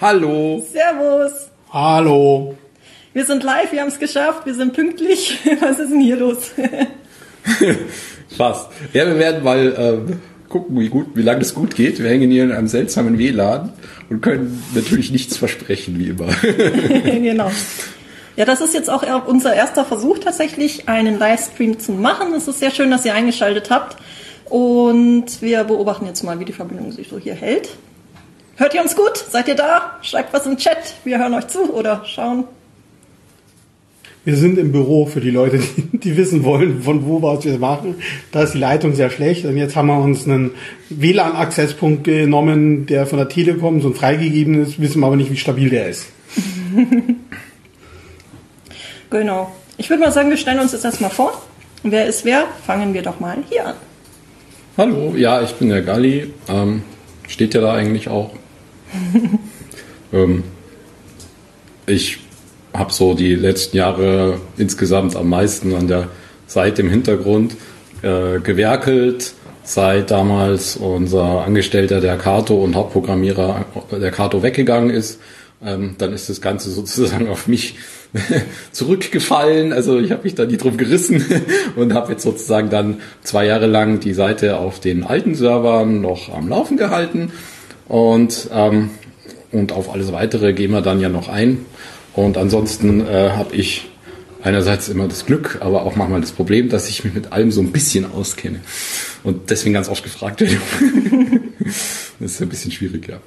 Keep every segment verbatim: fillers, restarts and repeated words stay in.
Hallo. Servus. Hallo. Wir sind live, wir haben es geschafft, wir sind pünktlich. Was ist denn hier los? Fast. Ja, wir werden mal ähm, gucken, wie gut, wie lange es gut geht. Wir hängen hier in einem seltsamen W L A N und können natürlich nichts versprechen, wie immer. Genau. Ja, das ist jetzt auch unser erster Versuch tatsächlich, einen Livestream zu machen. Es ist sehr schön, dass ihr eingeschaltet habt. Und wir beobachten jetzt mal, wie die Verbindung sich so hier hält. Hört ihr uns gut? Seid ihr da? Schreibt was im Chat. Wir hören euch zu oder schauen. Wir sind im Büro für die Leute, die, die wissen wollen, von wo was wir machen. Da ist die Leitung sehr schlecht. Und jetzt haben wir uns einen W L A N-Accesspunkt genommen, der von der Telekom so freigegeben ist. Wissen wir aber nicht, wie stabil der ist. Genau. Ich würde mal sagen, wir stellen uns jetzt erstmal vor. Wer ist wer? Fangen wir doch mal hier an. Hallo, ja, ich bin der Galli. Ähm, steht ja da eigentlich auch. ähm, ich habe so die letzten Jahre insgesamt am meisten an der Seite im Hintergrund äh, gewerkelt, seit damals unser Angestellter der Kato und Hauptprogrammierer der Kato weggegangen ist. Ähm, dann ist das Ganze sozusagen auf mich zurückgefallen. Also ich habe mich da nie drum gerissen und habe jetzt sozusagen dann zwei Jahre lang die Seite auf den alten Servern noch am Laufen gehalten. Und, ähm, und auf alles Weitere gehen wir dann ja noch ein. Und ansonsten äh, habe ich einerseits immer das Glück, aber auch manchmal das Problem, dass ich mich mit allem so ein bisschen auskenne. Und deswegen ganz oft gefragt werde. Das ist ein bisschen schwierig, ja.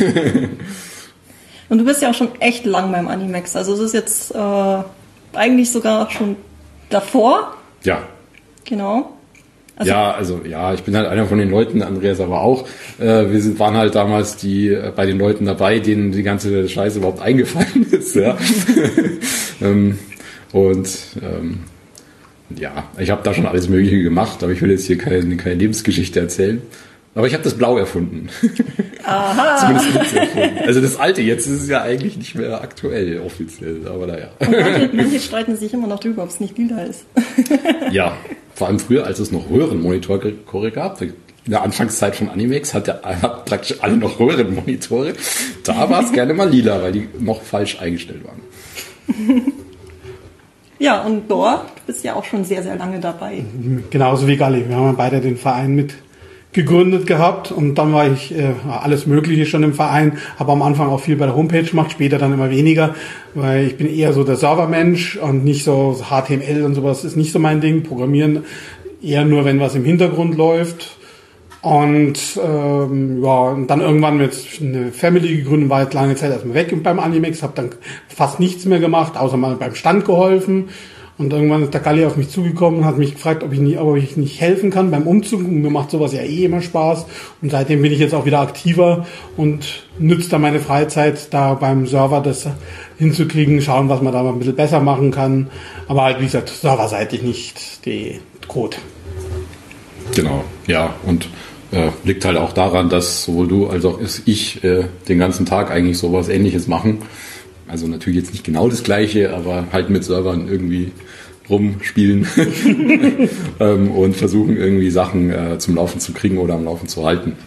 Und du bist ja auch schon echt lang beim Animex. Also es ist jetzt äh, eigentlich sogar schon davor. Ja. Genau. Also ja, also ja, ich bin halt einer von den Leuten, Andreas aber auch. Äh, wir sind, waren halt damals die äh, bei den Leuten dabei, denen die ganze Scheiße überhaupt eingefallen ist. Ja. ähm, und ähm, ja, ich habe da schon alles Mögliche gemacht, aber ich will jetzt hier keine, keine Lebensgeschichte erzählen. Aber ich habe das Blau erfunden. Aha. Zumindest Witz erfunden. Also das alte, jetzt ist es ja eigentlich nicht mehr aktuell offiziell, aber naja. Und manche, manche streiten sich immer noch drüber, ob es nicht lila ist. Ja, vor allem früher, als es noch Röhrenmonitore gab. In der Anfangszeit von Animex hat ja hat praktisch alle noch Röhrenmonitore. Da war es gerne mal lila, weil die noch falsch eingestellt waren. Ja, und Dor, du bist ja auch schon sehr, sehr lange dabei. Genauso wie Galli. Wir haben beide den Verein mit gegründet gehabt und dann war ich äh, alles Mögliche schon im Verein, habe am Anfang auch viel bei der Homepage gemacht, später dann immer weniger, weil ich bin eher so der Servermensch und nicht so H T M L und sowas ist nicht so mein Ding, Programmieren eher nur, wenn was im Hintergrund läuft. Und ähm, ja, und dann irgendwann mit eine Family gegründet, war jetzt lange Zeit erstmal weg beim Animex, habe dann fast nichts mehr gemacht, außer mal beim Stand geholfen. Und irgendwann ist der Galli auf mich zugekommen und hat mich gefragt, ob ich, nicht, ob ich nicht helfen kann beim Umzug. Und mir macht sowas ja eh immer Spaß. Und seitdem bin ich jetzt auch wieder aktiver und nütze da meine Freizeit, da beim Server das hinzukriegen, schauen, was man da mal ein bisschen besser machen kann. Aber halt, wie gesagt, serverseitig nicht die Code. Genau, ja. Und äh, liegt halt auch daran, dass sowohl du als auch ich äh, den ganzen Tag eigentlich sowas Ähnliches machen. Also natürlich jetzt nicht genau das Gleiche, aber halt mit Servern irgendwie rumspielen ähm, und versuchen irgendwie Sachen äh, zum Laufen zu kriegen oder am Laufen zu halten.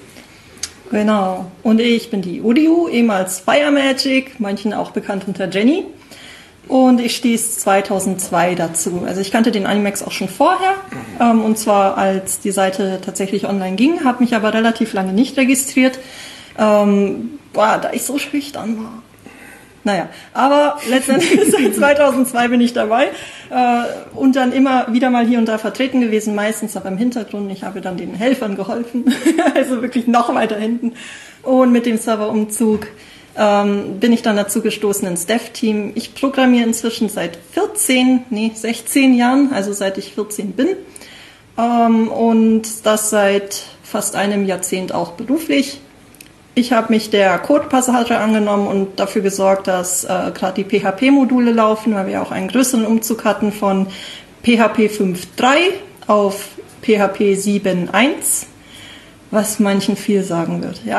Genau. Und ich bin die Udiu, ehemals Fire Magic, manchen auch bekannt unter Jenny. Und ich stieß zweitausendzwei dazu. Also ich kannte den Animex auch schon vorher. Ähm, und zwar als die Seite tatsächlich online ging, habe mich aber relativ lange nicht registriert, ähm, boah, da ich so schüchtern war. Naja, aber letztendlich seit zweitausendzwei bin ich dabei äh, und dann immer wieder mal hier und da vertreten gewesen, meistens aber im Hintergrund. Ich habe dann den Helfern geholfen, also wirklich noch weiter hinten. Und mit dem Serverumzug ähm, bin ich dann dazu gestoßen ins Dev-Team. Ich programmiere inzwischen seit vierzehn, nee, sechzehn Jahren, also seit ich vierzehn bin. Ähm, und das seit fast einem Jahrzehnt auch beruflich. Ich habe mich der Code-Passage angenommen und dafür gesorgt, dass äh, gerade die P H P-Module laufen, weil wir auch einen größeren Umzug hatten von P H P fünf Punkt drei auf P H P sieben Punkt eins, was manchen viel sagen wird. Ja.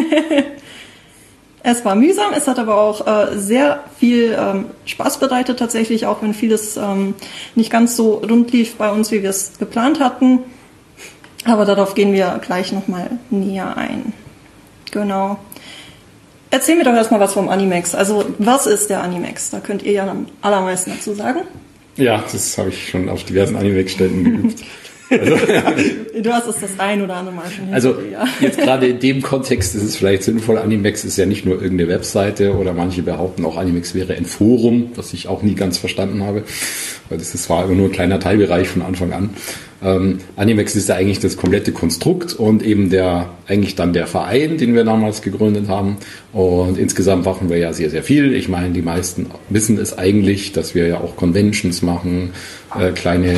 Es war mühsam, es hat aber auch äh, sehr viel ähm, Spaß bereitet tatsächlich, auch wenn vieles ähm, nicht ganz so rund lief bei uns, wie wir es geplant hatten. Aber darauf gehen wir gleich nochmal näher ein. Genau. Erzähl mir doch erstmal was vom Animex. Also, was ist der Animex? Da könnt ihr ja am allermeisten dazu sagen. Ja, das habe ich schon auf diversen Animex-Ständen geübt. Also, du hast es das ein oder andere Mal schon Also dir, ja. Jetzt gerade in dem Kontext ist es vielleicht sinnvoll, Animex ist ja nicht nur irgendeine Webseite oder manche behaupten auch, Animex wäre ein Forum, was ich auch nie ganz verstanden habe, weil das ist, war immer nur ein kleiner Teilbereich von Anfang an. Ähm, Animex ist ja eigentlich das komplette Konstrukt und eben der eigentlich dann der Verein, den wir damals gegründet haben, und insgesamt machen wir ja sehr, sehr viel. Ich meine, die meisten wissen es eigentlich, dass wir ja auch Conventions machen, äh, kleine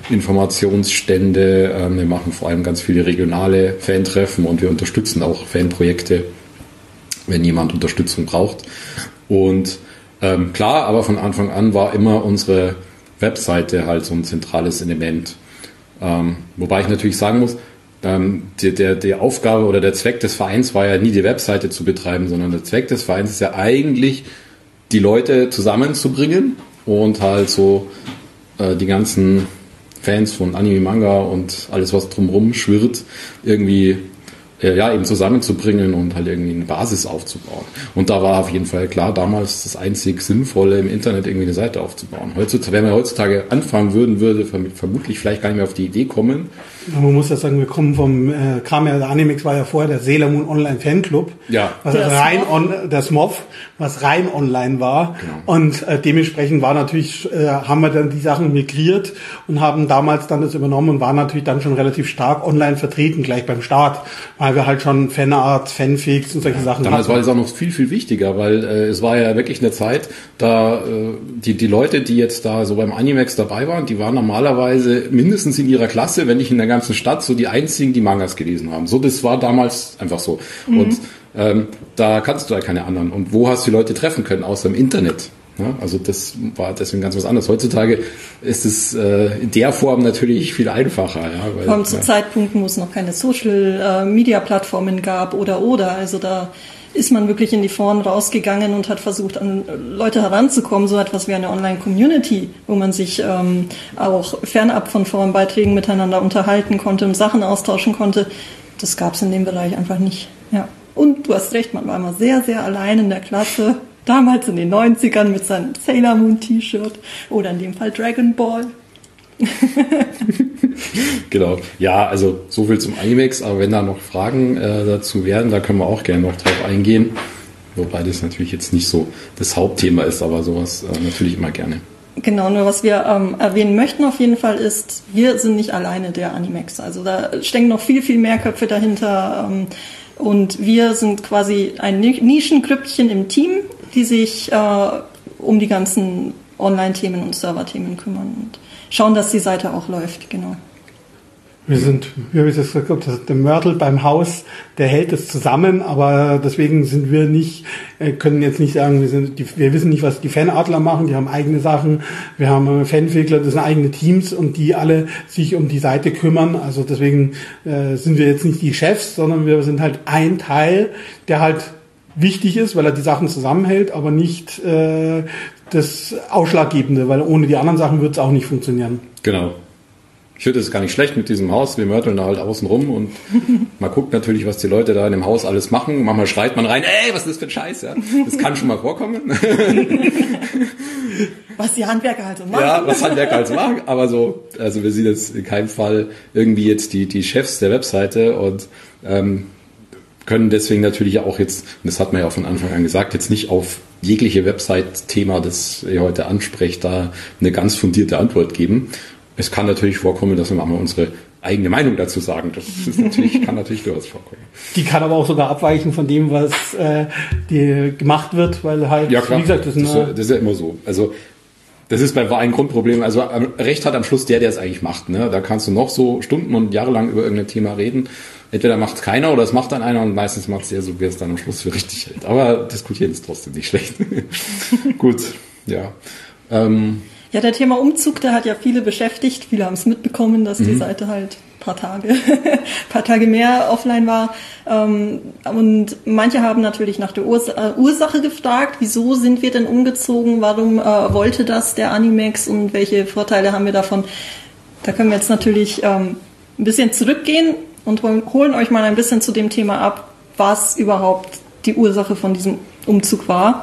Informationsstände, wir machen vor allem ganz viele regionale Fantreffen und wir unterstützen auch Fanprojekte, wenn jemand Unterstützung braucht. Und ähm, klar, aber von Anfang an war immer unsere Webseite halt so ein zentrales Element. Ähm, wobei ich natürlich sagen muss, ähm, die, der, die Aufgabe oder der Zweck des Vereins war ja nie die Webseite zu betreiben, sondern der Zweck des Vereins ist ja eigentlich, die Leute zusammenzubringen und halt so äh, die ganzen Fans von Anime, Manga und alles, was drumherum schwirrt, irgendwie äh, ja, eben zusammenzubringen und halt irgendwie eine Basis aufzubauen. Und da war auf jeden Fall klar, damals das einzig Sinnvolle im Internet irgendwie eine Seite aufzubauen. Heutzutage, wenn wir heutzutage anfangen würden, würde vermutlich vielleicht gar nicht mehr auf die Idee kommen. Ja, man muss ja sagen, wir kommen vom, äh, kam ja, der Animex war ja vorher der Sailor Moon Online Fanclub, ja. was der rein on, der S M O F, was rein online war. Genau. Und äh, dementsprechend war natürlich, äh, haben wir dann die Sachen migriert und haben damals dann das übernommen und waren natürlich dann schon relativ stark online vertreten, gleich beim Start, weil wir halt schon Fanart, Fanfics und solche ja, Sachen damals hatten. Damals war es auch noch viel, viel wichtiger, weil äh, es war ja wirklich eine Zeit, da äh, die, die Leute, die jetzt da so beim Animex dabei waren, die waren normalerweise mindestens in ihrer Klasse, wenn nicht in der ganzen Stadt, so die einzigen, die Mangas gelesen haben. So, das war damals einfach so. Mhm. Und ähm, da kannst du halt keine anderen. Und wo hast du die Leute treffen können, außer im Internet? Ja, also das war deswegen ganz was anderes. Heutzutage ist es äh, in der Form natürlich viel einfacher. Ja, weil, Vor allem zu ja. Zeitpunkten, wo es noch keine Social-Media-Plattformen gab oder oder. Also da ist man wirklich in die Foren rausgegangen und hat versucht, an Leute heranzukommen, so etwas wie eine Online-Community, wo man sich ähm, auch fernab von Forenbeiträgen miteinander unterhalten konnte und Sachen austauschen konnte. Das gab es in dem Bereich einfach nicht. Ja. Und du hast recht, man war immer sehr, sehr allein in der Klasse. Damals in den neunzigern mit seinem Sailor Moon T-Shirt oder in dem Fall Dragon Ball. Genau, ja, also so viel zum Animex, aber wenn da noch Fragen äh, dazu wären, da können wir auch gerne noch drauf eingehen, wobei das natürlich jetzt nicht so das Hauptthema ist, aber sowas äh, natürlich immer gerne. Genau, nur was wir ähm, erwähnen möchten auf jeden Fall ist, wir sind nicht alleine der Animex, also da stecken noch viel, viel mehr Köpfe dahinter ähm, und wir sind quasi ein Nischengrüppchen im Team, die sich äh, um die ganzen Online-Themen und Server-Themen kümmern und schauen, dass die Seite auch läuft, genau. Wir sind, wie habe ich das gesagt, der Mörtel beim Haus, der hält es zusammen, aber deswegen sind wir nicht, können jetzt nicht sagen, wir sind, die, wir wissen nicht, was die Fanadler machen, die haben eigene Sachen, wir haben Fanfickler, das sind eigene Teams und die alle sich um die Seite kümmern, also deswegen äh, sind wir jetzt nicht die Chefs, sondern wir sind halt ein Teil, der halt wichtig ist, weil er die Sachen zusammenhält, aber nicht äh, das Ausschlaggebende, weil ohne die anderen Sachen wird es auch nicht funktionieren. Genau. Ich finde es gar nicht schlecht mit diesem Haus. Wir mörteln da halt außen rum und man guckt natürlich, was die Leute da in dem Haus alles machen. Manchmal schreit man rein, ey, was ist das für ein Scheiß? Ja, das kann schon mal vorkommen. Was die Handwerker halt so machen. Ja, was Handwerker halt so machen. Aber so, also wir sind jetzt in keinem Fall irgendwie jetzt die, die Chefs der Webseite und ähm, können deswegen natürlich auch jetzt, und das hat man ja auch von Anfang an gesagt, jetzt nicht auf jegliche Website-Thema, das ihr heute ansprecht, da eine ganz fundierte Antwort geben. Es kann natürlich vorkommen, dass wir mal unsere eigene Meinung dazu sagen. Das ist natürlich, kann natürlich durchaus vorkommen. Die kann aber auch sogar abweichen von dem, was äh, die gemacht wird, weil halt, ja, klar. wie gesagt, das ist, das, ist, das ist ja immer so. Also das ist bei ein Grundproblem. Also Recht hat am Schluss der, der es eigentlich macht. Ne? Da kannst du noch so Stunden und jahrelang über irgendein Thema reden. Entweder macht es keiner oder es macht dann einer und meistens macht es der so, wie es dann am Schluss für richtig hält. Aber diskutieren ist trotzdem nicht schlecht. Gut, ja. Ähm, Ja, der Thema Umzug, der hat ja viele beschäftigt. Viele haben es mitbekommen, dass die mhm. Seite halt ein paar Tage, paar Tage mehr offline war. Und manche haben natürlich nach der Ursache gefragt, wieso sind wir denn umgezogen? Warum wollte das der Animex und welche Vorteile haben wir davon? Da können wir jetzt natürlich ein bisschen zurückgehen und holen euch mal ein bisschen zu dem Thema ab, was überhaupt die Ursache von diesem Umzug war.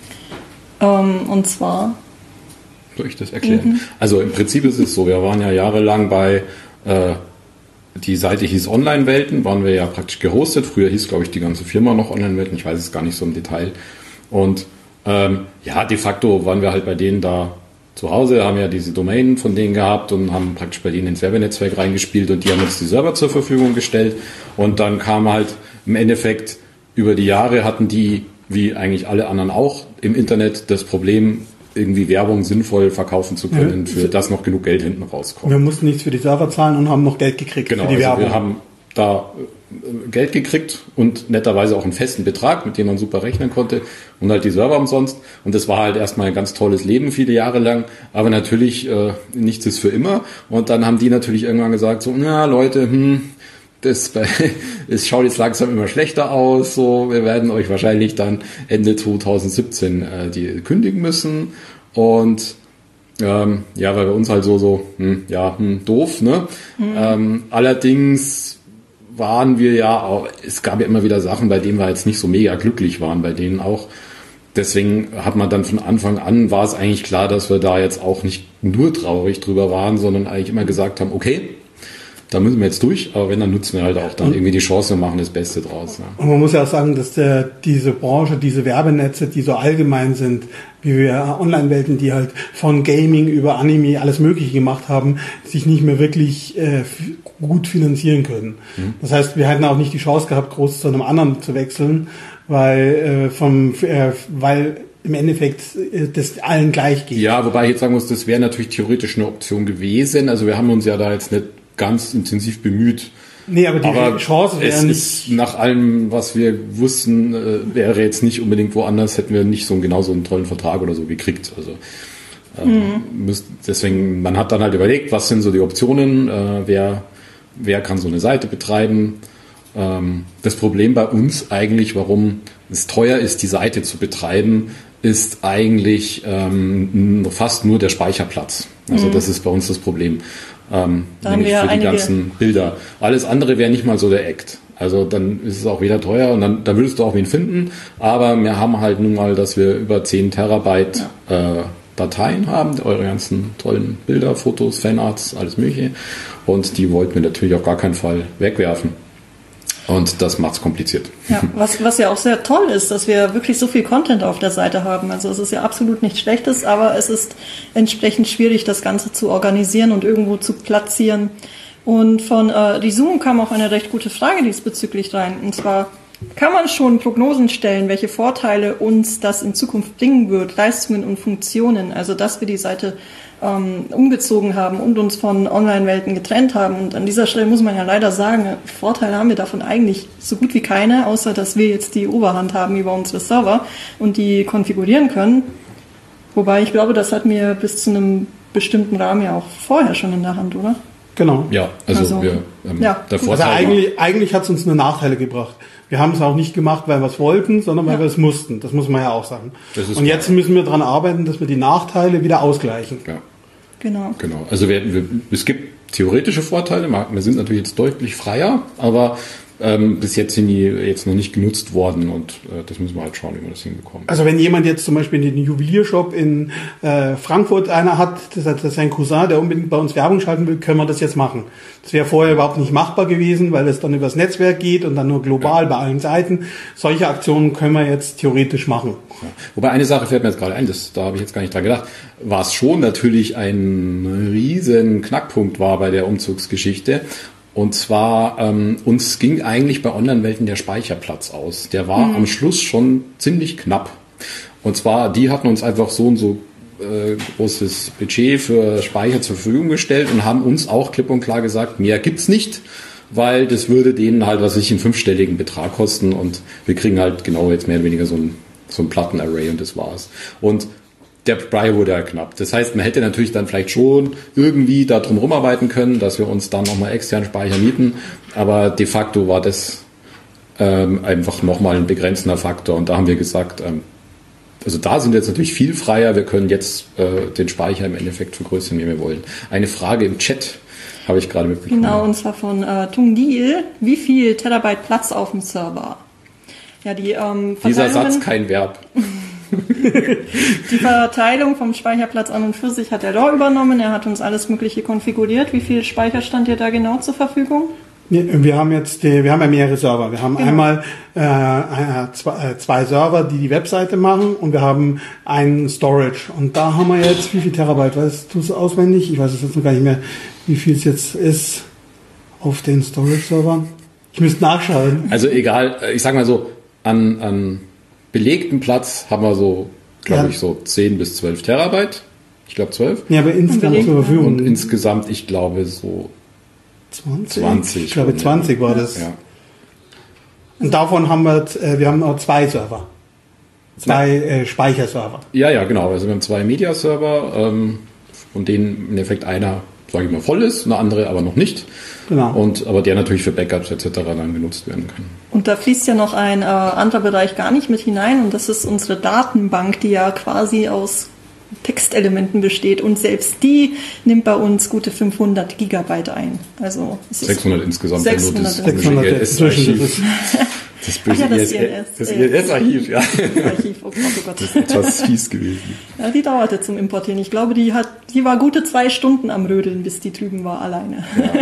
Ähm, und zwar... Soll ich das erklären? Mhm. Also im Prinzip ist es so, wir waren ja jahrelang bei, äh, die Seite hieß Online-Welten, waren wir ja praktisch gehostet. Früher hieß, glaube ich, die ganze Firma noch Online-Welten, ich weiß es gar nicht so im Detail. Und ähm, ja, de facto waren wir halt bei denen da zu Hause, haben ja diese Domain von denen gehabt und haben praktisch bei denen ins Werbenetzwerk reingespielt und die haben uns die Server zur Verfügung gestellt. Und dann kam halt im Endeffekt über die Jahre hatten die, wie eigentlich alle anderen auch, im Internet das Problem, irgendwie Werbung sinnvoll verkaufen zu können, ja, für das noch genug Geld hinten rauskommt. Wir mussten nichts für die Server zahlen und haben noch Geld gekriegt genau, für die also Werbung. Wir haben da Geld gekriegt und netterweise auch einen festen Betrag, mit dem man super rechnen konnte und halt die Server umsonst. Und das war halt erstmal ein ganz tolles Leben, viele Jahre lang. Aber natürlich, äh, nichts ist für immer. Und dann haben die natürlich irgendwann gesagt, so, na Leute, hm, das, es schaut jetzt langsam immer schlechter aus. So, wir werden euch wahrscheinlich dann Ende zwanzig siebzehn äh, die kündigen müssen. Und ähm, ja, weil bei uns halt so, so hm, ja, hm, doof, ne? Mhm. Ähm, allerdings waren wir ja auch, es gab ja immer wieder Sachen, bei denen wir jetzt nicht so mega glücklich waren, bei denen auch. Deswegen hat man dann von Anfang an, war es eigentlich klar, dass wir da jetzt auch nicht nur traurig drüber waren, sondern eigentlich immer gesagt haben, okay, da müssen wir jetzt durch, aber wenn, dann nutzen wir halt auch dann irgendwie die Chance und machen das Beste draus. Ja. Und man muss ja auch sagen, dass der, diese Branche, diese Werbenetze, die so allgemein sind, wie wir Online-Welten, die halt von Gaming über Anime alles Mögliche gemacht haben, sich nicht mehr wirklich äh, gut finanzieren können. Mhm. Das heißt, wir hätten auch nicht die Chance gehabt, groß zu einem anderen zu wechseln, weil, äh, vom, äh, weil im Endeffekt äh, das allen gleich geht. Ja, wobei ich jetzt sagen muss, das wäre natürlich theoretisch eine Option gewesen. Also wir haben uns ja da jetzt nicht ganz intensiv bemüht. Nee, aber die aber Chance wäre nicht... Ist, nach allem, was wir wussten, äh, wäre jetzt nicht unbedingt woanders, hätten wir nicht so einen, genau so einen tollen Vertrag oder so gekriegt. Also ähm, mhm. müsst, deswegen, man hat dann halt überlegt, was sind so die Optionen, äh, wer, wer kann so eine Seite betreiben. Ähm, das Problem bei uns eigentlich, warum es teuer ist, die Seite zu betreiben, ist eigentlich ähm, fast nur der Speicherplatz. Also mhm. das ist bei uns das Problem. Ähm, nämlich für die ganzen Bilder. Alles andere wäre nicht mal so der Act. Also dann ist es auch wieder teuer und dann, dann würdest du auch wen finden. Aber wir haben halt nun mal, dass wir über zehn Terabyte ja. äh, Dateien haben, eure ganzen tollen Bilder, Fotos, Fanarts, alles mögliche. Und die wollten wir natürlich auf gar keinen Fall wegwerfen. Und das macht's kompliziert. Ja, was, was ja auch sehr toll ist, dass wir wirklich so viel Content auf der Seite haben. Also es ist ja absolut nichts Schlechtes, aber es ist entsprechend schwierig, das Ganze zu organisieren und irgendwo zu platzieren. Und von äh, die Zoom kam auch eine recht gute Frage diesbezüglich rein. Und zwar, kann man schon Prognosen stellen, welche Vorteile uns das in Zukunft bringen wird, Leistungen und Funktionen, also dass wir die Seite ähm, umgezogen haben und uns von Online-Welten getrennt haben. Und an dieser Stelle muss man ja leider sagen, Vorteile haben wir davon eigentlich so gut wie keine, außer dass wir jetzt die Oberhand haben über unsere Server und die konfigurieren können. Wobei ich glaube, das hatten wir bis zu einem bestimmten Rahmen ja auch vorher schon in der Hand, oder? Genau. Ja, also, also wir, ähm, ja. der Vorteil also eigentlich, eigentlich hat es uns nur Nachteile gebracht. Wir haben es auch nicht gemacht, weil wir es wollten, sondern weil ja. wir es mussten. Das muss man ja auch sagen. Und jetzt müssen wir daran arbeiten, dass wir die Nachteile wieder ausgleichen. Ja. Genau. Genau. Also wir, wir, es gibt theoretische Vorteile. Wir sind natürlich jetzt deutlich freier, aber ähm, bis jetzt sind die jetzt noch nicht genutzt worden und äh, das müssen wir halt schauen, wie wir das hinbekommen. Also wenn jemand jetzt zum Beispiel den Juweliershop in äh, Frankfurt einer hat, das hat das sein Cousin, der unbedingt bei uns Werbung schalten will, können wir das jetzt machen. Das wäre vorher überhaupt nicht machbar gewesen, weil es dann übers Netzwerk geht und dann nur global ja. bei allen Seiten. Solche Aktionen können wir jetzt theoretisch machen. Ja. Wobei eine Sache fällt mir jetzt gerade ein, das, da habe ich jetzt gar nicht dran gedacht, was schon natürlich ein riesen Knackpunkt war bei der Umzugsgeschichte. Und zwar, ähm, uns ging eigentlich bei Online-Welten der Speicherplatz aus. Der war mhm. am Schluss schon ziemlich knapp. Und zwar, die hatten uns einfach so und so äh, großes Budget für Speicher zur Verfügung gestellt und haben uns auch klipp und klar gesagt, mehr gibt's nicht, weil das würde denen halt, was weiß ich, einen fünfstelligen Betrag kosten und wir kriegen halt genau jetzt mehr oder weniger so ein, so ein Plattenarray und das war's. Und der Preis wurde ja knapp. Das heißt, man hätte natürlich dann vielleicht schon irgendwie da drum rumarbeiten können, dass wir uns dann nochmal extern Speicher mieten. Aber de facto war das ähm, einfach nochmal ein begrenzender Faktor. Und da haben wir gesagt, ähm, also da sind wir jetzt natürlich viel freier. Wir können jetzt äh, den Speicher im Endeffekt vergrößern, wie wir wollen. Eine Frage im Chat habe ich gerade mitbekommen. Genau, und zwar von äh, Tungdil. Wie viel Terabyte Platz auf dem Server? Ja, die ähm, Dieser Satz kein Verb. Die Verteilung vom Speicherplatz an und für sich hat der Law übernommen. Er hat uns alles Mögliche konfiguriert. Wie viel Speicher stand dir da genau zur Verfügung? Wir haben jetzt, die, wir haben ja mehrere Server. Wir haben genau. einmal äh, zwei, äh, zwei Server, die die Webseite machen, und wir haben einen Storage. Und da haben wir jetzt, wie viel Terabyte? Weißt du es auswendig? Ich weiß es jetzt noch gar nicht mehr, wie viel es jetzt ist auf den Storage-Servern. Ich müsste nachschauen. Also egal, ich sag mal so, an, an belegten Platz haben wir so, glaube ja. ich, so zehn bis zwölf Terabyte. Ich glaube zwölf. Ja, aber insgesamt zur Verfügung. Und insgesamt, ich glaube, so zwanzig. zwanzig. Ich glaube, zwanzig war das. Ja. Und davon haben wir, äh, wir haben noch zwei Server. Zwei ja. äh, Speicherserver. Ja, ja, genau. Also wir haben zwei Media-Server, ähm, von denen im Endeffekt einer, sage ich mal, voll ist, eine andere aber noch nicht. Genau. Und, aber der natürlich für Backups et cetera dann genutzt werden kann. Und da fließt ja noch ein äh, anderer Bereich gar nicht mit hinein, und das ist unsere Datenbank, die ja quasi aus Textelementen besteht, und selbst die nimmt bei uns gute fünfhundert Gigabyte ein. Also es ist sechshundert insgesamt. sechshundert das sechshundert I L S-Archiv. Das böse Ach ja, das I L S. Das I L S-Archiv, ja. Das Archiv, oh Gott, oh Gott. Das ist etwas fies gewesen. Ja, die dauerte zum Importieren. Ich glaube, die hat, die war gute zwei Stunden am Rödeln, bis die drüben war, alleine. Ja.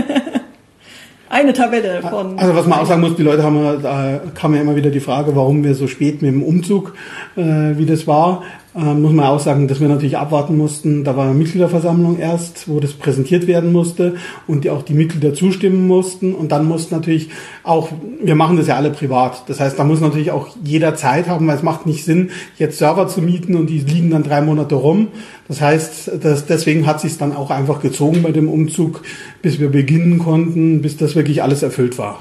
Eine Tabelle von... Also was man auch sagen muss, die Leute haben, da kam ja immer wieder die Frage, warum wir so spät mit dem Umzug, äh, wie das war. Ähm, muss man auch sagen, dass wir natürlich abwarten mussten. Da war eine Mitgliederversammlung erst, wo das präsentiert werden musste und die auch die Mitglieder zustimmen mussten. Und dann mussten natürlich auch, wir machen das ja alle privat. Das heißt, da muss natürlich auch jeder Zeit haben, weil es macht nicht Sinn, jetzt Server zu mieten und die liegen dann drei Monate rum. Das heißt, dass deswegen hat sich dann auch einfach gezogen bei dem Umzug, bis wir beginnen konnten, bis das wirklich alles erfüllt war.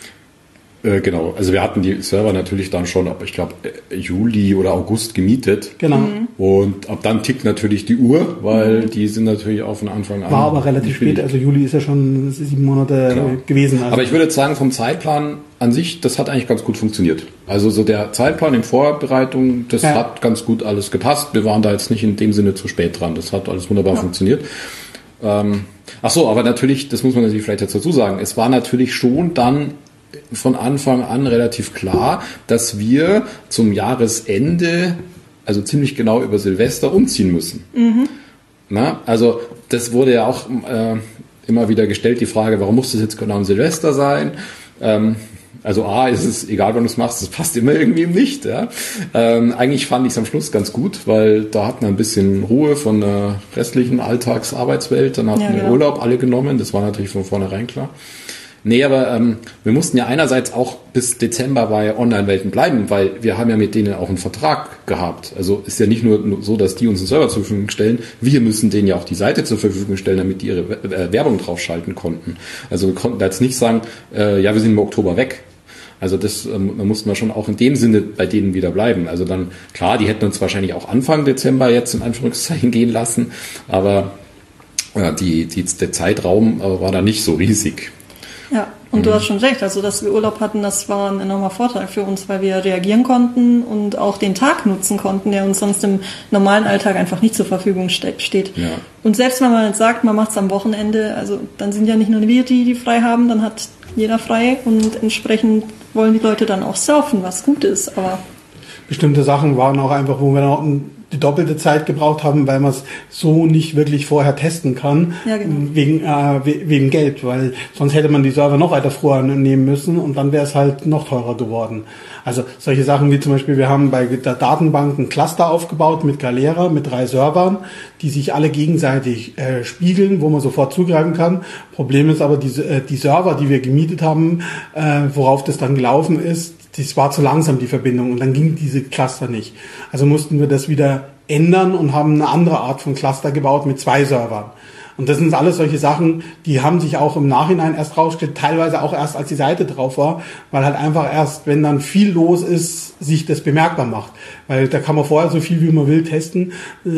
Äh, genau, also wir hatten die Server natürlich dann schon ab, ich glaube, Juli oder August gemietet. Genau. Mhm. Und ab dann tickt natürlich die Uhr, weil mhm. die sind natürlich auch von Anfang an... War aber relativ spät, also Juli ist ja schon sieben Monate genau. gewesen. Also. Aber ich würde jetzt sagen, vom Zeitplan an sich, das hat eigentlich ganz gut funktioniert. Also so der Zeitplan in Vorbereitung, das ja. hat ganz gut alles gepasst. Wir waren da jetzt nicht in dem Sinne zu spät dran. Das hat alles wunderbar ja. funktioniert. Ähm, ach so, aber natürlich, das muss man natürlich vielleicht jetzt dazu sagen, es war natürlich schon dann von Anfang an relativ klar, dass wir zum Jahresende, also ziemlich genau über Silvester, umziehen müssen. Mhm. Na, also das wurde ja auch äh, immer wieder gestellt, die Frage, warum muss das jetzt genau am Silvester sein? Ähm, also A, ist es egal, wann du es machst, das passt immer irgendwie nicht. Ja? Ähm, eigentlich fand ich es am Schluss ganz gut, weil da hatten wir ein bisschen Ruhe von der restlichen Alltagsarbeitswelt, dann hatten ja, wir genau. Urlaub alle genommen, das war natürlich von vornherein klar. Nee, aber ähm, wir mussten ja einerseits auch bis Dezember bei Online-Welten bleiben, weil wir haben ja mit denen auch einen Vertrag gehabt. Also ist ja nicht nur so, dass die uns einen Server zur Verfügung stellen, wir müssen denen ja auch die Seite zur Verfügung stellen, damit die ihre Werbung draufschalten konnten. Also wir konnten da jetzt nicht sagen, äh, ja, wir sind im Oktober weg. Also das ähm, da mussten wir schon auch in dem Sinne bei denen wieder bleiben. Also dann, klar, die hätten uns wahrscheinlich auch Anfang Dezember jetzt in Anführungszeichen gehen lassen, aber ja, die, die, der Zeitraum äh, war da nicht so riesig. Ja, und mhm. du hast schon recht, also dass wir Urlaub hatten, das war ein enormer Vorteil für uns, weil wir reagieren konnten und auch den Tag nutzen konnten, der uns sonst im normalen Alltag einfach nicht zur Verfügung ste- steht. Ja. Und selbst wenn man jetzt sagt, man macht es am Wochenende, also dann sind ja nicht nur wir, die die frei haben, dann hat jeder frei und entsprechend wollen die Leute dann auch surfen, was gut ist, aber... Bestimmte Sachen waren auch einfach, wo wir noch die doppelte Zeit gebraucht haben, weil man es so nicht wirklich vorher testen kann, ja, genau. wegen, äh, wegen Geld, weil sonst hätte man die Server noch weiter früher nehmen müssen und dann wäre es halt noch teurer geworden. Also solche Sachen wie zum Beispiel, wir haben bei der Datenbank ein Cluster aufgebaut mit Galera, mit drei Servern, die sich alle gegenseitig äh, spiegeln, wo man sofort zugreifen kann. Problem ist aber, die, äh, die Server, die wir gemietet haben, äh, worauf das dann gelaufen ist, das war zu langsam, die Verbindung, und dann ging diese Cluster nicht. Also mussten wir das wieder ändern und haben eine andere Art von Cluster gebaut mit zwei Servern. Und das sind alles solche Sachen, die haben sich auch im Nachhinein erst rausgestellt, teilweise auch erst, als die Seite drauf war, weil halt einfach erst, wenn dann viel los ist, sich das bemerkbar macht. Weil da kann man vorher so viel, wie man will, testen.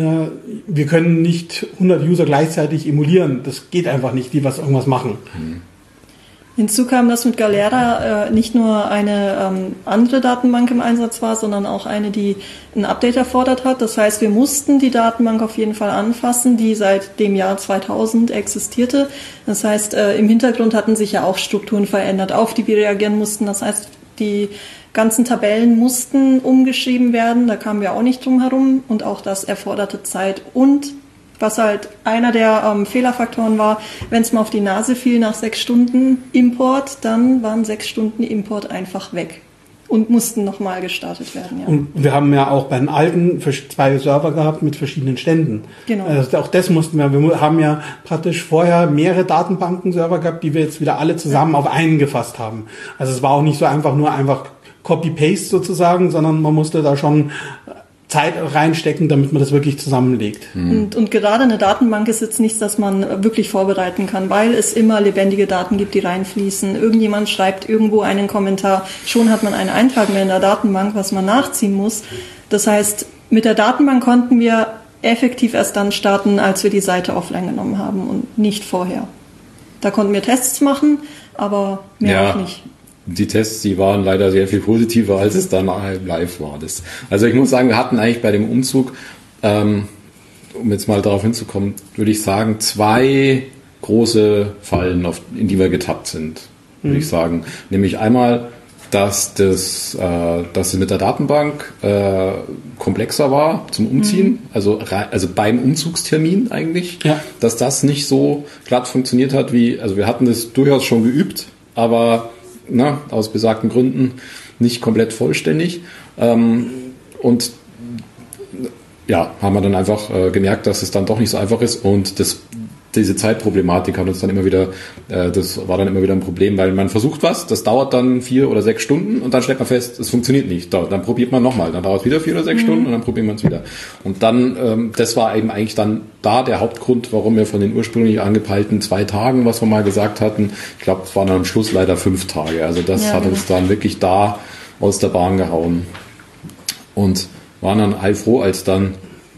Wir können nicht hundert User gleichzeitig emulieren. Das geht einfach nicht, die was irgendwas machen. Mhm. Hinzu kam, dass mit Galera äh, nicht nur eine ähm, andere Datenbank im Einsatz war, sondern auch eine, die ein Update erfordert hat. Das heißt, wir mussten die Datenbank auf jeden Fall anfassen, die seit dem Jahr zweitausend existierte. Das heißt, äh, im Hintergrund hatten sich ja auch Strukturen verändert, auf die wir reagieren mussten. Das heißt, die ganzen Tabellen mussten umgeschrieben werden, da kamen wir auch nicht drum herum und auch das erforderte Zeit. Und was halt einer der ähm, Fehlerfaktoren war, wenn es mal auf die Nase fiel nach sechs Stunden Import, dann waren sechs Stunden Import einfach weg und mussten nochmal gestartet werden. Ja. Und wir haben ja auch bei den alten zwei Server gehabt mit verschiedenen Ständen. Genau. Also auch das mussten wir, wir haben ja praktisch vorher mehrere Datenbanken-Server gehabt, die wir jetzt wieder alle zusammen auf einen gefasst haben. Also es war auch nicht so einfach nur einfach Copy-Paste sozusagen, sondern man musste da schon Zeit reinstecken, damit man das wirklich zusammenlegt. Mhm. Und, und gerade eine Datenbank ist jetzt nichts, das man wirklich vorbereiten kann, weil es immer lebendige Daten gibt, die reinfließen. Irgendjemand schreibt irgendwo einen Kommentar, schon hat man einen Eintrag mehr in der Datenbank, was man nachziehen muss. Das heißt, mit der Datenbank konnten wir effektiv erst dann starten, als wir die Seite offline genommen haben und nicht vorher. Da konnten wir Tests machen, aber mehr ja. auch nicht. Die Tests, die waren leider sehr viel positiver, als es dann live war. Das, also ich muss sagen, wir hatten eigentlich bei dem Umzug, ähm, um jetzt mal darauf hinzukommen, würde ich sagen, zwei große Fallen, auf, in die wir getappt sind, würde mhm. ich sagen. Nämlich einmal, dass das, äh, dass es mit der Datenbank äh, komplexer war zum Umziehen, mhm. also, also beim Umzugstermin eigentlich, ja. dass das nicht so glatt funktioniert hat wie, also wir hatten das durchaus schon geübt, aber Na, aus besagten Gründen nicht komplett vollständig. Ähm, und ja, haben wir dann einfach äh, gemerkt, dass es dann doch nicht so einfach ist. Und das, diese Zeitproblematik hat uns dann immer wieder, äh, das war dann immer wieder ein Problem, weil man versucht was, das dauert dann vier oder sechs Stunden und dann stellt man fest, es funktioniert nicht. Dann probiert man nochmal, dann dauert es wieder vier oder sechs mhm. Stunden und dann probiert man es wieder. Und dann, ähm, das war eben eigentlich dann da der Hauptgrund, warum wir von den ursprünglich angepeilten zwei Tagen, was wir mal gesagt hatten, ich glaube, es waren dann am Schluss leider fünf Tage. Also das ja, hat uns dann wirklich da aus der Bahn gehauen. Und waren dann heilfroh, als dann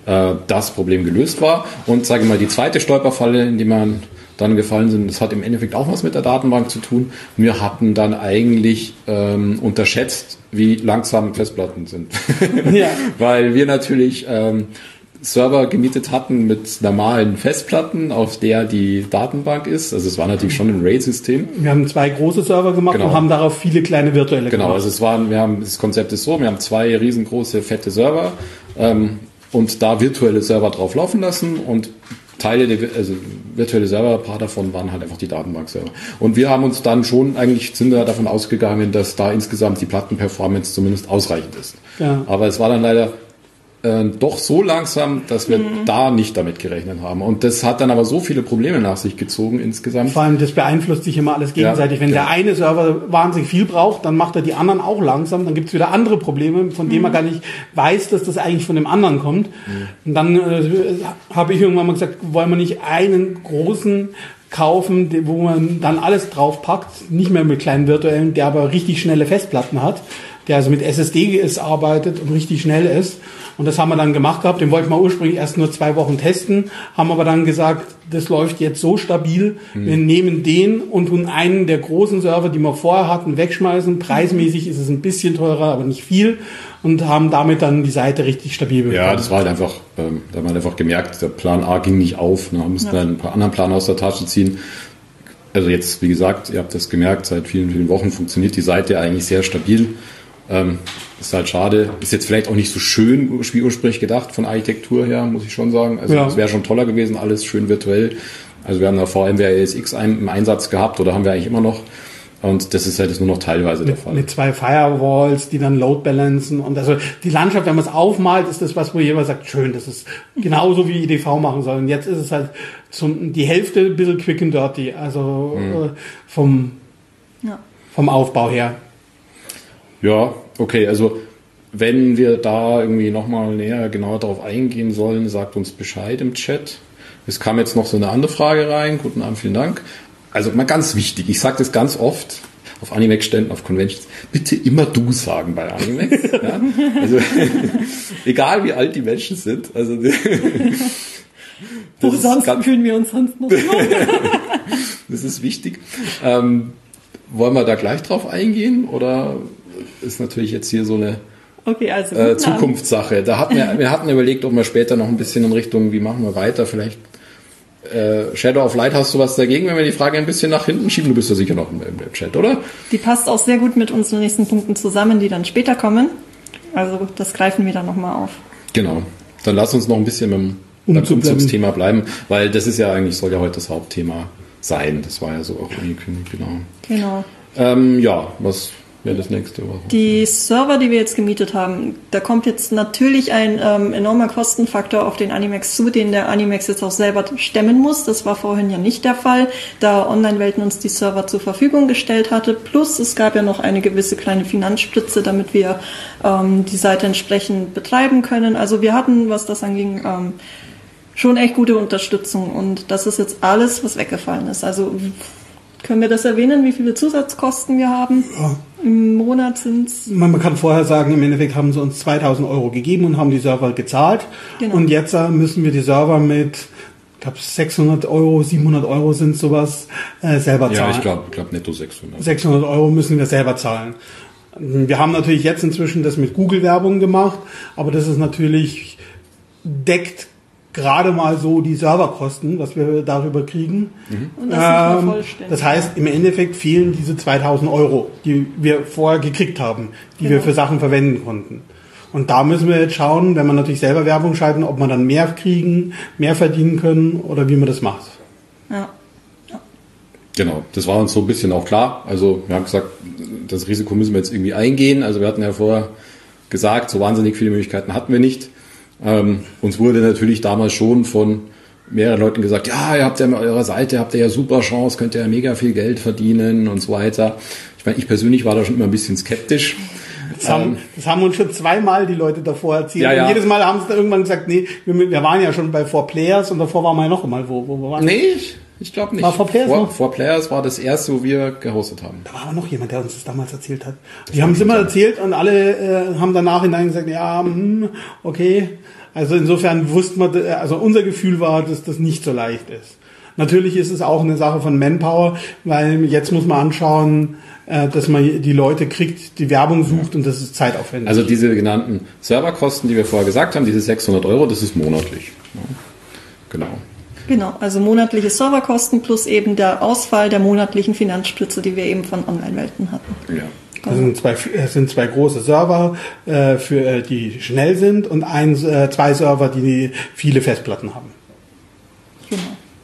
das Problem gelöst war. Und sage ich mal, die zweite Stolperfalle, in die man dann gefallen sind, das hat im Endeffekt auch was mit der Datenbank zu tun. Wir hatten dann eigentlich ähm, unterschätzt, wie langsam Festplatten sind. Ja. Weil wir natürlich ähm, Server gemietet hatten mit normalen Festplatten, auf der die Datenbank ist. Also es war natürlich schon ein RAID-System. Wir haben zwei große Server gemacht genau. und haben darauf viele kleine virtuelle genau, gemacht. Genau, also es waren, wir haben, das Konzept ist so, wir haben zwei riesengroße, fette Server, ähm, und da virtuelle Server drauf laufen lassen und Teile der, also virtuelle Server, ein paar davon waren halt einfach die Datenbank-Server. Und wir haben uns dann schon, eigentlich sind wir davon ausgegangen, dass da insgesamt die Plattenperformance zumindest ausreichend ist. Ja. Aber es war dann leider äh, doch so langsam, dass wir mhm. da nicht damit gerechnet haben. Und das hat dann aber so viele Probleme nach sich gezogen insgesamt. Vor allem, das beeinflusst sich immer alles gegenseitig. Ja, Wenn ja. der eine Server wahnsinnig viel braucht, dann macht er die anderen auch langsam. Dann gibt es wieder andere Probleme, von denen mhm. man gar nicht weiß, dass das eigentlich von dem anderen kommt. Mhm. Und dann äh, habe ich irgendwann mal gesagt, wollen wir nicht einen großen kaufen, wo man dann alles drauf packt, nicht mehr mit kleinen virtuellen, der aber richtig schnelle Festplatten hat, der also mit S S D ist, arbeitet und richtig schnell ist. Und das haben wir dann gemacht gehabt. Den wollten wir ursprünglich erst nur zwei Wochen testen, haben aber dann gesagt, das läuft jetzt so stabil. Mhm. Wir nehmen den und tun einen der großen Server, die wir vorher hatten, wegschmeißen. Preismäßig ist es ein bisschen teurer, aber nicht viel. Und haben damit dann die Seite richtig stabil bekommen. Ja, das war halt einfach, ähm, da haben wir einfach gemerkt, der Plan A ging nicht auf. Wir mussten ja. dann ein paar anderen Plan aus der Tasche ziehen. Also jetzt, wie gesagt, ihr habt das gemerkt, seit vielen, vielen Wochen funktioniert die Seite eigentlich sehr stabil. Ähm, ist halt schade. Ist jetzt vielleicht auch nicht so schön wie ursprünglich gedacht von Architektur her, muss ich schon sagen. Also es ja. wäre schon toller gewesen, alles schön virtuell. Also wir haben da VMware A S X im Einsatz gehabt oder haben wir eigentlich immer noch. Und das ist halt jetzt nur noch teilweise mit, der Fall. Mit zwei Firewalls, die dann Load balancen. Und also die Landschaft, wenn man es aufmalt, ist das was, wo jemand sagt, schön, das ist genauso wie I D V machen soll. Und jetzt ist es halt zum, die Hälfte ein bisschen quick and dirty. Also mhm. äh, vom, ja. vom Aufbau her. Ja, okay, also wenn wir da irgendwie nochmal näher genauer darauf eingehen sollen, sagt uns Bescheid im Chat. Es kam jetzt noch so eine andere Frage rein. Guten Abend, vielen Dank. Also mal ganz wichtig, ich sage das ganz oft auf Animex-Ständen, auf Conventions, bitte immer du sagen bei Animex. Ja? Also egal wie alt die Menschen sind. Also Wo sonst fühlen wir uns sonst noch? Das ist wichtig. Ähm, wollen wir da gleich drauf eingehen oder ist natürlich jetzt hier so eine okay, also äh, Zukunftssache. Da hatten wir, wir hatten überlegt, ob wir später noch ein bisschen in Richtung, wie machen wir weiter, vielleicht Äh, Shadow of Light, hast du was dagegen, wenn wir die Frage ein bisschen nach hinten schieben? Du bist ja sicher noch im, im Chat, oder? Die passt auch sehr gut mit unseren nächsten Punkten zusammen, die dann später kommen. Also das greifen wir dann nochmal auf. Genau. Dann lass uns noch ein bisschen mit dem Umzugsthema bleiben, weil das ist ja eigentlich, soll ja heute das Hauptthema sein. Das war ja so auch angekündigt, genau. Genau. Ähm, ja, was wäre das nächste Woche? Die Server, die wir jetzt gemietet haben, da kommt jetzt natürlich ein ähm, enormer Kostenfaktor auf den Animax zu, den der Animax jetzt auch selber stemmen muss. Das war vorhin ja nicht der Fall, da Online-Welten uns die Server zur Verfügung gestellt hatte. Plus es gab ja noch eine gewisse kleine Finanzspritze, damit wir ähm, die Seite entsprechend betreiben können. Also wir hatten, was das anging, ähm, schon echt gute Unterstützung. Und das ist jetzt alles, was weggefallen ist. Also können wir das erwähnen, wie viele Zusatzkosten wir haben? Ja. Im Monat sind es... Man kann vorher sagen, im Endeffekt haben sie uns zweitausend Euro gegeben und haben die Server gezahlt. Genau. Und jetzt müssen wir die Server mit, ich glaube, sechshundert Euro, siebenhundert Euro sind sowas, äh, selber zahlen. Ja, ich glaube glaub netto sechshundert. sechshundert Euro müssen wir selber zahlen. Wir haben natürlich jetzt inzwischen das mit Google-Werbung gemacht, aber das ist natürlich, deckt gerade mal so die Serverkosten, was wir darüber kriegen. Mhm. Und das, ähm, das heißt, im Endeffekt fehlen diese zweitausend Euro, die wir vorher gekriegt haben, die genau. wir für Sachen verwenden konnten. Und da müssen wir jetzt schauen, wenn wir natürlich selber Werbung schalten, ob wir dann mehr kriegen, mehr verdienen können oder wie man das macht. Ja. ja. Genau, das war uns so ein bisschen auch klar. Also wir haben gesagt, das Risiko müssen wir jetzt irgendwie eingehen. Also wir hatten ja vorher gesagt, so wahnsinnig viele Möglichkeiten hatten wir nicht. Ähm, uns wurde natürlich damals schon von mehreren Leuten gesagt, ja, ihr habt ja mit eurer Seite, habt ihr ja super Chance, könnt ihr ja mega viel Geld verdienen und so weiter. Ich meine, ich persönlich war da schon immer ein bisschen skeptisch. Das haben, ähm, das haben uns schon zweimal die Leute davor erzählt. Ja, ja. Und jedes Mal haben sie dann irgendwann gesagt, nee, wir, wir waren ja schon bei four Players und davor waren wir ja noch einmal, wo, wo, wo waren wir? Nee, ich, ich glaube nicht. War four Players four, noch? four Players war das erste, wo wir gehostet haben. Da war aber noch jemand, der uns das damals erzählt hat. Die haben es immer erzählt und alle äh, haben danach hinein gesagt, ja, hm, okay. Also insofern wusste man, also unser Gefühl war, dass das nicht so leicht ist. Natürlich ist es auch eine Sache von Manpower, weil jetzt muss man anschauen, dass man die Leute kriegt, die Werbung sucht und das ist zeitaufwendig. Also diese genannten Serverkosten, die wir vorher gesagt haben, diese sechshundert Euro, das ist monatlich. Genau. Genau, also monatliche Serverkosten plus eben der Ausfall der monatlichen Finanzspritze, die wir eben von Online-Welten hatten. Ja. Das sind zwei, das sind zwei große Server, äh, für, die schnell sind und ein, äh, zwei Server, die viele Festplatten haben. Genau.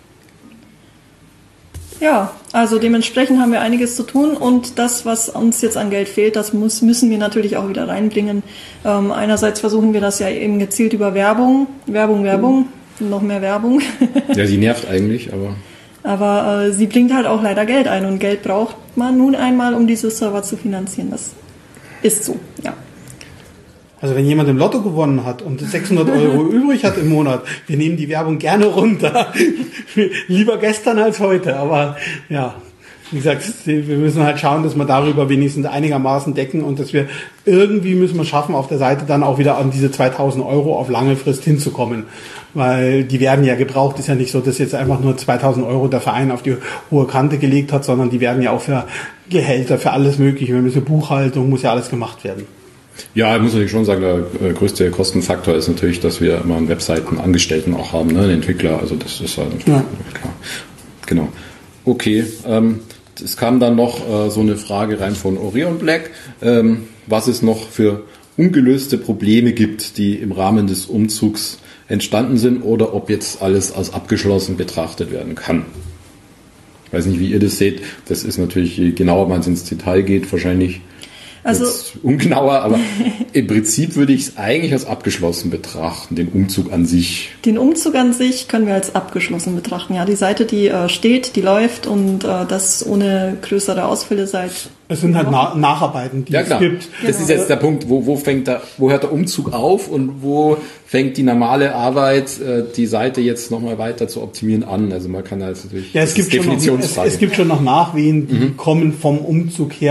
Ja, also dementsprechend haben wir einiges zu tun und das, was uns jetzt an Geld fehlt, das muss, müssen wir natürlich auch wieder reinbringen. Ähm, einerseits versuchen wir das ja eben gezielt über Werbung, Werbung, Werbung, mhm. noch mehr Werbung. Ja, die nervt eigentlich, aber... Aber äh, sie bringt halt auch leider Geld ein und Geld braucht man nun einmal, um diese Server zu finanzieren. Das ist so, ja. Also wenn jemand im Lotto gewonnen hat und sechshundert Euro übrig hat im Monat, wir nehmen die Werbung gerne runter. Lieber gestern als heute, aber ja, wie gesagt, wir müssen halt schauen, dass wir darüber wenigstens einigermaßen decken und dass wir irgendwie müssen wir schaffen, auf der Seite dann auch wieder an diese zweitausend Euro auf lange Frist hinzukommen. Weil die werden ja gebraucht, ist ja nicht so, dass jetzt einfach nur zweitausend Euro der Verein auf die hohe Kante gelegt hat, sondern die werden ja auch für Gehälter, für alles Mögliche, wir müssen Buchhaltung, muss ja alles gemacht werden. Ja, ich muss natürlich schon sagen, der größte Kostenfaktor ist natürlich, dass wir immer einen Webseitenangestellten auch haben, ne, einen Entwickler, also das ist halt ja. klar. Genau. Okay, ähm, es kam dann noch äh, so eine Frage rein von Orion Black, ähm, was es noch für ungelöste Probleme gibt, die im Rahmen des Umzugs entstanden sind oder ob jetzt alles als abgeschlossen betrachtet werden kann. Ich weiß nicht, wie ihr das seht. Das ist natürlich, je genauer man ins Detail geht, wahrscheinlich also ungenauer, aber im Prinzip würde ich es eigentlich als abgeschlossen betrachten, den Umzug an sich. Den Umzug an sich können wir als abgeschlossen betrachten. Ja, die Seite, die äh, steht, die läuft und äh, das ohne größere Ausfälle seit... Es sind halt Na- Nacharbeiten, die ja, es klar. gibt. Das genau. ist jetzt der Punkt, wo, wo fängt der, wo hört der Umzug auf und wo fängt die normale Arbeit, äh, die Seite jetzt nochmal weiter zu optimieren an. Also man kann da jetzt natürlich... Ja, es gibt, schon noch, es, es gibt schon noch Nachwehen, die mhm. kommen vom Umzug her.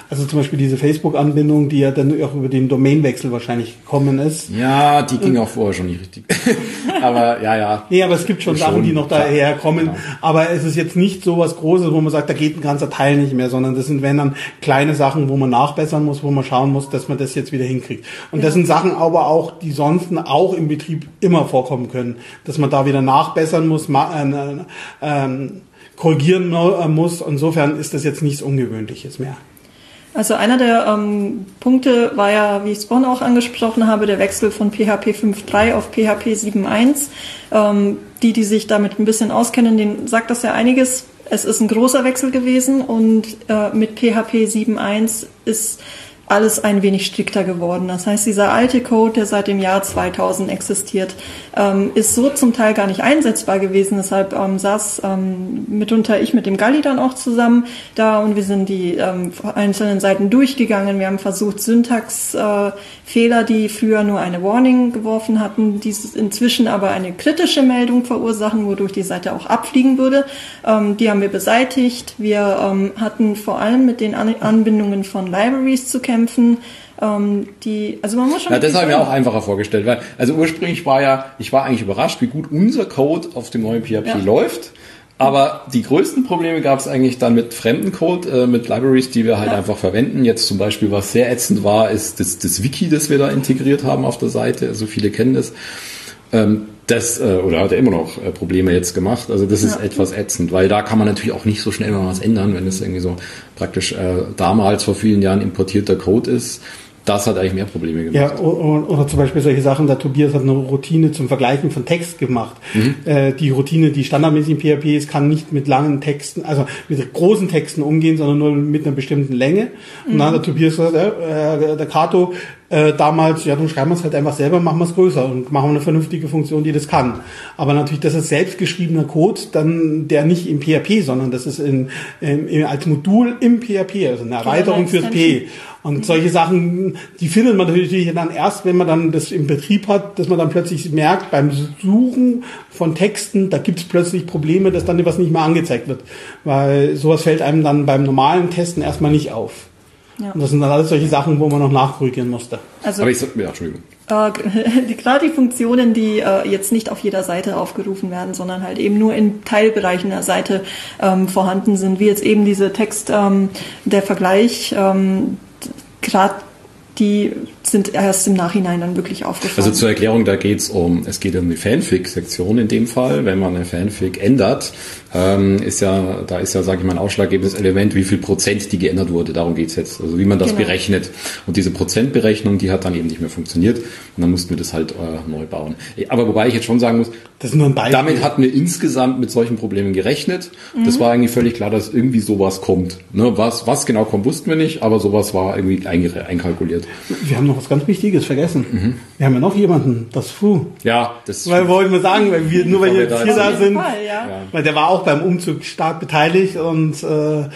Also zum Beispiel diese Facebook-Anbindung, die ja dann auch über den Domainwechsel wahrscheinlich gekommen ist. Ja, die ging auch vorher schon nicht richtig. aber ja, ja. Nee, aber es gibt schon, schon Sachen, die noch daher kommen. Genau. Aber es ist jetzt nicht so was Großes, wo man sagt, da geht ein ganzer Teil nicht mehr, sondern das sind, wenn dann kleine Sachen, wo man nachbessern muss, wo man schauen muss, dass man das jetzt wieder hinkriegt. Und ja. das sind Sachen aber auch, die sonst auch im Betrieb immer vorkommen können. Dass man da wieder nachbessern muss, ma- äh, äh, korrigieren muss. Insofern ist das jetzt nichts Ungewöhnliches mehr. Also einer der ähm, Punkte war ja, wie ich es vorhin auch angesprochen habe, der Wechsel von P H P fünf Punkt drei auf P H P sieben Punkt eins. Ähm, die, die sich damit ein bisschen auskennen, denen sagt das ja einiges. Es ist ein großer Wechsel gewesen und äh, mit P H P sieben Punkt eins ist alles ein wenig strikter geworden. Das heißt, dieser alte Code, der seit dem Jahr zweitausend existiert, ähm, ist so zum Teil gar nicht einsetzbar gewesen. Deshalb ähm, saß ähm, mitunter ich mit dem Galli dann auch zusammen da und wir sind die ähm, einzelnen Seiten durchgegangen. Wir haben versucht, Syntaxfehler, äh, die früher nur eine Warning geworfen hatten, die inzwischen aber eine kritische Meldung verursachen, wodurch die Seite auch abfliegen würde. Ähm, die haben wir beseitigt. Wir ähm, hatten vor allem mit den An- Anbindungen von Libraries zu kämpfen. Kämpfen, ähm, die, also man muss schon. Ja, das habe ich mir auch einfacher vorgestellt, weil, also ursprünglich war ja, ich war eigentlich überrascht, wie gut unser Code auf dem neuen P H P ja. läuft, aber die größten Probleme gab es eigentlich dann mit fremden Code, äh, mit Libraries, die wir halt ja. einfach verwenden. Jetzt zum Beispiel, was sehr ätzend war, ist das, das Wiki, das wir da integriert haben auf der Seite, also viele kennen das. Ähm, Das, äh, oder hat er immer noch äh, Probleme jetzt gemacht. Also das ist ja. etwas ätzend, weil da kann man natürlich auch nicht so schnell mal was ändern, wenn es irgendwie so praktisch äh, damals vor vielen Jahren importierter Code ist. Das hat eigentlich mehr Probleme gemacht. Ja, oder, oder zum Beispiel solche Sachen, der Tobias hat eine Routine zum Vergleichen von Text gemacht. Mhm. Äh, die Routine, die standardmäßig in P H P ist, kann nicht mit langen Texten, also mit großen Texten umgehen, sondern nur mit einer bestimmten Länge. Mhm. Und dann hat der Tobias gesagt, äh, der Kato, äh, damals, ja, dann schreiben wir es halt einfach selber, machen wir es größer und machen eine vernünftige Funktion, die das kann. Aber natürlich, das ist selbstgeschriebener Code, dann der nicht im P H P, sondern das ist in, in, als Modul im P H P, also eine Erweiterung fürs P. Und solche Sachen, die findet man natürlich dann erst, wenn man dann das im Betrieb hat, dass man dann plötzlich merkt, beim Suchen von Texten, da gibt es plötzlich Probleme, dass dann was nicht mehr angezeigt wird. Weil sowas fällt einem dann beim normalen Testen erstmal nicht auf. Ja. Und das sind dann alles solche Sachen, wo man noch nachkorrigieren musste. Also, Aber ich sag mir, ja, Entschuldigung. Äh, die, gerade die Funktionen, die äh, jetzt nicht auf jeder Seite aufgerufen werden, sondern halt eben nur in Teilbereichen der Seite ähm, vorhanden sind, wie jetzt eben diese Text, ähm, der Vergleich, ähm, gerade die sind erst im Nachhinein dann wirklich aufgefallen. Also zur Erklärung, da geht's um, es geht um die Fanfic-Sektion in dem Fall. Wenn man eine Fanfic ändert, ähm, ist ja, da ist ja, sage ich mal, ein ausschlaggebendes Element, wie viel Prozent die geändert wurde. Darum geht's jetzt. Also wie man das genau. berechnet. Und diese Prozentberechnung, die hat dann eben nicht mehr funktioniert. Und dann mussten wir das halt äh, neu bauen. Aber wobei ich jetzt schon sagen muss, das ist nur ein Beispiel. Damit hatten wir insgesamt mit solchen Problemen gerechnet. Mhm. Das war eigentlich völlig klar, dass irgendwie sowas kommt. Ne, was, was genau kommt, wussten wir nicht, aber sowas war irgendwie einkalkuliert. Wir haben noch was ganz Wichtiges vergessen. Mhm. Wir haben ja noch jemanden, das Fu. Ja, das weil wollten wir sagen, weil wir nur weil wir jetzt hier da sind, Fall, ja. weil der war auch beim Umzug stark beteiligt und äh,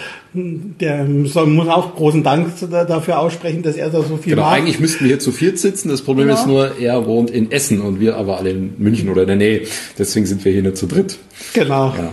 der soll, muss auch großen Dank dafür aussprechen, dass er da so viel genau, macht. Eigentlich müssten wir hier zu viert sitzen. Das Problem genau. ist nur, er wohnt in Essen und wir aber alle in München oder in der Nähe. Deswegen sind wir hier nur zu dritt. Genau. Ja.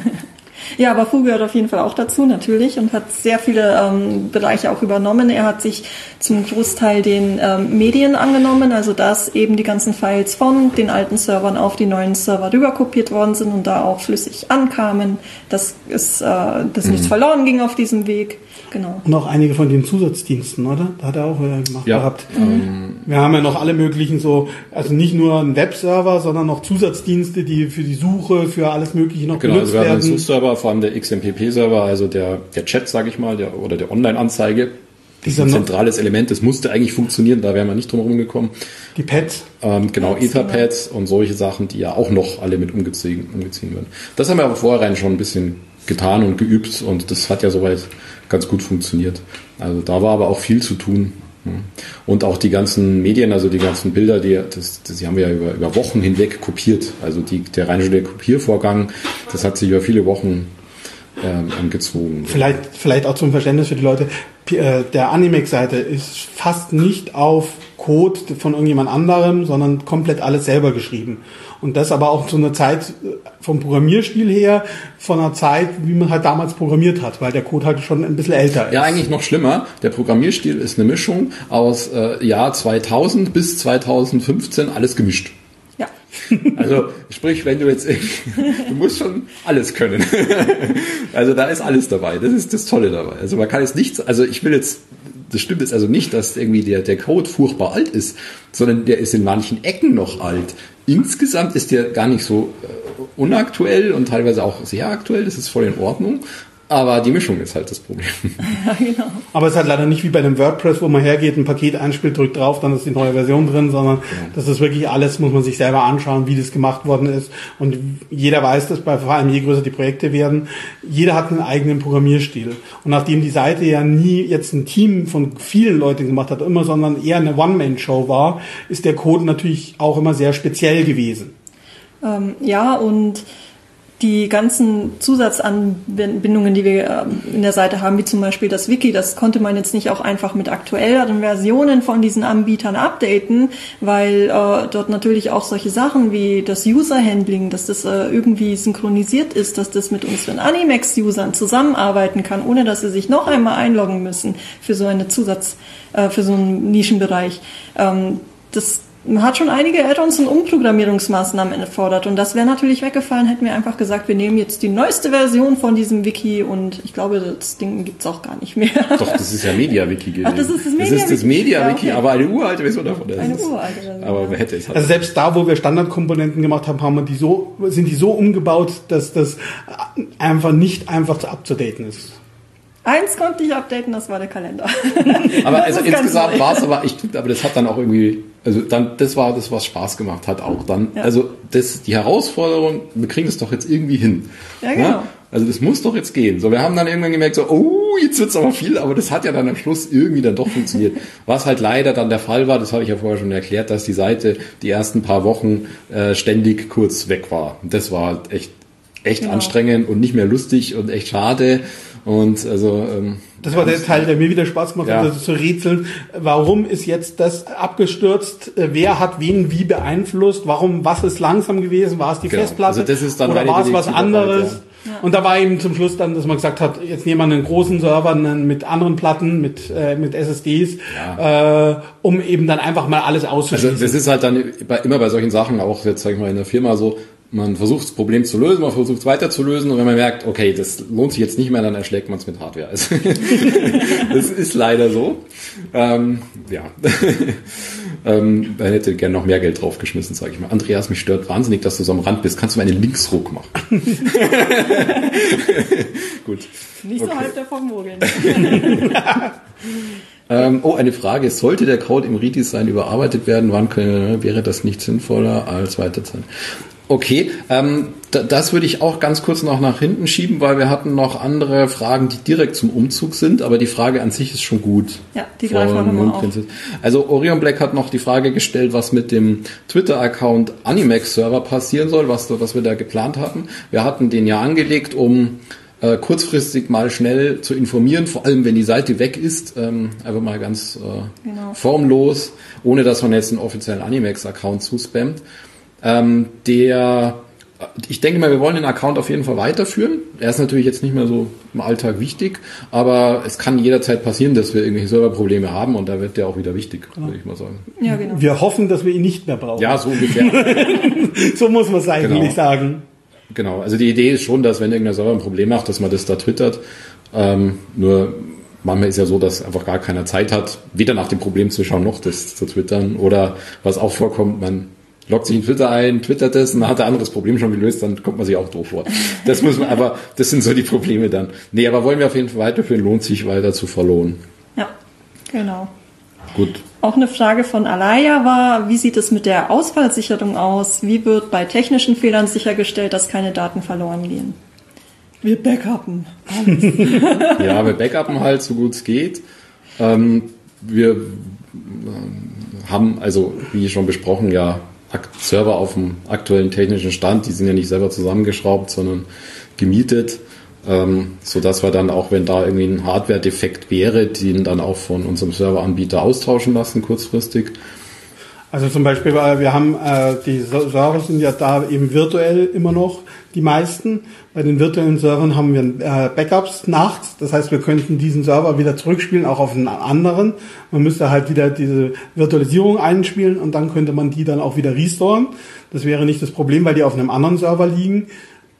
Ja, aber Fu gehört auf jeden Fall auch dazu, natürlich, und hat sehr viele ähm, Bereiche auch übernommen. Er hat sich zum Großteil den ähm, Medien angenommen, also dass eben die ganzen Files von den alten Servern auf die neuen Server rüberkopiert worden sind und da auch flüssig ankamen, dass, es, äh, dass mhm. nichts verloren ging auf diesem Weg. Genau. Und auch einige von den Zusatzdiensten, oder? Da hat er auch äh, gemacht ja. gehabt. Mhm. Wir haben ja noch alle möglichen so, also nicht nur einen Webserver, sondern noch Zusatzdienste, die für die Suche, für alles Mögliche noch genau, genutzt also wir werden. Genau, einen Server, vor allem der X M P P-Server, also der, der Chat, sage ich mal, der, oder der Online-Anzeige. Das ist ein zentrales Element, das musste eigentlich funktionieren, da wären wir nicht drum herum gekommen. Die Pads. Ähm, genau, Etherpads und solche Sachen, die ja auch noch alle mit umgezogen, umgezogen werden. Das haben wir aber vorher schon ein bisschen getan und geübt und das hat ja soweit ganz gut funktioniert. Also da war aber auch viel zu tun. Und auch die ganzen Medien, also die ganzen Bilder, die, das, das, die haben wir ja über, über Wochen hinweg kopiert. Also die, der reine der Kopiervorgang, das hat sich über viele Wochen ähm, gezogen. Vielleicht, vielleicht auch zum Verständnis für die Leute, der Animex-Seite ist fast nicht auf Code von irgendjemand anderem, sondern komplett alles selber geschrieben. Und das aber auch zu einer Zeit vom Programmierstil her, von einer Zeit, wie man halt damals programmiert hat, weil der Code halt schon ein bisschen älter ist. Ja, eigentlich noch schlimmer. Der Programmierstil ist eine Mischung aus äh, Jahr zweitausend bis zweitausendfünfzehn, alles gemischt. Ja. Also sprich, wenn du jetzt, du musst schon alles können. Also da ist alles dabei. Das ist das Tolle dabei. Also man kann jetzt nichts, also ich will jetzt, das stimmt jetzt also nicht, dass irgendwie der, der Code furchtbar alt ist, sondern der ist in manchen Ecken noch alt. Insgesamt ist der gar nicht so äh, unaktuell und teilweise auch sehr aktuell. Das ist voll in Ordnung. Aber die Mischung ist halt das Problem. Ja, genau. Aber es ist halt leider nicht wie bei dem WordPress, wo man hergeht, ein Paket einspielt, drückt drauf, dann ist die neue Version drin, sondern ja. Das ist wirklich alles, muss man sich selber anschauen, wie das gemacht worden ist. Und jeder weiß das, bei, vor allem je größer die Projekte werden, jeder hat einen eigenen Programmierstil. Und nachdem die Seite ja nie jetzt ein Team von vielen Leuten gemacht hat, immer, sondern eher eine One-Man-Show war, ist der Code natürlich auch immer sehr speziell gewesen. Ähm, ja, und die ganzen Zusatzanbindungen, die wir in der Seite haben, wie zum Beispiel das Wiki, das konnte man jetzt nicht auch einfach mit aktuelleren Versionen von diesen Anbietern updaten, weil äh, dort natürlich auch solche Sachen wie das User-Handling, dass das äh, irgendwie synchronisiert ist, dass das mit unseren Animex-Usern zusammenarbeiten kann, ohne dass sie sich noch einmal einloggen müssen für so eine Zusatz, äh, für so einen Nischenbereich. Ähm, das Man hat schon einige Add-ons und Umprogrammierungsmaßnahmen erfordert und das wäre natürlich weggefallen, hätten wir einfach gesagt, wir nehmen jetzt die neueste Version von diesem Wiki und ich glaube, das Ding gibt's auch gar nicht mehr. Doch, das ist ja MediaWiki gewesen. Ach, das ist das MediaWiki? Das ist das MediaWiki, ja, okay. Aber eine uralte Version davon. Eine ist, uralte Version. Aber wer hätte es halt. Also selbst da, wo wir Standardkomponenten gemacht haben, haben wir die so, sind die so umgebaut, dass das einfach nicht einfach zu abzudaten ist. Eins konnte ich updaten, das war der Kalender. Aber also insgesamt war es, aber ich finde, aber das hat dann auch irgendwie, also dann, das war das, was Spaß gemacht hat auch dann. Ja. Also das, die Herausforderung, wir kriegen es doch jetzt irgendwie hin. Ja, genau. Ja? Also das muss doch jetzt gehen. So, wir haben dann irgendwann gemerkt, so, oh, jetzt wird's aber viel, aber das hat ja dann am Schluss irgendwie dann doch funktioniert. Was halt leider dann der Fall war, das habe ich ja vorher schon erklärt, dass die Seite die ersten paar Wochen äh, ständig kurz weg war. Und das war halt echt, echt genau. anstrengend und nicht mehr lustig und echt schade. Und also ähm, das war der Teil, der mir wieder Spaß gemacht hat, ja. das zu rätseln. Warum ist jetzt das abgestürzt? Wer hat wen wie beeinflusst? Warum? Was ist langsam gewesen? War es die genau. Festplatte? Also das ist dann oder war es was anderes? Halt, ja. Und da war eben zum Schluss dann, dass man gesagt hat, jetzt nehmen wir einen großen Server mit anderen Platten, mit äh, mit S S Ds, ja. äh, um eben dann einfach mal alles auszuschließen. Also das ist halt dann bei, immer bei solchen Sachen, auch jetzt sag ich mal in der Firma so, man versucht das Problem zu lösen, man versucht es weiter zu lösen und wenn man merkt, okay, das lohnt sich jetzt nicht mehr, dann erschlägt man es mit Hardware. Also, das ist leider so. Ähm, ja, ähm, da hätte gerne noch mehr Geld draufgeschmissen, sage ich mal. Andreas, mich stört wahnsinnig, dass du so am Rand bist. Kannst du mir einen Linksruck machen? Gut. Nicht so okay. halb davon mogeln. Ähm, oh, eine Frage. Sollte der Code im Redesign überarbeitet werden, wann können, wäre das nicht sinnvoller als weiterzahlen? Okay, ähm, d- das würde ich auch ganz kurz noch nach hinten schieben, weil wir hatten noch andere Fragen, die direkt zum Umzug sind, aber die Frage an sich ist schon gut. Ja, die greifen wir nochmal auf. Also Orion Black hat noch die Frage gestellt, was mit dem Twitter-Account Animex-Server passieren soll, was, was wir da geplant hatten. Wir hatten den ja angelegt, um äh, kurzfristig mal schnell zu informieren, vor allem wenn die Seite weg ist, ähm, einfach mal ganz äh, genau. formlos, ohne dass man jetzt einen offiziellen Animex-Account zuspammt. Ähm, der, ich denke mal, wir wollen den Account auf jeden Fall weiterführen. Er ist natürlich jetzt nicht mehr so im Alltag wichtig, aber es kann jederzeit passieren, dass wir irgendwelche Serverprobleme haben und da wird der auch wieder wichtig, genau. würde ich mal sagen. Ja, genau. Wir hoffen, dass wir ihn nicht mehr brauchen. Ja, so ungefähr. So muss man es eigentlich genau. sagen. Genau, also die Idee ist schon, dass wenn irgendein Server ein Problem macht, dass man das da twittert. Ähm, nur manchmal ist ja so, dass einfach gar keiner Zeit hat, weder nach dem Problem zu schauen, noch das zu twittern. Oder was auch vorkommt, man loggt sich in Twitter ein, twittert es und dann hat er ein anderes Problem schon gelöst, dann kommt man sich auch doof vor. Das muss man, aber das sind so die Probleme dann. Nee, aber wollen wir auf jeden Fall weiterführen, lohnt sich weiter zu verlohnen. Ja, genau. Gut. Auch eine Frage von Alaya war, wie sieht es mit der Ausfallsicherung aus? Wie wird bei technischen Fehlern sichergestellt, dass keine Daten verloren gehen? Wir backuppen. Ja, wir backuppen halt so gut es geht. Ähm, wir haben, also wie schon besprochen, ja Server auf dem aktuellen technischen Stand, die sind ja nicht selber zusammengeschraubt, sondern gemietet. ähm, so dass wir dann auch, wenn da irgendwie ein Hardware-Defekt wäre, den dann auch von unserem Serveranbieter austauschen lassen kurzfristig. Also zum Beispiel, wir haben, äh, die Server sind ja da eben virtuell immer noch die meisten. Bei den virtuellen Servern haben wir äh, Backups nachts. Das heißt, wir könnten diesen Server wieder zurückspielen, auch auf einen anderen. Man müsste halt wieder diese Virtualisierung einspielen und dann könnte man die dann auch wieder restoren. Das wäre nicht das Problem, weil die auf einem anderen Server liegen.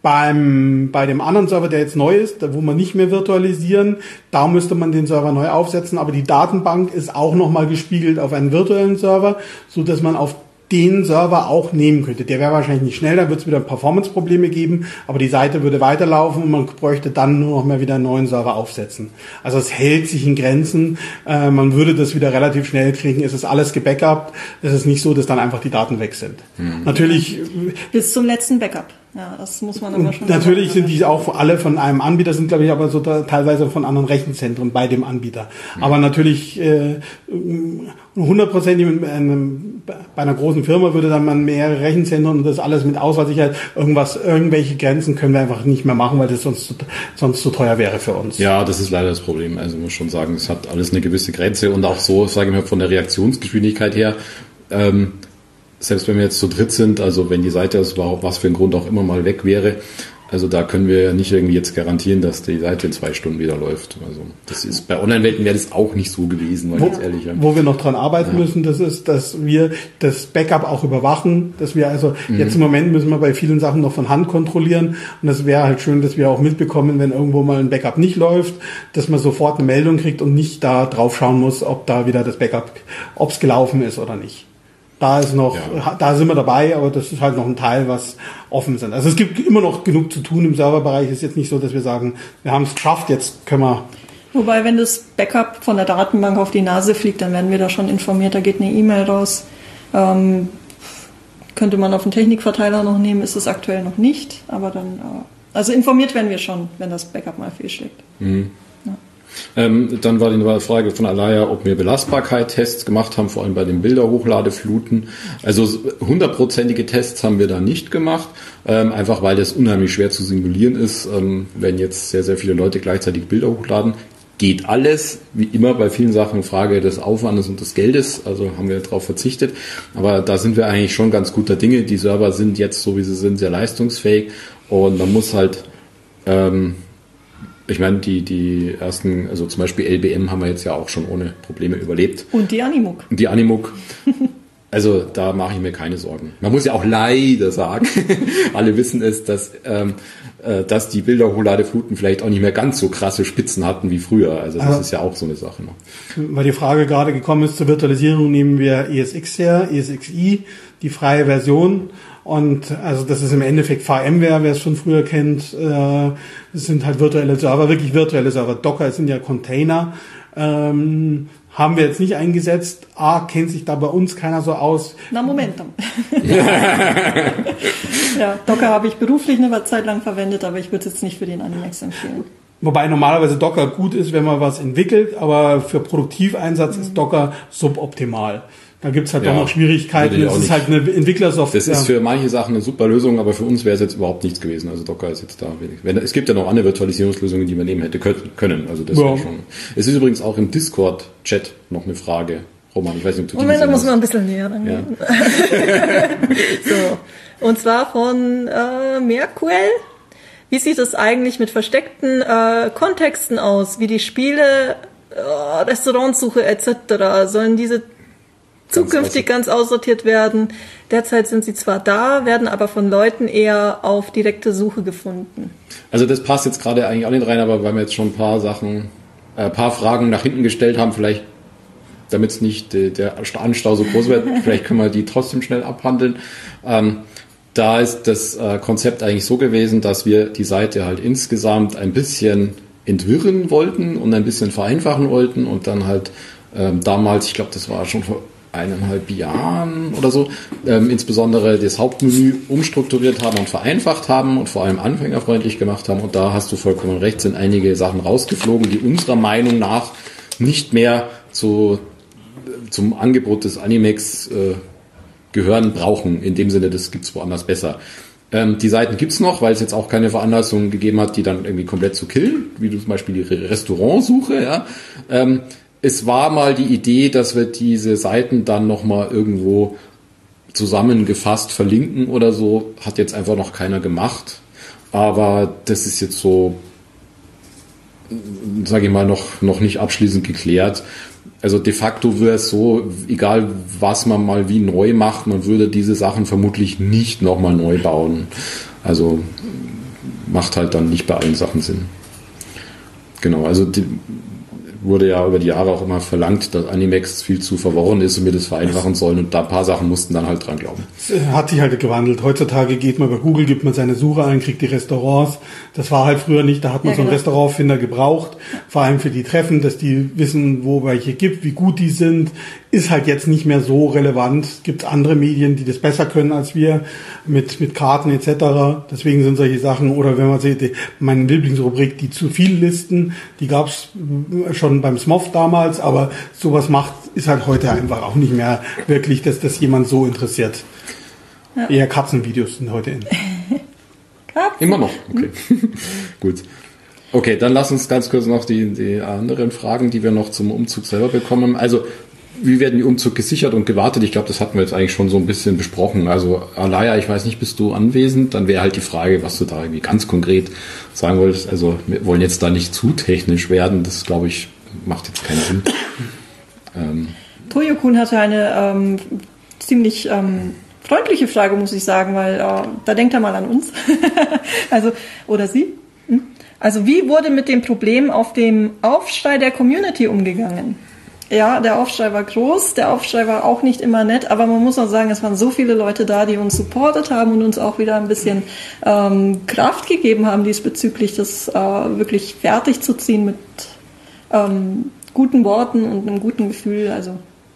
Beim, bei dem anderen Server, der jetzt neu ist, wo man nicht mehr virtualisieren, da müsste man den Server neu aufsetzen, aber die Datenbank ist auch nochmal gespiegelt auf einen virtuellen Server, so dass man auf den Server auch nehmen könnte. Der wäre wahrscheinlich nicht schnell, da wird es wieder Performance-Probleme geben, aber die Seite würde weiterlaufen und man bräuchte dann nur noch mal wieder einen neuen Server aufsetzen. Also es hält sich in Grenzen, äh, man würde das wieder relativ schnell kriegen, es ist alles gebackupt, es ist nicht so, dass dann einfach die Daten weg sind. Mhm. Natürlich bis zum letzten Backup. Ja, das muss man aber schon. Natürlich sind die auch alle von einem Anbieter, sind glaube ich aber so da, teilweise von anderen Rechenzentren bei dem Anbieter. Mhm. Aber natürlich äh, hundertprozentig bei einer großen Firma würde dann man mehrere Rechenzentren und das alles mit Auswahlsicherheit, irgendwas, irgendwelche Grenzen können wir einfach nicht mehr machen, weil das sonst, sonst zu teuer wäre für uns. Ja, das ist leider das Problem. Also muss schon sagen, es hat alles eine gewisse Grenze und auch so, sage ich mal, von der Reaktionsgeschwindigkeit her, ähm, selbst wenn wir jetzt zu dritt sind, also wenn die Seite aus was für ein Grund auch immer mal weg wäre, also da können wir ja nicht irgendwie jetzt garantieren, dass die Seite in zwei Stunden wieder läuft. Also das ist bei Online-Welten wäre das auch nicht so gewesen, weil wo, jetzt ehrlich. Ja. Wo wir noch dran arbeiten ja. müssen, das ist, dass wir das Backup auch überwachen, dass wir also mhm. jetzt im Moment müssen wir bei vielen Sachen noch von Hand kontrollieren und das wäre halt schön, dass wir auch mitbekommen, wenn irgendwo mal ein Backup nicht läuft, dass man sofort eine Meldung kriegt und nicht da drauf schauen muss, ob da wieder das Backup, ob es gelaufen ist oder nicht. Da ist noch, ja. da sind wir dabei, aber das ist halt noch ein Teil, was offen sind. Also es gibt immer noch genug zu tun im Serverbereich. Es ist jetzt nicht so, dass wir sagen, wir haben es geschafft, jetzt können wir. Wobei, wenn das Backup von der Datenbank auf die Nase fliegt, dann werden wir da schon informiert. Da geht eine E-Mail raus. Ähm, könnte man auf den Technikverteiler noch nehmen, ist es aktuell noch nicht. Aber dann, äh, also informiert werden wir schon, wenn das Backup mal fehlschlägt. Mhm. Ähm, dann war die Frage von Alaya, ob wir Belastbarkeit-Tests gemacht haben, vor allem bei den Bilderhochdefluten. Also hundertprozentige Tests haben wir da nicht gemacht, ähm, einfach weil das unheimlich schwer zu simulieren ist, ähm, wenn jetzt sehr, sehr viele Leute gleichzeitig Bilder hochladen. Geht alles, wie immer bei vielen Sachen, Frage des Aufwandes und des Geldes, also haben wir darauf verzichtet. Aber da sind wir eigentlich schon ganz guter Dinge. Die Server sind jetzt, so wie sie sind, sehr leistungsfähig und man muss halt... Ähm, Ich meine, die, die ersten, also zum Beispiel L B M haben wir jetzt ja auch schon ohne Probleme überlebt. Und die Animoog. Und die Animoog. Also da mache ich mir keine Sorgen. Man muss ja auch leider sagen, alle wissen es, dass, ähm, äh, dass die Bilderhochladefluten vielleicht auch nicht mehr ganz so krasse Spitzen hatten wie früher. Also das also, ist ja auch so eine Sache noch. Weil die Frage gerade gekommen ist, zur Virtualisierung nehmen wir E S X her, E S X i, die freie Version. Und also das ist im Endeffekt VMware, wer es schon früher kennt. Äh, das sind halt virtuelle Server, wirklich virtuelle Server. Docker sind ja Container. Ähm, haben wir jetzt nicht eingesetzt. A, kennt sich da bei uns keiner so aus. Na, Momentum. Ja, Docker habe ich beruflich eine Zeit lang verwendet, aber ich würde es jetzt nicht für den Animex empfehlen. Wobei normalerweise Docker gut ist, wenn man was entwickelt, aber für Produktiveinsatz mhm. ist Docker suboptimal. Da gibt's halt ja, doch noch Schwierigkeiten. Das ist halt eine Entwicklersoftware. Das ist für manche Sachen eine super Lösung, aber für uns wäre es jetzt überhaupt nichts gewesen. Also Docker ist jetzt da wenig. Wenn, es gibt ja noch andere Virtualisierungslösungen, die man nehmen hätte können. Also das ja. wäre schon. Es ist übrigens auch im Discord-Chat noch eine Frage. Roman, ich weiß nicht, ob du die Moment, da muss man ein bisschen näher rangehen. Ja. So. Und zwar von äh, Merquell. Wie sieht es eigentlich mit versteckten äh, Kontexten aus? Wie die Spiele, äh, Restaurantsuche et cetera. Sollen diese zukünftig ganz aussortiert werden. Derzeit sind sie zwar da, werden aber von Leuten eher auf direkte Suche gefunden. Also das passt jetzt gerade eigentlich auch nicht rein, aber weil wir jetzt schon ein paar Sachen, ein äh, paar Fragen nach hinten gestellt haben, vielleicht, damit es nicht äh, der Anstau so groß wird, vielleicht können wir die trotzdem schnell abhandeln. Ähm, da ist das äh, Konzept eigentlich so gewesen, dass wir die Seite halt insgesamt ein bisschen entwirren wollten und ein bisschen vereinfachen wollten und dann halt ähm, damals, ich glaube, das war schon vor eineinhalb Jahren oder so, ähm, insbesondere das Hauptmenü umstrukturiert haben und vereinfacht haben und vor allem anfängerfreundlich gemacht haben. Und da hast du vollkommen recht, sind einige Sachen rausgeflogen, die unserer Meinung nach nicht mehr zu, zum Angebot des Animex äh, gehören, brauchen. In dem Sinne, das gibt's woanders besser. Ähm, die Seiten gibt's noch, weil es jetzt auch keine Veranlassung gegeben hat, die dann irgendwie komplett zu killen, wie du zum Beispiel die Restaurantsuche. Ja. Ähm, es war mal die Idee, dass wir diese Seiten dann nochmal irgendwo zusammengefasst verlinken oder so. Hat jetzt einfach noch keiner gemacht. Aber das ist jetzt so, sage ich mal, noch, noch nicht abschließend geklärt. Also de facto wäre es so, egal was man mal wie neu macht, man würde diese Sachen vermutlich nicht nochmal neu bauen. Also macht halt dann nicht bei allen Sachen Sinn. Genau, also die, wurde ja über die Jahre auch immer verlangt, dass Animex viel zu verworren ist und wir das vereinfachen sollen und da ein paar Sachen mussten dann halt dran glauben. Es hat sich halt gewandelt. Heutzutage geht man bei Google, gibt man seine Suche ein, kriegt die Restaurants. Das war halt früher nicht, da hat man ja, so einen genau. Restaurantfinder gebraucht, vor allem für die Treffen, dass die wissen, wo welche gibt, wie gut die sind, ist halt jetzt nicht mehr so relevant. Es gibt andere Medien, die das besser können als wir, mit mit Karten et cetera. Deswegen sind solche Sachen, oder wenn man sieht, meine Lieblingsrubrik, die zu viel Listen, die gab es schon beim S M O F damals, aber sowas macht, ist halt heute einfach auch nicht mehr wirklich, dass das jemand so interessiert. Ja. Eher Katzenvideos sind heute in. Katzen? Immer noch, okay. Gut. Okay, dann lass uns ganz kurz noch die, die anderen Fragen, die wir noch zum Umzug selber bekommen. Also, wie werden die Umzug gesichert und gewartet? Ich glaube, das hatten wir jetzt eigentlich schon so ein bisschen besprochen. Also, Alaya, ich weiß nicht, bist du anwesend? Dann wäre halt die Frage, was du da irgendwie ganz konkret sagen wolltest. Also, wir wollen jetzt da nicht zu technisch werden. Das, glaube ich, macht jetzt keinen Sinn. ähm. Toyo-kun hatte eine ähm, ziemlich ähm, freundliche Frage, muss ich sagen, weil äh, da denkt er mal an uns. Also, oder sie. Hm? Also, wie wurde mit dem Problem auf dem Aufschrei der Community umgegangen? Ja, der Aufschrei war groß, der Aufschrei war auch nicht immer nett, aber man muss auch sagen, es waren so viele Leute da, die uns supportet haben und uns auch wieder ein bisschen ähm, Kraft gegeben haben diesbezüglich, das äh, wirklich fertig zu ziehen mit ähm, guten Worten und einem guten Gefühl, also.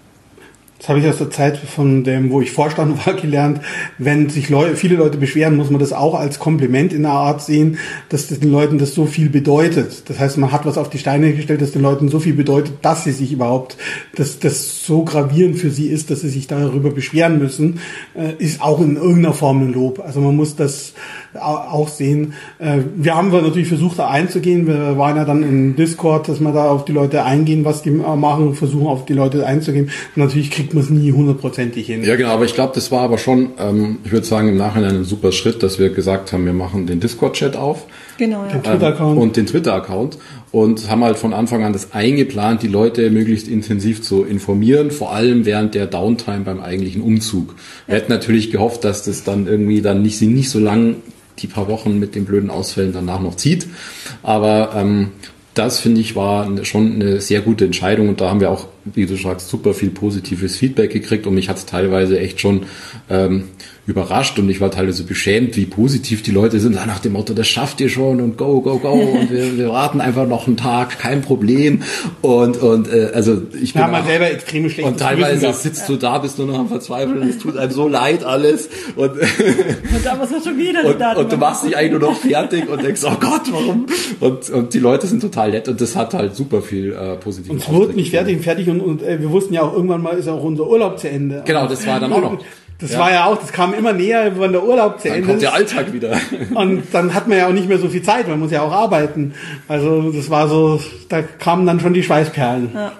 Das habe ich aus der Zeit von dem, wo ich Vorstand war, gelernt. Wenn sich Leute, viele Leute beschweren, muss man das auch als Kompliment in einer Art sehen, dass das den Leuten das so viel bedeutet. Das heißt, man hat was auf die Steine gestellt, das den Leuten so viel bedeutet, dass sie sich überhaupt, dass das so gravierend für sie ist, dass sie sich darüber beschweren müssen, ist auch in irgendeiner Form ein Lob. Also man muss das auch sehen. Wir haben natürlich versucht, da einzugehen. Wir waren ja dann im Discord, dass wir da auf die Leute eingehen, was die machen, versuchen auf die Leute einzugehen. Und natürlich kriegt man es nie hundertprozentig hin. Ja, genau, aber ich glaube, das war aber schon, ähm, ich würde sagen, im Nachhinein ein super Schritt, dass wir gesagt haben, wir machen den Discord-Chat auf. Genau, ja. Den Twitter-Account. Und den Twitter-Account. Und haben halt von Anfang an das eingeplant, die Leute möglichst intensiv zu informieren, vor allem während der Downtime beim eigentlichen Umzug. Wir hätten natürlich gehofft, dass das dann irgendwie dann nicht, sie nicht so lang die paar Wochen mit den blöden Ausfällen danach noch zieht. Aber ähm, das, finde ich, war schon eine sehr gute Entscheidung und da haben wir auch, wie du sagst, super viel positives Feedback gekriegt und mich hat es teilweise echt schon ähm, überrascht und ich war teilweise beschämt, wie positiv die Leute sind, nach dem Motto, das schafft ihr schon und go, go, go und wir, wir warten einfach noch einen Tag, kein Problem und und äh, also ich bin ja, man selber extrem schlecht und teilweise sitzt du da, bist du noch am Verzweifeln, es tut einem so leid alles und und da muss man schon wieder und, und du machst dich eigentlich nur noch fertig und denkst, oh Gott, warum? Und und die Leute sind total nett und das hat halt super viel äh, positiv. Und es wurde nicht fertig, fertig und, und äh, wir wussten ja auch irgendwann mal ist auch unser Urlaub zu Ende. Genau, das war dann auch noch. Das ja. war ja auch, das kam immer näher, wenn der Urlaub zu dann Ende kommt ist. Der Alltag wieder. Und dann hat man ja auch nicht mehr so viel Zeit, man muss ja auch arbeiten. Also das war so, da kamen dann schon die Schweißperlen. Ja.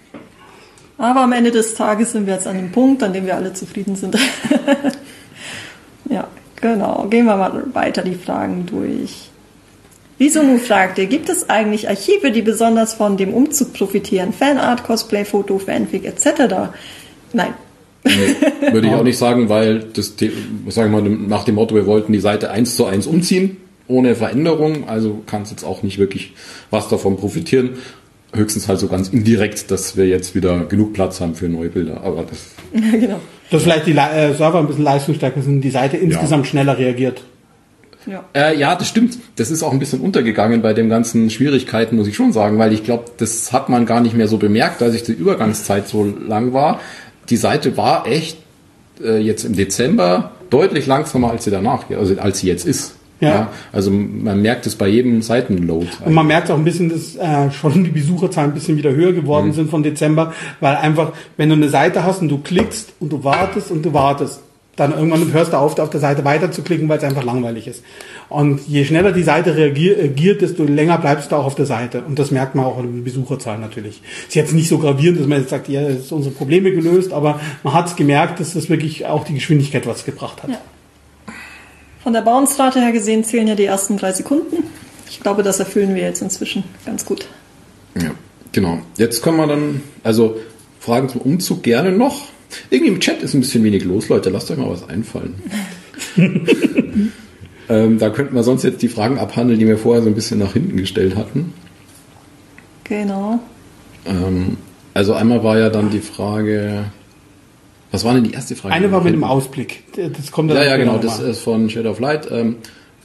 Aber am Ende des Tages sind wir jetzt an dem Punkt, an dem wir alle zufrieden sind. Ja, genau. Gehen wir mal weiter die Fragen durch. Risumu fragte, gibt es eigentlich Archive, die besonders von dem Umzug profitieren? Fanart, Cosplay, Foto, Fanfic et cetera? Nein. Nee, würde ich auch nicht sagen, weil das, sagen wir mal, nach dem Motto, wir wollten die Seite eins zu eins umziehen, ohne Veränderung, also kann es jetzt auch nicht wirklich was davon profitieren. Höchstens halt so ganz indirekt, dass wir jetzt wieder genug Platz haben für neue Bilder, aber das... Ja, genau. Dass vielleicht die äh, Server ein bisschen leistungsstärker sind, die Seite insgesamt ja. schneller reagiert. Ja. Äh, ja, das stimmt. Das ist auch ein bisschen untergegangen bei den ganzen Schwierigkeiten, muss ich schon sagen, weil ich glaube, das hat man gar nicht mehr so bemerkt, als ich die Übergangszeit so lang war. Die Seite war echt äh, jetzt im Dezember deutlich langsamer als sie danach, also als sie jetzt ist. Ja. ja. Also man merkt es bei jedem Seitenload. Und man merkt auch ein bisschen, dass äh, schon die Besucherzahlen ein bisschen wieder höher geworden mhm. sind von Dezember, weil einfach, wenn du eine Seite hast und du klickst und du wartest und du wartest, dann irgendwann hörst du auf, auf der Seite weiterzuklicken, weil es einfach langweilig ist. Und je schneller die Seite reagiert, desto länger bleibst du auch auf der Seite. Und das merkt man auch in den Besucherzahlen natürlich. Ist jetzt nicht so gravierend, dass man jetzt sagt, ja, das ist unsere Probleme gelöst, aber man hat es gemerkt, dass das wirklich auch die Geschwindigkeit was gebracht hat. Ja. Von der Bounce-Rate her gesehen zählen ja die ersten drei Sekunden. Ich glaube, das erfüllen wir jetzt inzwischen ganz gut. Ja, genau. Jetzt können wir dann, also Fragen zum Umzug gerne noch. Irgendwie im Chat ist ein bisschen wenig los, Leute. Lasst euch mal was einfallen. ähm, da könnten wir sonst jetzt die Fragen abhandeln, die wir vorher so ein bisschen nach hinten gestellt hatten. Genau. Ähm, also einmal war ja dann die Frage, was war denn die erste Frage? Eine war mit dem Ausblick. Das kommt dann ja, ja, genau. Das ist von Shade of Light. Ähm,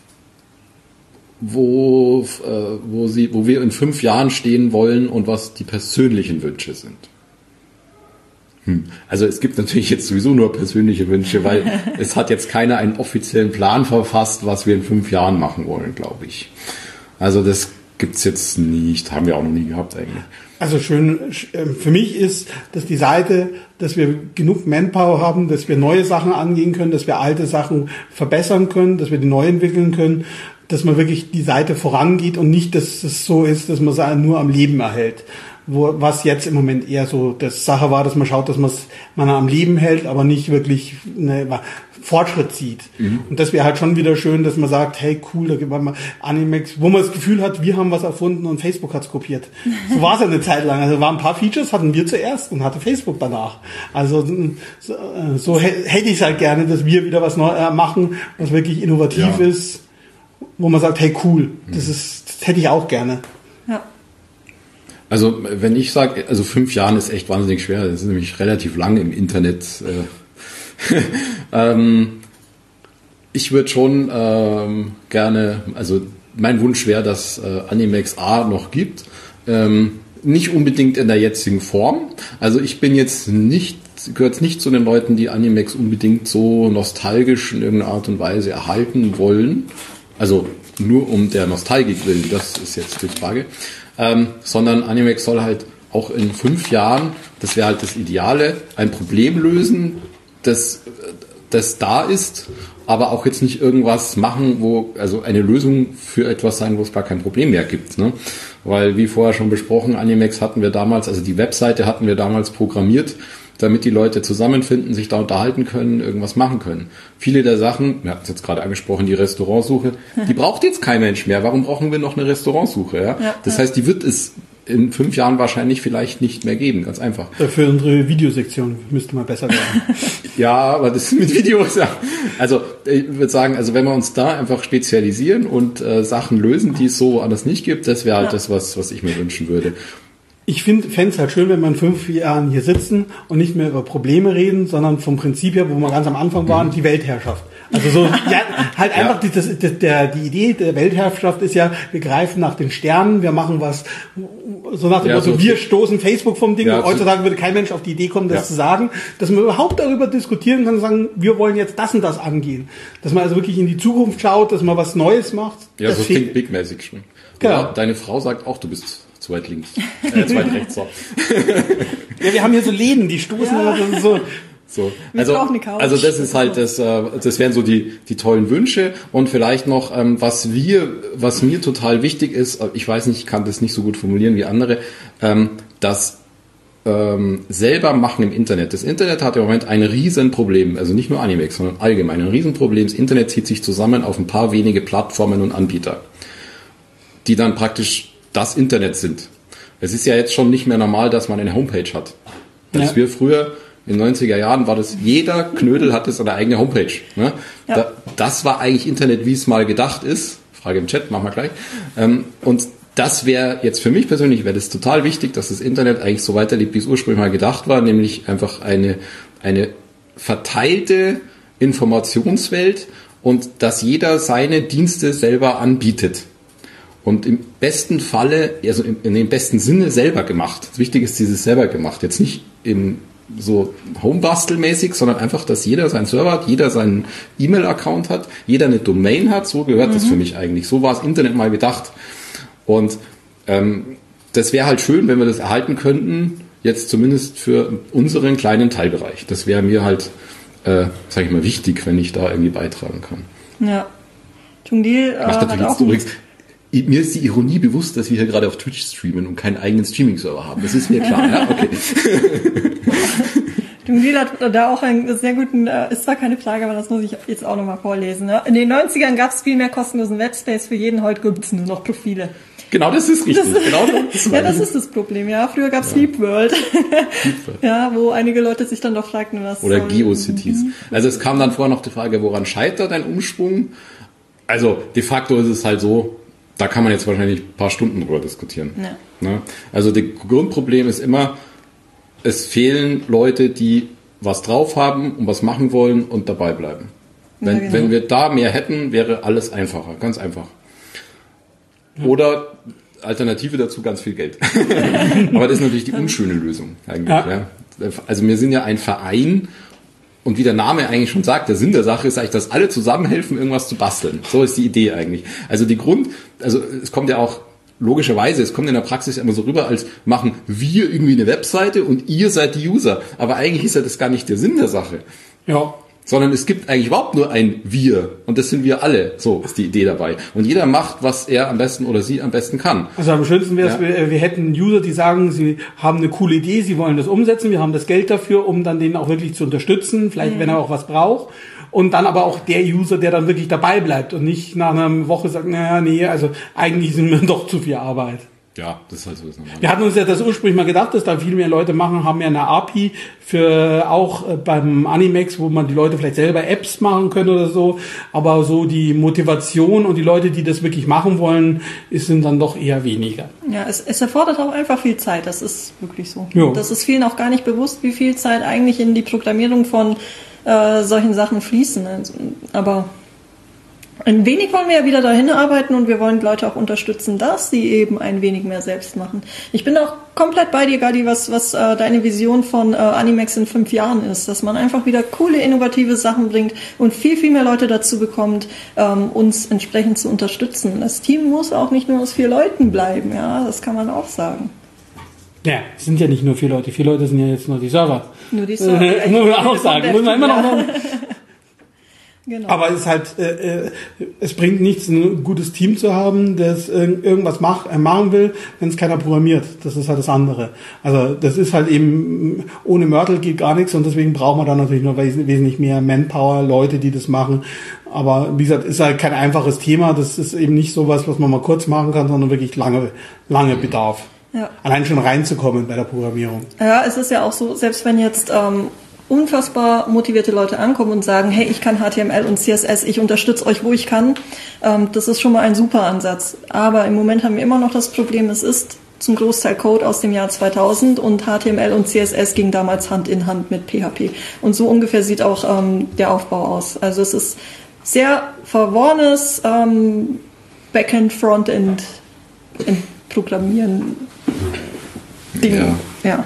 wo, äh, wo, sie, wo wir in fünf Jahren stehen wollen und was die persönlichen Wünsche sind. Hm. Also es gibt natürlich jetzt sowieso nur persönliche Wünsche, weil es hat jetzt keiner einen offiziellen Plan verfasst, was wir in fünf Jahren machen wollen, glaube ich. Also das gibt's jetzt nicht, haben wir auch noch nie gehabt eigentlich. Also schön, für mich ist, dass die Seite, dass wir genug Manpower haben, dass wir neue Sachen angehen können, dass wir alte Sachen verbessern können, dass wir die neu entwickeln können, dass man wirklich die Seite vorangeht und nicht, dass es so ist, dass man sie nur am Leben erhält. Wo, was jetzt im Moment eher so das Sache war, dass man schaut, dass man es man am Leben hält, aber nicht wirklich eine Fortschritt sieht. Mhm. Und das wäre halt schon wieder schön, dass man sagt, hey cool, da gibt man Animex, wo man das Gefühl hat, wir haben was erfunden und Facebook hat es kopiert. So war es ja eine Zeit lang. Also waren ein paar Features, hatten wir zuerst und hatte Facebook danach. Also so, so hätte ich es halt gerne, dass wir wieder was neu machen, was wirklich innovativ ja. ist, wo man sagt, hey cool, das ist, das hätte ich auch gerne. Ja. Also wenn ich sage, also fünf Jahren ist echt wahnsinnig schwer, das ist nämlich relativ lang im Internet. ähm, ich würde schon ähm, gerne, also mein Wunsch wäre, dass äh, Animex A noch gibt. Ähm, nicht unbedingt in der jetzigen Form. Also ich bin jetzt nicht, gehört nicht zu den Leuten, die Animex unbedingt so nostalgisch in irgendeiner Art und Weise erhalten wollen. Also nur um der Nostalgik willen, das ist jetzt die Frage. Ähm, sondern Animex soll halt auch in fünf Jahren, das wäre halt das Ideale, ein Problem lösen, das, das da ist, aber auch jetzt nicht irgendwas machen, wo, also eine Lösung für etwas sein, wo es gar kein Problem mehr gibt, ne? Weil, wie vorher schon besprochen, Animex hatten wir damals, also die Webseite hatten wir damals programmiert, damit die Leute zusammenfinden, sich da unterhalten können, irgendwas machen können. Viele der Sachen, wir hatten es jetzt gerade angesprochen, die Restaurantsuche, die braucht jetzt kein Mensch mehr. Warum brauchen wir noch eine Restaurantsuche? Ja? Ja, das ja. heißt, die wird es in fünf Jahren wahrscheinlich vielleicht nicht mehr geben, ganz einfach. Für unsere Videosektion müsste mal besser werden. Ja, aber das mit Videos, ja. Also ich würde sagen, also wenn wir uns da einfach spezialisieren und äh, Sachen lösen, die es so woanders nicht gibt, das wäre halt ja. das, was, was ich mir wünschen würde. Ich finde, fände es halt schön, wenn wir in fünf Jahren hier sitzen und nicht mehr über Probleme reden, sondern vom Prinzip her, wo wir ganz am Anfang waren, mhm. die Weltherrschaft. Also so, ja, halt einfach, ja. die, das, das, der, die Idee der Weltherrschaft ist ja, wir greifen nach den Sternen, wir machen was, so nach dem ja, Motto, so wir stoßen Facebook vom Ding. Ja, heutzutage würde kein Mensch auf die Idee kommen, das ja. zu sagen, dass man überhaupt darüber diskutieren kann und sagen, wir wollen jetzt das und das angehen. Dass man also wirklich in die Zukunft schaut, dass man was Neues macht. Ja, das so Think Big-mäßig schon. Genau. Ja, deine Frau sagt auch, du bist zu weit links. Äh, zu weit rechts, so. Ja, wir haben hier so Läden, die stoßen ja. so. So. Also, also das ist halt das, äh, das wären so die, die tollen Wünsche und vielleicht noch, ähm, was wir, was mir total wichtig ist, ich weiß nicht, ich kann das nicht so gut formulieren wie andere, ähm, das ähm, selber machen im Internet. Das Internet hat im Moment ein Riesenproblem, also nicht nur Animex, sondern allgemein ein Riesenproblem. Das Internet zieht sich zusammen auf ein paar wenige Plattformen und Anbieter, die dann praktisch das Internet sind. Es ist ja jetzt schon nicht mehr normal, dass man eine Homepage hat. Als ja. wir früher in den neunziger Jahren war das, jeder Knödel hatte seine eigene Homepage. Ne? Ja. Da, das war eigentlich Internet, wie es mal gedacht ist. Frage im Chat, machen wir gleich. Ähm, und das wäre jetzt für mich persönlich, wäre das total wichtig, dass das Internet eigentlich so weiterlebt, wie es ursprünglich mal gedacht war, nämlich einfach eine, eine verteilte Informationswelt und dass jeder seine Dienste selber anbietet. Und im besten Falle, also in dem besten Sinne selber gemacht. Das Wichtige ist dieses selber gemacht. Jetzt nicht im so Homebastel-mäßig, sondern einfach, dass jeder seinen Server hat, jeder seinen E-Mail-Account hat, jeder eine Domain hat. So gehört mhm. das für mich eigentlich. So war das Internet mal gedacht. Und ähm, das wäre halt schön, wenn wir das erhalten könnten, jetzt zumindest für unseren kleinen Teilbereich. Das wäre mir halt äh, sag ich mal, wichtig, wenn ich da irgendwie beitragen kann. Ja. Tungdil äh, hat auch übrigens, mir ist die Ironie bewusst, dass wir hier gerade auf Twitch streamen und keinen eigenen Streaming-Server haben. Das ist mir klar, ja? Okay. Tungdil hat da auch einen sehr guten, äh, ist zwar keine Frage, aber das muss ich jetzt auch nochmal vorlesen. Ne? In den neunzigern gab es viel mehr kostenlosen Webspace für jeden, heute gibt es nur noch Profile. Genau, das ist richtig. Das, genau das ja, das ist das Problem, ja. Früher gab es ja. Sleep World. Ja, wo einige Leute sich dann doch fragten, was... Oder GeoCities. Also es kam dann vorher noch die Frage, woran scheitert ein Umschwung? Also de facto ist es halt so, da kann man jetzt wahrscheinlich ein paar Stunden drüber diskutieren. Ja. Ne? Also das Grundproblem ist immer, es fehlen Leute, die was drauf haben und was machen wollen und dabei bleiben. Wenn, ja, genau. wenn wir da mehr hätten, wäre alles einfacher, ganz einfach. Oder Alternative dazu ganz viel Geld. Aber das ist natürlich die unschöne Lösung eigentlich. Ja. Ja. Also wir sind ja ein Verein und wie der Name eigentlich schon sagt, der Sinn der Sache ist eigentlich, dass alle zusammenhelfen, irgendwas zu basteln. So ist die Idee eigentlich. Also die Grund, also es kommt ja auch logischerweise, es kommt in der Praxis immer so rüber, als machen wir irgendwie eine Webseite und ihr seid die User. Aber eigentlich ist ja das gar nicht der Sinn der Sache. Ja. Sondern es gibt eigentlich überhaupt nur ein Wir und das sind wir alle. So ist die Idee dabei. Und jeder macht, was er am besten oder sie am besten kann. Also am schönsten wäre es, ja. wir, wir hätten User, die sagen, sie haben eine coole Idee, sie wollen das umsetzen, wir haben das Geld dafür, um dann den auch wirklich zu unterstützen, vielleicht mhm. wenn er auch was braucht. Und dann aber auch der User, der dann wirklich dabei bleibt und nicht nach einer Woche sagt, naja, nee, also eigentlich sind wir doch zu viel Arbeit. Ja, das ist halt so das Normale. Wir hatten uns ja das ursprünglich mal gedacht, dass da viel mehr Leute machen, haben ja eine A P I für auch beim Animex, wo man die Leute vielleicht selber Apps machen können oder so. Aber so die Motivation und die Leute, die das wirklich machen wollen, sind dann doch eher weniger. Ja, es, es erfordert auch einfach viel Zeit. Das ist wirklich so. Jo. Das ist vielen auch gar nicht bewusst, wie viel Zeit eigentlich in die Programmierung von äh, solchen Sachen fließen. Also, aber ein wenig wollen wir ja wieder dahin arbeiten und wir wollen Leute auch unterstützen, dass sie eben ein wenig mehr selbst machen. Ich bin auch komplett bei dir, Gadi, was, was äh, deine Vision von äh, Animex in fünf Jahren ist, dass man einfach wieder coole, innovative Sachen bringt und viel, viel mehr Leute dazu bekommt, ähm, uns entsprechend zu unterstützen. Das Team muss auch nicht nur aus vier Leuten bleiben, ja, das kann man auch sagen. Ja, es sind ja nicht nur vier Leute, vier Leute sind ja jetzt nur die Server. Nur die Server. Äh, muss man auch sagen, muss man immer noch machen. Genau. Aber es ist halt, äh, es bringt nichts, ein gutes Team zu haben, das äh, irgendwas mach, äh, machen will, wenn es keiner programmiert. Das ist halt das andere. Also das ist halt eben, ohne Mörtel geht gar nichts und deswegen braucht man dann natürlich noch wes- wesentlich mehr Manpower, Leute, die das machen. Aber wie gesagt, ist halt kein einfaches Thema. Das ist eben nicht sowas, was man mal kurz machen kann, sondern wirklich lange, lange Bedarf. Ja. Allein schon reinzukommen bei der Programmierung. Ja, es ist ja auch so, selbst wenn jetzt ähm, unfassbar motivierte Leute ankommen und sagen, hey, ich kann H T M L und C S S, ich unterstütze euch, wo ich kann. Ähm, das ist schon mal ein super Ansatz. Aber im Moment haben wir immer noch das Problem, es ist zum Großteil Code aus dem Jahr zweitausend und H T M L und C S S ging damals Hand in Hand mit P H P. Und so ungefähr sieht auch ähm, der Aufbau aus. Also es ist sehr verworrenes ähm, Backend, Frontend, Programmieren, Ding. Ja. ja.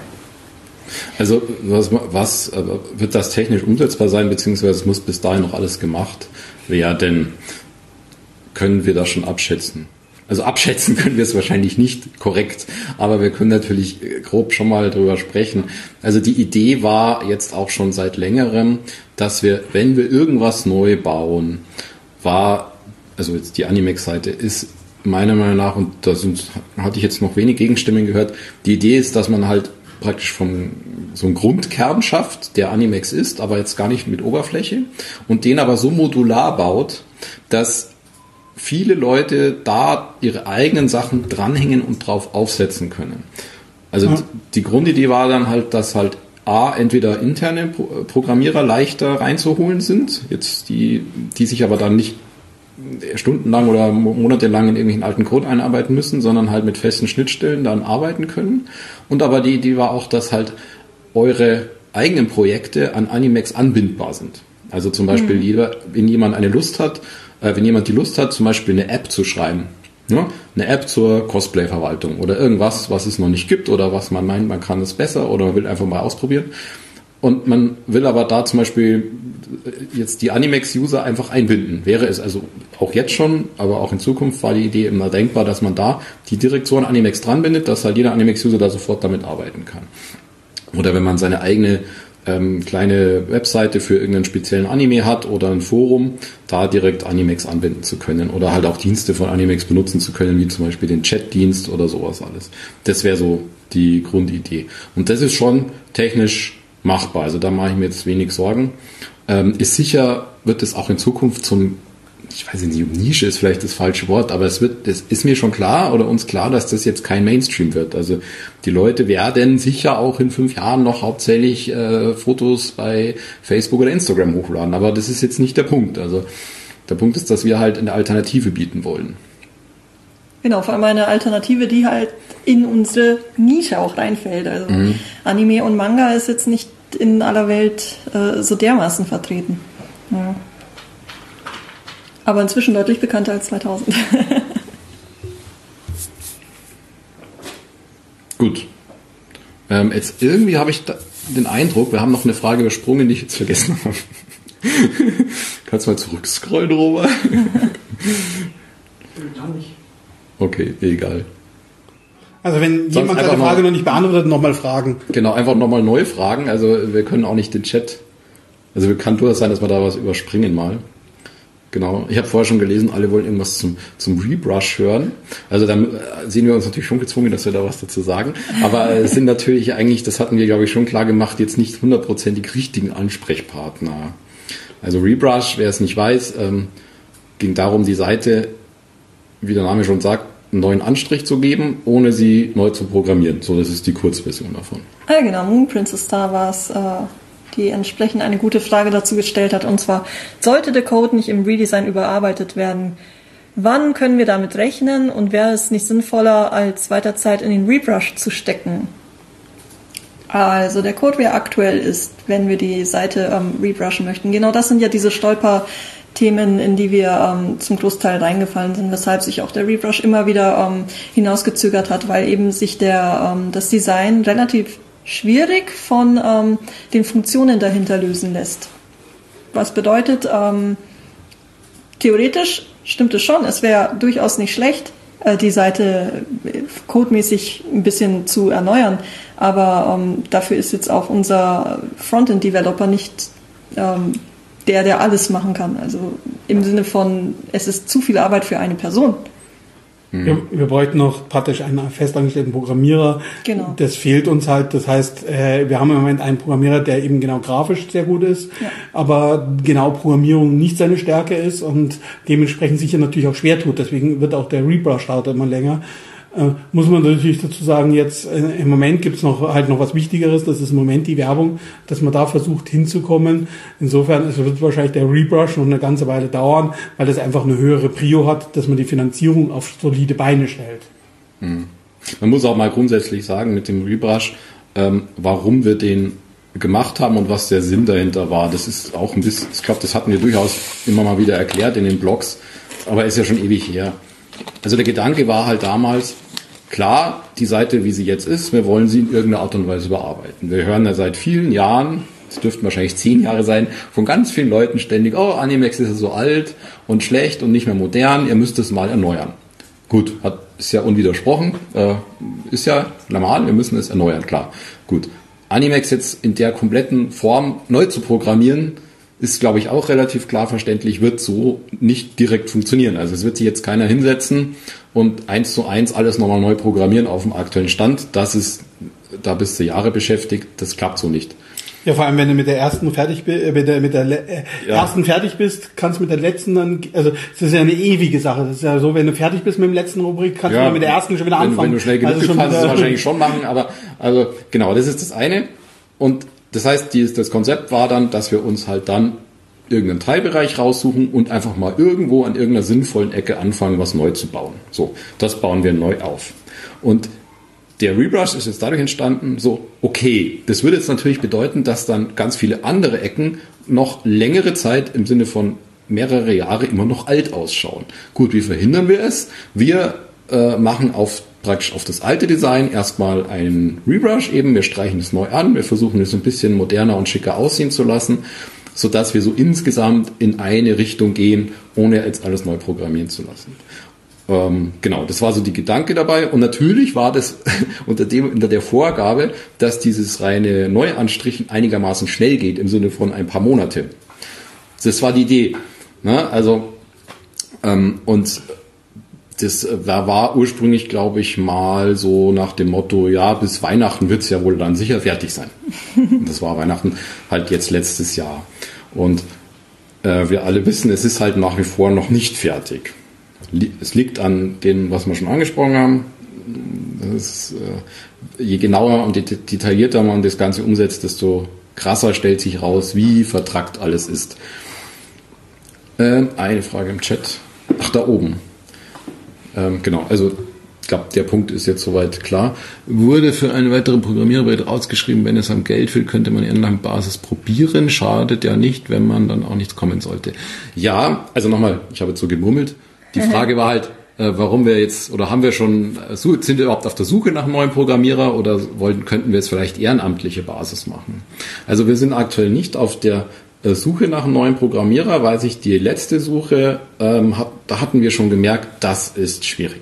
Also was, was wird das technisch umsetzbar sein, beziehungsweise es muss bis dahin noch alles gemacht werden? Können wir das schon abschätzen? Also abschätzen können wir es wahrscheinlich nicht korrekt, aber wir können natürlich grob schon mal drüber sprechen. Also die Idee war jetzt auch schon seit längerem, dass wir, wenn wir irgendwas neu bauen, war, also jetzt die Animex-Seite ist meiner Meinung nach, und da sind, hatte ich jetzt noch wenig Gegenstimmen gehört, die Idee ist, dass man halt praktisch vom so einen Grundkern schafft, der Animex ist, aber jetzt gar nicht mit Oberfläche, und den aber so modular baut, dass viele Leute da ihre eigenen Sachen dranhängen und drauf aufsetzen können. Also ja. Die Grundidee war dann halt, dass halt A, entweder interne Programmierer leichter reinzuholen sind, jetzt die, die sich aber dann nicht stundenlang oder monatelang in irgendwelchen alten Code einarbeiten müssen, sondern halt mit festen Schnittstellen dann arbeiten können. Und aber die Idee war auch, dass halt eure eigenen Projekte an Animex anbindbar sind. Also zum Beispiel, mhm. jeder, wenn jemand eine Lust hat, äh, wenn jemand die Lust hat, zum Beispiel eine App zu schreiben, ne? Eine App zur Cosplay-Verwaltung oder irgendwas, was es noch nicht gibt oder was man meint, man kann es besser oder man will einfach mal ausprobieren. Und man will aber da zum Beispiel jetzt die Animex-User einfach einbinden. Wäre es also auch jetzt schon, aber auch in Zukunft war die Idee immer denkbar, dass man da die Direktion Animex dran bindet, dass halt jeder Animex-User da sofort damit arbeiten kann. Oder wenn man seine eigene ähm, kleine Webseite für irgendeinen speziellen Anime hat oder ein Forum, da direkt Animex anwenden zu können oder halt auch Dienste von Animex benutzen zu können, wie zum Beispiel den Chatdienst oder sowas alles. Das wäre so die Grundidee. Und das ist schon technisch machbar, also da mache ich mir jetzt wenig Sorgen. Ähm, ist sicher, wird es auch in Zukunft zum, ich weiß nicht, Nische ist vielleicht das falsche Wort, aber es wird, es ist mir schon klar oder uns klar, dass das jetzt kein Mainstream wird. Also die Leute werden sicher auch in fünf Jahren noch hauptsächlich äh, Fotos bei Facebook oder Instagram hochladen, aber das ist jetzt nicht der Punkt. Also der Punkt ist, dass wir halt eine Alternative bieten wollen. Genau, vor allem eine Alternative, die halt in unsere Nische auch reinfällt. Also mhm. Anime und Manga ist jetzt nicht in aller Welt äh, so dermaßen vertreten. Ja. Aber inzwischen deutlich bekannter als zweitausend. Gut. Ähm, jetzt irgendwie habe ich den Eindruck, wir haben noch eine Frage übersprungen, die ich jetzt vergessen habe. Kannst du mal zurückscrollen, Robert? Okay, egal. Also wenn Sonst jemand seine Frage noch, noch nicht beantwortet, nochmal fragen. Genau, einfach nochmal neu fragen. Also wir können auch nicht den Chat, also kann durchaus sein, dass wir da was überspringen mal. Genau, ich habe vorher schon gelesen, alle wollen irgendwas zum, zum Rebrush hören. Also dann sehen wir uns natürlich schon gezwungen, dass wir da was dazu sagen. Aber es sind natürlich eigentlich, das hatten wir glaube ich schon klar gemacht, jetzt nicht hundertprozentig richtigen Ansprechpartner. Also Rebrush, wer es nicht weiß, ähm, ging darum, die Seite, wie der Name schon sagt, einen neuen Anstrich zu geben, ohne sie neu zu programmieren. So, das ist die Kurzversion davon. Ah genau, Moon Princess Star war es, äh, die entsprechend eine gute Frage dazu gestellt hat. Und zwar, sollte der Code nicht im Redesign überarbeitet werden, wann können wir damit rechnen und wäre es nicht sinnvoller, als weiter Zeit in den Rebrush zu stecken? Also der Code, wie er aktuell ist, wenn wir die Seite ähm, rebrushen möchten. Genau das sind ja diese Stolperthemen, in die wir ähm, zum Großteil reingefallen sind, weshalb sich auch der Rebrush immer wieder ähm, hinausgezögert hat, weil eben sich der ähm, das Design relativ schwierig von ähm, den Funktionen dahinter lösen lässt. Was bedeutet, ähm, theoretisch stimmt es schon, es wäre durchaus nicht schlecht, äh, die Seite codemäßig ein bisschen zu erneuern, aber ähm, dafür ist jetzt auch unser Frontend-Developer nicht ähm, der, der alles machen kann. Also im Sinne von, es ist zu viel Arbeit für eine Person. Wir, wir bräuchten noch praktisch einen festangestellten Programmierer. Genau. Das fehlt uns halt. Das heißt, äh, wir haben im Moment einen Programmierer, der eben genau grafisch sehr gut ist, ja. aber genau Programmierung nicht seine Stärke ist und dementsprechend sich ja natürlich auch schwer tut. Deswegen wird auch der Rebrush-Start immer länger. Äh, muss man natürlich dazu sagen, jetzt äh, im Moment gibt es noch halt noch was Wichtigeres, das ist im Moment die Werbung, dass man da versucht hinzukommen. Insofern es wird wahrscheinlich der Rebrush noch eine ganze Weile dauern, weil das einfach eine höhere Prio hat, dass man die Finanzierung auf solide Beine stellt. Mhm. Man muss auch mal grundsätzlich sagen mit dem Rebrush, ähm, warum wir den gemacht haben und was der Sinn dahinter war. Das ist auch ein bisschen, ich glaube, das hatten wir durchaus immer mal wieder erklärt in den Blogs, aber ist ja schon ewig her. Also der Gedanke war halt damals, klar, die Seite, wie sie jetzt ist, wir wollen sie in irgendeiner Art und Weise überarbeiten. Wir hören ja seit vielen Jahren, es dürften wahrscheinlich zehn Jahre sein, von ganz vielen Leuten ständig, oh, Animex ist ja so alt und schlecht und nicht mehr modern, ihr müsst es mal erneuern. Gut, hat, ist ja unwidersprochen, äh, ist ja normal, wir müssen es erneuern, klar. Gut, Animex jetzt in der kompletten Form neu zu programmieren, ist, glaube ich, auch relativ klar verständlich, wird so nicht direkt funktionieren. Also es wird sich jetzt keiner hinsetzen und eins zu eins alles nochmal neu programmieren auf dem aktuellen Stand. Das ist, da bist du Jahre beschäftigt, das klappt so nicht. Ja, vor allem, wenn du mit der ersten fertig bist, mit der, mit der äh, ja. ersten fertig bist, kannst du mit der letzten dann, also das ist ja eine ewige Sache. Das ist ja so, wenn du fertig bist mit dem letzten Rubrik, kannst ja, du mit der ersten schon wieder anfangen. Wenn, wenn du schnell genug bist, also kannst du es wahrscheinlich schon machen, aber also genau, das ist das eine. Und das heißt, die, das Konzept war dann, dass wir uns halt dann irgendeinen Teilbereich raussuchen und einfach mal irgendwo an irgendeiner sinnvollen Ecke anfangen, was neu zu bauen. So, das bauen wir neu auf. Und der Rebrush ist jetzt dadurch entstanden, so, okay, das würde jetzt natürlich bedeuten, dass dann ganz viele andere Ecken noch längere Zeit im Sinne von mehrere Jahre immer noch alt ausschauen. Gut, wie verhindern wir es? Wir äh, machen auf praktisch auf das alte Design erstmal einen Rebrush eben, wir streichen es neu an, wir versuchen es ein bisschen moderner und schicker aussehen zu lassen, sodass wir so insgesamt in eine Richtung gehen, ohne jetzt alles neu programmieren zu lassen. Ähm, genau, das war so die Gedanke dabei. Und natürlich war das unter, dem, unter der Vorgabe, dass dieses reine Neuanstrichen einigermaßen schnell geht, im Sinne von ein paar Monate. Das war die Idee. Ne? Also, ähm, und das da war ursprünglich, glaube ich, mal so nach dem Motto, ja, bis Weihnachten wird es ja wohl dann sicher fertig sein. Und das war Weihnachten halt jetzt letztes Jahr. Und äh, wir alle wissen, es ist halt nach wie vor noch nicht fertig. Es liegt an dem, was wir schon angesprochen haben. Das ist, äh, je genauer und detaillierter man das Ganze umsetzt, desto krasser stellt sich raus, wie vertrackt alles ist. Ähm, eine Frage im Chat. Ach, da oben. Ähm, genau, also ich glaube, der Punkt ist jetzt soweit klar. Wurde für eine weitere Programmierarbeit ausgeschrieben, wenn es am Geld fehlt, könnte man Erlang-Basis probieren. Schadet ja nicht, wenn man dann auch nichts kommen sollte. Ja, also nochmal, ich habe jetzt so gemurmelt. Die Frage war halt, äh, warum wir jetzt, oder haben wir schon, äh, sind wir überhaupt auf der Suche nach einem neuen Programmierer oder wollten, könnten wir jetzt vielleicht ehrenamtliche Basis machen? Also wir sind aktuell nicht auf der äh, Suche nach einem neuen Programmierer, weil sich die letzte Suche, ähm, hat, da hatten wir schon gemerkt, das ist schwierig.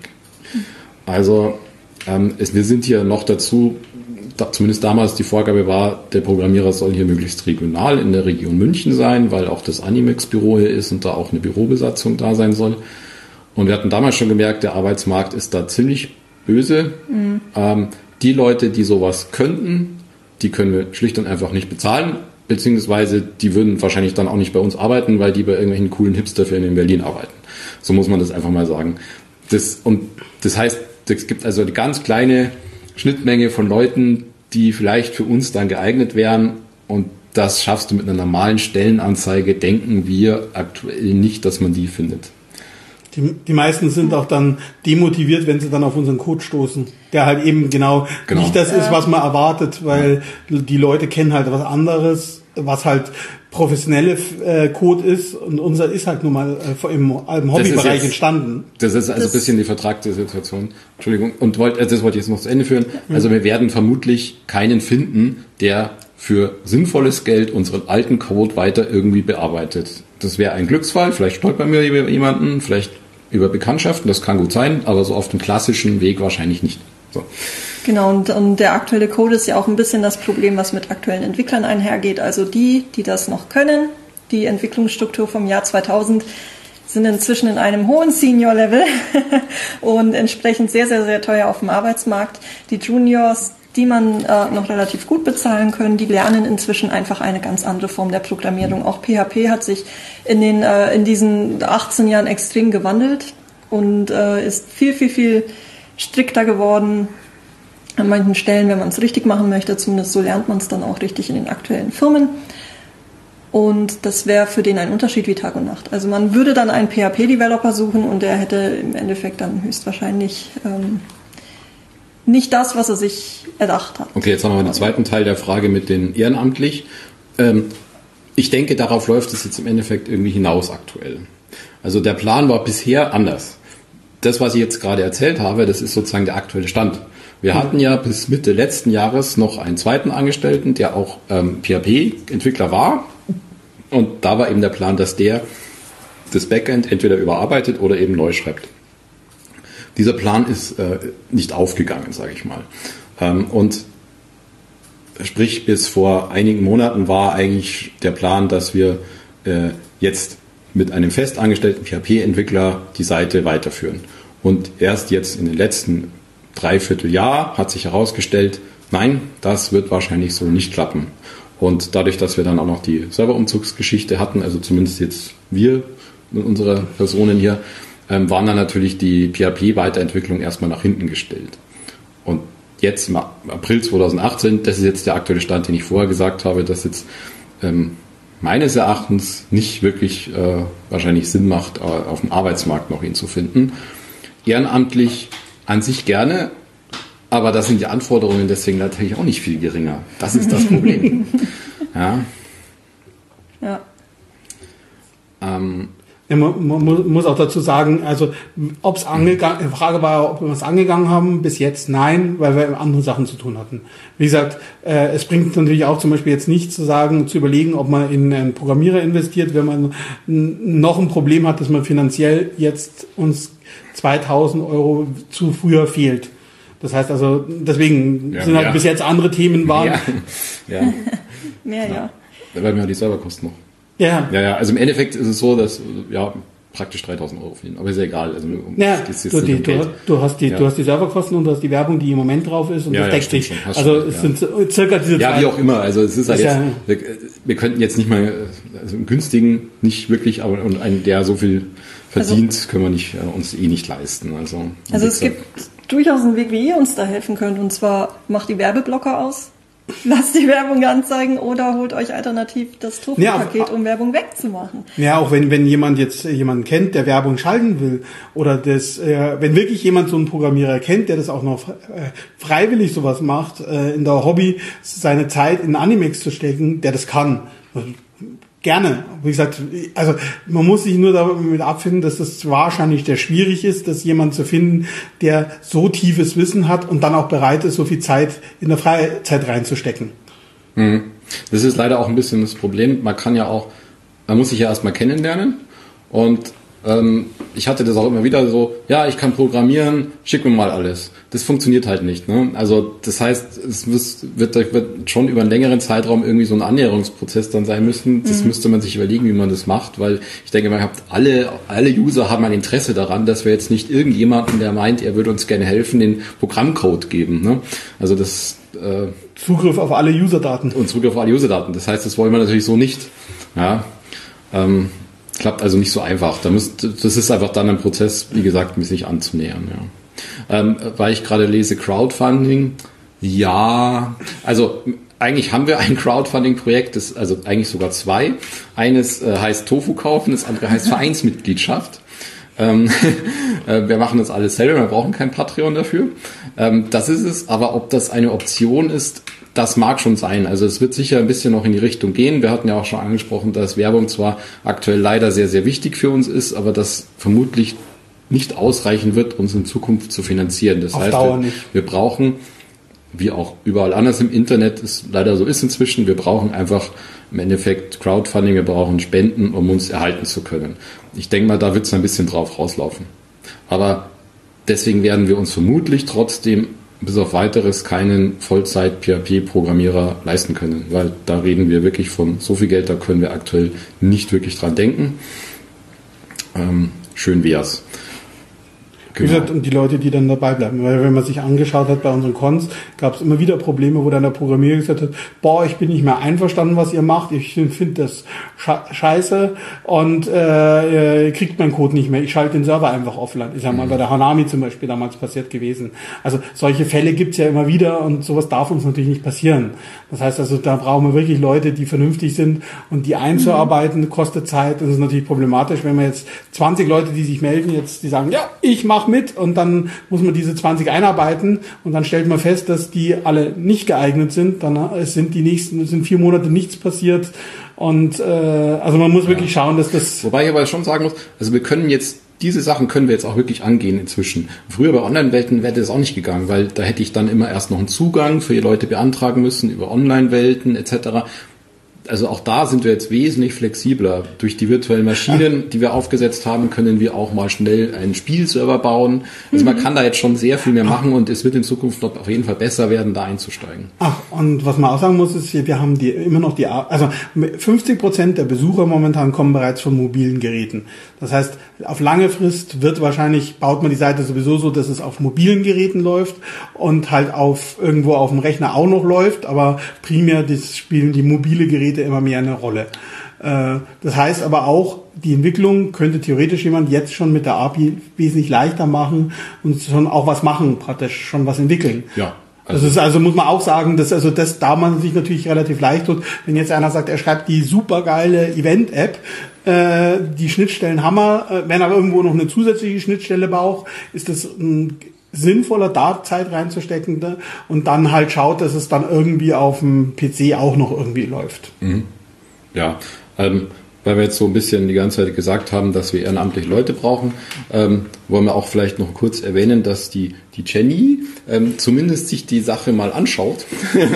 Also ähm, es, wir sind hier noch dazu, da, zumindest damals die Vorgabe war, der Programmierer soll hier möglichst regional in der Region München sein, weil auch das Animex-Büro hier ist und da auch eine Bürobesatzung da sein soll. Und wir hatten damals schon gemerkt, der Arbeitsmarkt ist da ziemlich böse. Mhm. Ähm, die Leute, die sowas könnten, die können wir schlicht und einfach nicht bezahlen, beziehungsweise die würden wahrscheinlich dann auch nicht bei uns arbeiten, weil die bei irgendwelchen coolen Hipsterfirmen in Berlin arbeiten. So muss man das einfach mal sagen. Das, und das heißt, es gibt also eine ganz kleine Schnittmenge von Leuten, die vielleicht für uns dann geeignet wären, und das schaffst du mit einer normalen Stellenanzeige, denken wir aktuell nicht, dass man die findet. Die, die meisten sind auch dann demotiviert, wenn sie dann auf unseren Code stoßen, der halt eben genau, genau. nicht das ist, was man erwartet, weil ja. die Leute kennen halt was anderes, was halt professionelle äh, Code ist, und unser ist halt nun mal äh, im, im Hobbybereich jetzt entstanden. Das ist also das ein bisschen die vertragte Situation. Entschuldigung. Und wollt, also das wollte ich jetzt noch zu Ende führen. Also wir werden vermutlich keinen finden, der für sinnvolles Geld unseren alten Code weiter irgendwie bearbeitet. Das wäre ein Glücksfall. Vielleicht stolpern wir über jemanden, vielleicht über Bekanntschaften, das kann gut sein, aber so auf dem klassischen Weg wahrscheinlich nicht. So. Genau, und, und der aktuelle Code ist ja auch ein bisschen das Problem, was mit aktuellen Entwicklern einhergeht. Also die, die das noch können, die Entwicklungsstruktur vom Jahr zweitausend, sind inzwischen in einem hohen Senior-Level und entsprechend sehr, sehr, sehr teuer auf dem Arbeitsmarkt. Die Juniors, die man äh, noch relativ gut bezahlen können, die lernen inzwischen einfach eine ganz andere Form der Programmierung. Auch P H P hat sich in den äh, in diesen achtzehn Jahren extrem gewandelt und äh, ist viel, viel, viel strikter geworden. An manchen Stellen, wenn man es richtig machen möchte, zumindest so lernt man es dann auch richtig in den aktuellen Firmen. Und das wäre für den ein Unterschied wie Tag und Nacht. Also man würde dann einen P H P-Developer suchen und der hätte im Endeffekt dann höchstwahrscheinlich ähm, nicht das, was er sich erdacht hat. Okay, jetzt haben wir den zweiten Teil der Frage mit den ehrenamtlich. Ähm, ich denke, darauf läuft es jetzt im Endeffekt irgendwie hinaus aktuell. Also der Plan war bisher anders. Das, was ich jetzt gerade erzählt habe, das ist sozusagen der aktuelle Stand. Wir hatten ja bis Mitte letzten Jahres noch einen zweiten Angestellten, der auch ähm, P H P-Entwickler war. Und da war eben der Plan, dass der das Backend entweder überarbeitet oder eben neu schreibt. Dieser Plan ist äh, nicht aufgegangen, sage ich mal. Ähm, und sprich, bis vor einigen Monaten war eigentlich der Plan, dass wir äh, jetzt mit einem festangestellten P H P-Entwickler die Seite weiterführen. Und erst jetzt in den letzten Dreivierteljahr hat sich herausgestellt, nein, das wird wahrscheinlich so nicht klappen. Und dadurch, dass wir dann auch noch die Serverumzugsgeschichte hatten, also zumindest jetzt wir mit unserer Personen hier, ähm, waren dann natürlich die P H P-Weiterentwicklung erstmal nach hinten gestellt. Und jetzt im April zweitausendachtzehn, das ist jetzt der aktuelle Stand, den ich vorher gesagt habe, dass jetzt ähm, meines Erachtens nicht wirklich äh, wahrscheinlich Sinn macht, äh, auf dem Arbeitsmarkt noch ihn zu finden. Ehrenamtlich an sich gerne, aber da sind die Anforderungen deswegen natürlich auch nicht viel geringer. Das ist das Problem. Ja. Ja. Ähm, Ja, man, man muss auch dazu sagen, also ob es angegangen, die Frage war, ob wir es angegangen haben, bis jetzt nein, weil wir andere Sachen zu tun hatten. Wie gesagt, äh, es bringt natürlich auch zum Beispiel jetzt nichts zu sagen, zu überlegen, ob man in einen Programmierer investiert, wenn man noch ein Problem hat, dass man finanziell jetzt uns zweitausend Euro zu früher fehlt. Das heißt also, deswegen ja, sind halt ja. bis jetzt andere Themen waren. Ja, ja. Mehr, ja. Da werden wir ja die Serverkosten noch. Ja. Ja, ja, also im Endeffekt ist es so, dass, ja, praktisch dreitausend Euro verdienen. Aber ist ja egal. Also, um, ja, das ist du, die, um du, du hast die, ja. du hast die Serverkosten und du hast die Werbung, die im Moment drauf ist und ja, das ja, deckt sich. Schon, also schon, es ja. sind circa diese Ja, zwei. wie auch immer. Also es ist halt ist jetzt, ja, wir, wir könnten jetzt nicht mal, also einen günstigen nicht wirklich, aber und einen, der so viel verdient, also, können wir nicht, äh, uns eh nicht leisten. Also, also es gibt durchaus einen Weg, wie ihr uns da helfen könnt. Und zwar macht die Werbeblocker aus, lasst die Werbung anzeigen oder holt euch alternativ das Tofu-Paket, ja, um Werbung wegzumachen. Ja, auch wenn wenn jemand jetzt jemanden kennt, der Werbung schalten will oder das, äh, wenn wirklich jemand so einen Programmierer kennt, der das auch noch äh, freiwillig sowas macht, äh, in der Hobby seine Zeit in Animex zu stecken, der das kann. Gerne. Wie gesagt, also man muss sich nur damit abfinden, dass es wahrscheinlich sehr schwierig ist, dass jemand zu finden, der so tiefes Wissen hat und dann auch bereit ist, so viel Zeit in der Freizeit reinzustecken. Das ist leider auch ein bisschen das Problem. Man kann ja auch, man muss sich ja erstmal kennenlernen und ähm, ich hatte das auch immer wieder so, ja, ich kann programmieren, schick mir mal alles. Das funktioniert halt nicht. Ne? Also das heißt, es wird, wird schon über einen längeren Zeitraum irgendwie so ein Annäherungsprozess dann sein müssen. Das mhm. müsste man sich überlegen, wie man das macht, weil ich denke, man hat alle, alle User haben ein Interesse daran, dass wir jetzt nicht irgendjemanden, der meint, er würde uns gerne helfen, den Programmcode geben. Ne? Also das äh, Zugriff auf alle Userdaten. Und Zugriff auf alle Userdaten. Das heißt, das wollen wir natürlich so nicht. Ja. Ähm, Klappt also nicht so einfach. Da müsst, das ist einfach dann ein Prozess, wie gesagt, sich anzunähern. Ja. Ähm, weil ich gerade lese, Crowdfunding, ja, also eigentlich haben wir ein Crowdfunding-Projekt, das, also eigentlich sogar zwei. Eines äh, heißt Tofu kaufen, das andere heißt Vereinsmitgliedschaft. Ähm, äh, wir machen das alles selber, wir brauchen kein Patreon dafür. Ähm, das ist es, aber ob das eine Option ist, das mag schon sein. Also es wird sicher ein bisschen noch in die Richtung gehen. Wir hatten ja auch schon angesprochen, dass Werbung zwar aktuell leider sehr, sehr wichtig für uns ist, aber das vermutlich nicht ausreichen wird, uns in Zukunft zu finanzieren. Das Auf heißt, Dauer wir, nicht. wir brauchen, wie auch überall anders im Internet es leider so ist inzwischen, wir brauchen einfach im Endeffekt Crowdfunding, wir brauchen Spenden, um uns erhalten zu können. Ich denke mal, da wird es ein bisschen drauf rauslaufen. Aber deswegen werden wir uns vermutlich trotzdem bis auf weiteres keinen Vollzeit-P H P-Programmierer leisten können, weil da reden wir wirklich von so viel Geld, da können wir aktuell nicht wirklich dran denken. Ähm, schön wär's. Genau. Wie gesagt, und die Leute, die dann dabei bleiben. Weil wenn man sich angeschaut hat bei unseren Cons, gab es immer wieder Probleme, wo dann der Programmierer gesagt hat, boah, ich bin nicht mehr einverstanden, was ihr macht, ich finde das scheiße und äh, kriegt meinen Code nicht mehr, ich schalte den Server einfach offline. Ist ja mal bei der Hanami zum Beispiel damals passiert gewesen. Also solche Fälle gibt's ja immer wieder und sowas darf uns natürlich nicht passieren. Das heißt also, da brauchen wir wirklich Leute, die vernünftig sind und die einzuarbeiten, kostet Zeit. Das ist natürlich problematisch, wenn wir jetzt zwanzig Leute, die sich melden, jetzt die sagen, ja, ich mache mit und dann muss man diese zwanzig einarbeiten und dann stellt man fest, dass die alle nicht geeignet sind. Dann sind die nächsten, sind vier Monate nichts passiert und äh, also man muss wirklich schauen, dass das... Wobei ich aber schon sagen muss, also wir können jetzt diese Sachen können wir jetzt auch wirklich angehen inzwischen. Früher bei Online-Welten wäre das auch nicht gegangen, weil da hätte ich dann immer erst noch einen Zugang für die Leute beantragen müssen über Online-Welten et cetera. Also auch da sind wir jetzt wesentlich flexibler. Durch die virtuellen Maschinen, die wir aufgesetzt haben, können wir auch mal schnell einen Spielserver bauen. Also man kann da jetzt schon sehr viel mehr machen und es wird in Zukunft noch auf jeden Fall besser werden, da einzusteigen. Ach, und was man auch sagen muss, ist, wir haben die immer noch die, also fünfzig Prozent der Besucher momentan kommen bereits von mobilen Geräten. Das heißt, auf lange Frist wird wahrscheinlich, baut man die Seite sowieso so, dass es auf mobilen Geräten läuft und halt auf irgendwo auf dem Rechner auch noch läuft, aber primär das spielen die mobile Geräte immer mehr eine Rolle. Das heißt aber auch, die Entwicklung könnte theoretisch jemand jetzt schon mit der A P I wesentlich leichter machen und schon auch was machen, praktisch schon was entwickeln. Ja. Also das ist also, muss man auch sagen, dass also das da man sich natürlich relativ leicht tut, wenn jetzt einer sagt, er schreibt die supergeile Event-App, äh, die Schnittstellen Hammer, äh, wenn er irgendwo noch eine zusätzliche Schnittstelle braucht, ist das ein sinnvoller, da Zeit reinzustecken, ne? Und dann halt schaut, dass es dann irgendwie auf dem P C auch noch irgendwie läuft. Mhm. Ja, ähm, weil wir jetzt so ein bisschen die ganze Zeit gesagt haben, dass wir ehrenamtliche Leute brauchen, ähm, wollen wir auch vielleicht noch kurz erwähnen, dass die, die Jenny ähm, zumindest sich die Sache mal anschaut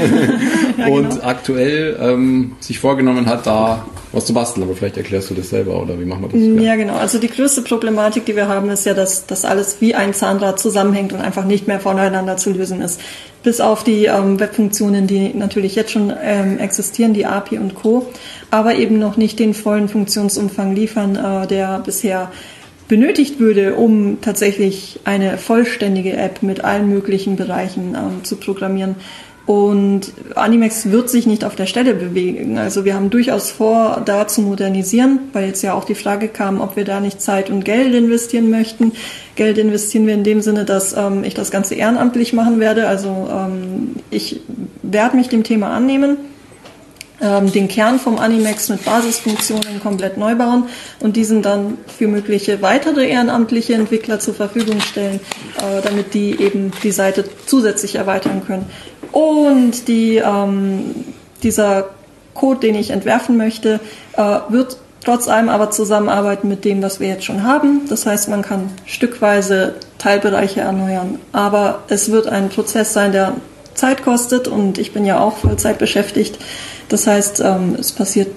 ja, und genau. aktuell ähm, sich vorgenommen hat, da was zu basteln. Aber vielleicht erklärst du das selber oder wie machen wir das? Ja, ja genau. Also die größte Problematik, die wir haben, ist ja, dass das alles wie ein Zahnrad zusammenhängt und einfach nicht mehr voneinander zu lösen ist. Bis auf die ähm, Webfunktionen, die natürlich jetzt schon ähm, existieren, die A P I und Co., aber eben noch nicht den vollen Funktionsumfang liefern, äh, der bisher benötigt würde, um tatsächlich eine vollständige App mit allen möglichen Bereichen ähm, zu programmieren. Und Animex wird sich nicht auf der Stelle bewegen. Also wir haben durchaus vor, da zu modernisieren, weil jetzt ja auch die Frage kam, ob wir da nicht Zeit und Geld investieren möchten. Geld investieren wir in dem Sinne, dass ähm, ich das Ganze ehrenamtlich machen werde. Also ähm, ich werde mich dem Thema annehmen, ähm, den Kern vom Animex mit Basisfunktionen komplett neu bauen und diesen dann für mögliche weitere ehrenamtliche Entwickler zur Verfügung stellen, äh, damit die eben die Seite zusätzlich erweitern können. Und die, ähm, dieser Code, den ich entwerfen möchte, äh, wird trotz allem aber zusammenarbeiten mit dem, was wir jetzt schon haben. Das heißt, man kann stückweise Teilbereiche erneuern. Aber es wird ein Prozess sein, der Zeit kostet und ich bin ja auch Vollzeit beschäftigt. Das heißt, ähm, es passiert,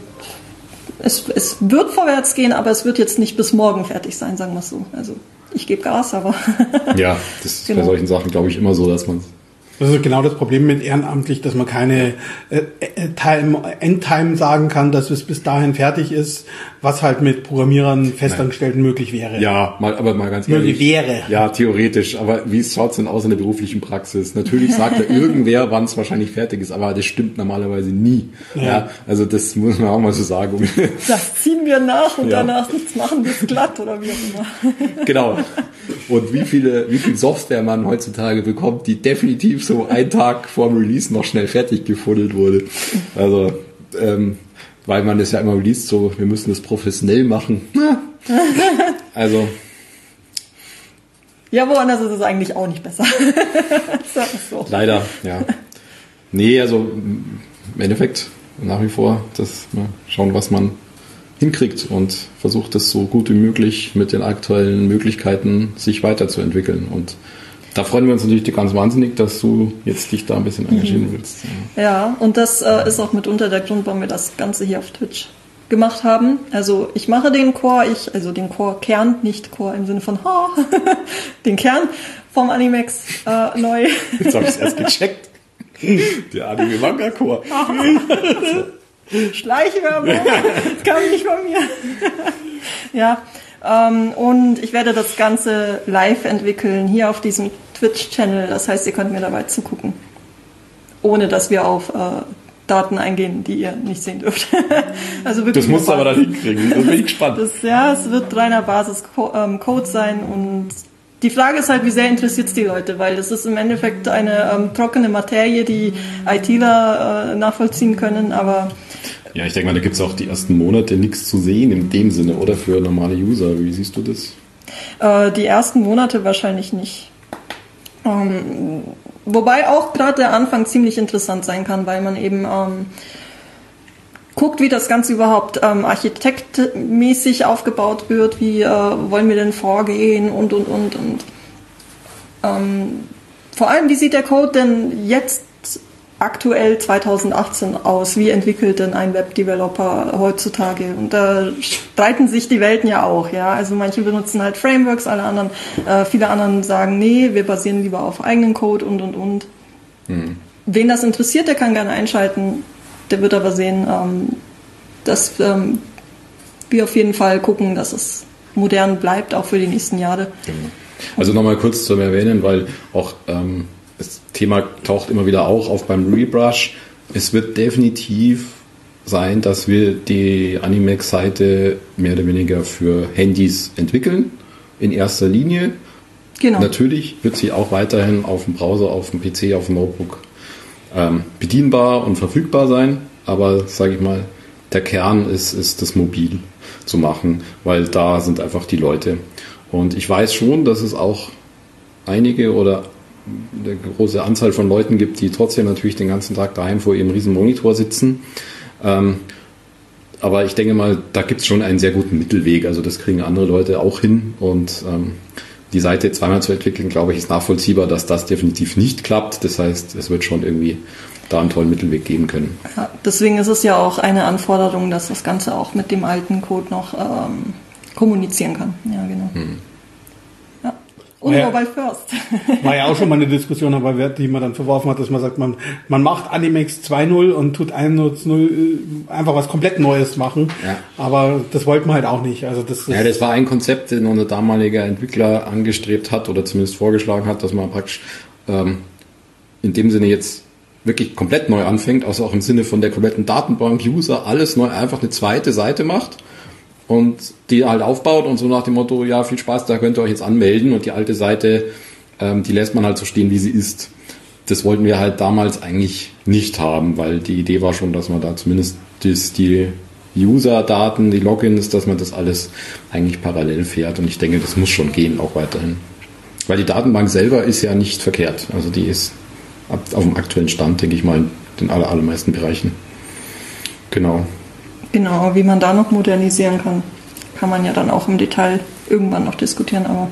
es, es wird vorwärts gehen, aber es wird jetzt nicht bis morgen fertig sein, sagen wir es so. Also ich gebe Gas, aber... ja, das ist genau. bei solchen Sachen, glaube ich, immer so, dass man... Das ist genau das Problem mit ehrenamtlich, dass man keine äh, Time, Endtime sagen kann, dass es bis dahin fertig ist, was halt mit Programmierern, Festangestellten Nein. möglich wäre. Ja, mal, aber mal ganz möglich ehrlich. wäre. Ja, theoretisch. Aber wie schaut's denn aus in der beruflichen Praxis? Natürlich sagt ja irgendwer, wann es wahrscheinlich fertig ist, aber das stimmt normalerweise nie. Ja. ja, also das muss man auch mal so sagen. Das ziehen wir nach und ja. danach nichts machen wir es glatt oder wie auch immer. Genau. Und wie viele, wie viel Software man heutzutage bekommt, die definitiv so einen Tag vor dem Release noch schnell fertig gefuddelt wurde. Also, ähm, weil man das ja immer released, so, wir müssen das professionell machen. Also. Ja, woanders ist es eigentlich auch nicht besser. so. Leider, ja. Nee, also im Endeffekt nach wie vor, das mal schauen, was man hinkriegt und versucht es so gut wie möglich mit den aktuellen Möglichkeiten sich weiterzuentwickeln. Und da freuen wir uns natürlich ganz wahnsinnig, dass du jetzt dich da ein bisschen engagieren mhm. willst. Ja, ja und das äh, ist auch mitunter der Grund, warum wir das Ganze hier auf Twitch gemacht haben. Also ich mache den Core, ich, also den Core-Kern, nicht Core im Sinne von ha, den Kern vom Animex äh, neu. Jetzt habe ich es erst gecheckt. Der Anime-Manga-Core. Schleichwerbung, das kam nicht von mir. ja, ähm, und ich werde das Ganze live entwickeln, hier auf diesem Twitch-Channel. Das heißt, ihr könnt mir dabei zugucken, ohne dass wir auf äh, Daten eingehen, die ihr nicht sehen dürft. also wirklich das musst du aber dann hinkriegen, das bin ich gespannt. Das, ja, es wird reiner Basis-Code sein und die Frage ist halt, wie sehr interessiert es die Leute, weil das ist im Endeffekt eine ähm, trockene Materie, die ITler äh, nachvollziehen können, aber... Ja, ich denke mal, da gibt es auch die ersten Monate nichts zu sehen in dem Sinne, oder für normale User. Wie siehst du das? Äh, die ersten Monate wahrscheinlich nicht. Ähm, wobei auch gerade der Anfang ziemlich interessant sein kann, weil man eben... Ähm, guckt, wie das Ganze überhaupt ähm, architektmäßig aufgebaut wird, wie äh, wollen wir denn vorgehen und, und, und. und ähm, vor allem, wie sieht der Code denn jetzt aktuell zweitausendachtzehn aus? Wie entwickelt denn ein Webdeveloper heutzutage? Und da streiten sich die Welten ja auch. Ja, also manche benutzen halt Frameworks, alle anderen, äh, viele anderen sagen, nee, wir basieren lieber auf eigenen Code und, und, und. Hm. Wen das interessiert, der kann gerne einschalten. Der wird aber sehen, ähm, dass ähm, wir auf jeden Fall gucken, dass es modern bleibt, auch für die nächsten Jahre. Also nochmal kurz zum Erwähnen, weil auch ähm, das Thema taucht immer wieder auch auf beim Rebrush. Es wird definitiv sein, dass wir die Animex-Seite mehr oder weniger für Handys entwickeln, in erster Linie. Genau. Natürlich wird sie auch weiterhin auf dem Browser, auf dem P C, auf dem Notebook Ähm, bedienbar und verfügbar sein, aber sage ich mal, der Kern ist, ist das mobil zu machen, weil da sind einfach die Leute. Und ich weiß schon, dass es auch einige oder eine große Anzahl von Leuten gibt, die trotzdem natürlich den ganzen Tag daheim vor ihrem riesen Monitor sitzen. Ähm, aber ich denke mal, da gibt es schon einen sehr guten Mittelweg. Also das kriegen andere Leute auch hin. Und ähm, die Seite zweimal zu entwickeln, glaube ich, ist nachvollziehbar, dass das definitiv nicht klappt. Das heißt, es wird schon irgendwie da einen tollen Mittelweg geben können. Ja, deswegen ist es ja auch eine Anforderung, dass das Ganze auch mit dem alten Code noch ähm, kommunizieren kann. Ja, genau. Hm. Ja. Und ja, Mobile First. War ja auch schon mal eine Diskussion, aber die man dann verworfen hat, dass man sagt, man, man macht Animex zwei Punkt null und tut eins Punkt null einfach was komplett Neues machen. Ja. Aber das wollten wir halt auch nicht. Also das, ja, das war ein Konzept, den unser damaliger Entwickler angestrebt hat oder zumindest vorgeschlagen hat, dass man praktisch ähm, in dem Sinne jetzt wirklich komplett neu anfängt, also auch im Sinne von der kompletten Datenbank, User, alles neu, einfach eine zweite Seite macht und die halt aufbaut und so nach dem Motto, ja, viel Spaß, da könnt ihr euch jetzt anmelden und die alte Seite, ähm, die lässt man halt so stehen, wie sie ist. Das wollten wir halt damals eigentlich nicht haben, weil die Idee war schon, dass man da zumindest das, die User-Daten, die Logins, dass man das alles eigentlich parallel fährt und ich denke, das muss schon gehen, auch weiterhin. Weil die Datenbank selber ist ja nicht verkehrt, also die ist auf dem aktuellen Stand, denke ich mal, in den aller, allermeisten Bereichen. Genau. Genau, wie man da noch modernisieren kann, kann man ja dann auch im Detail irgendwann noch diskutieren, aber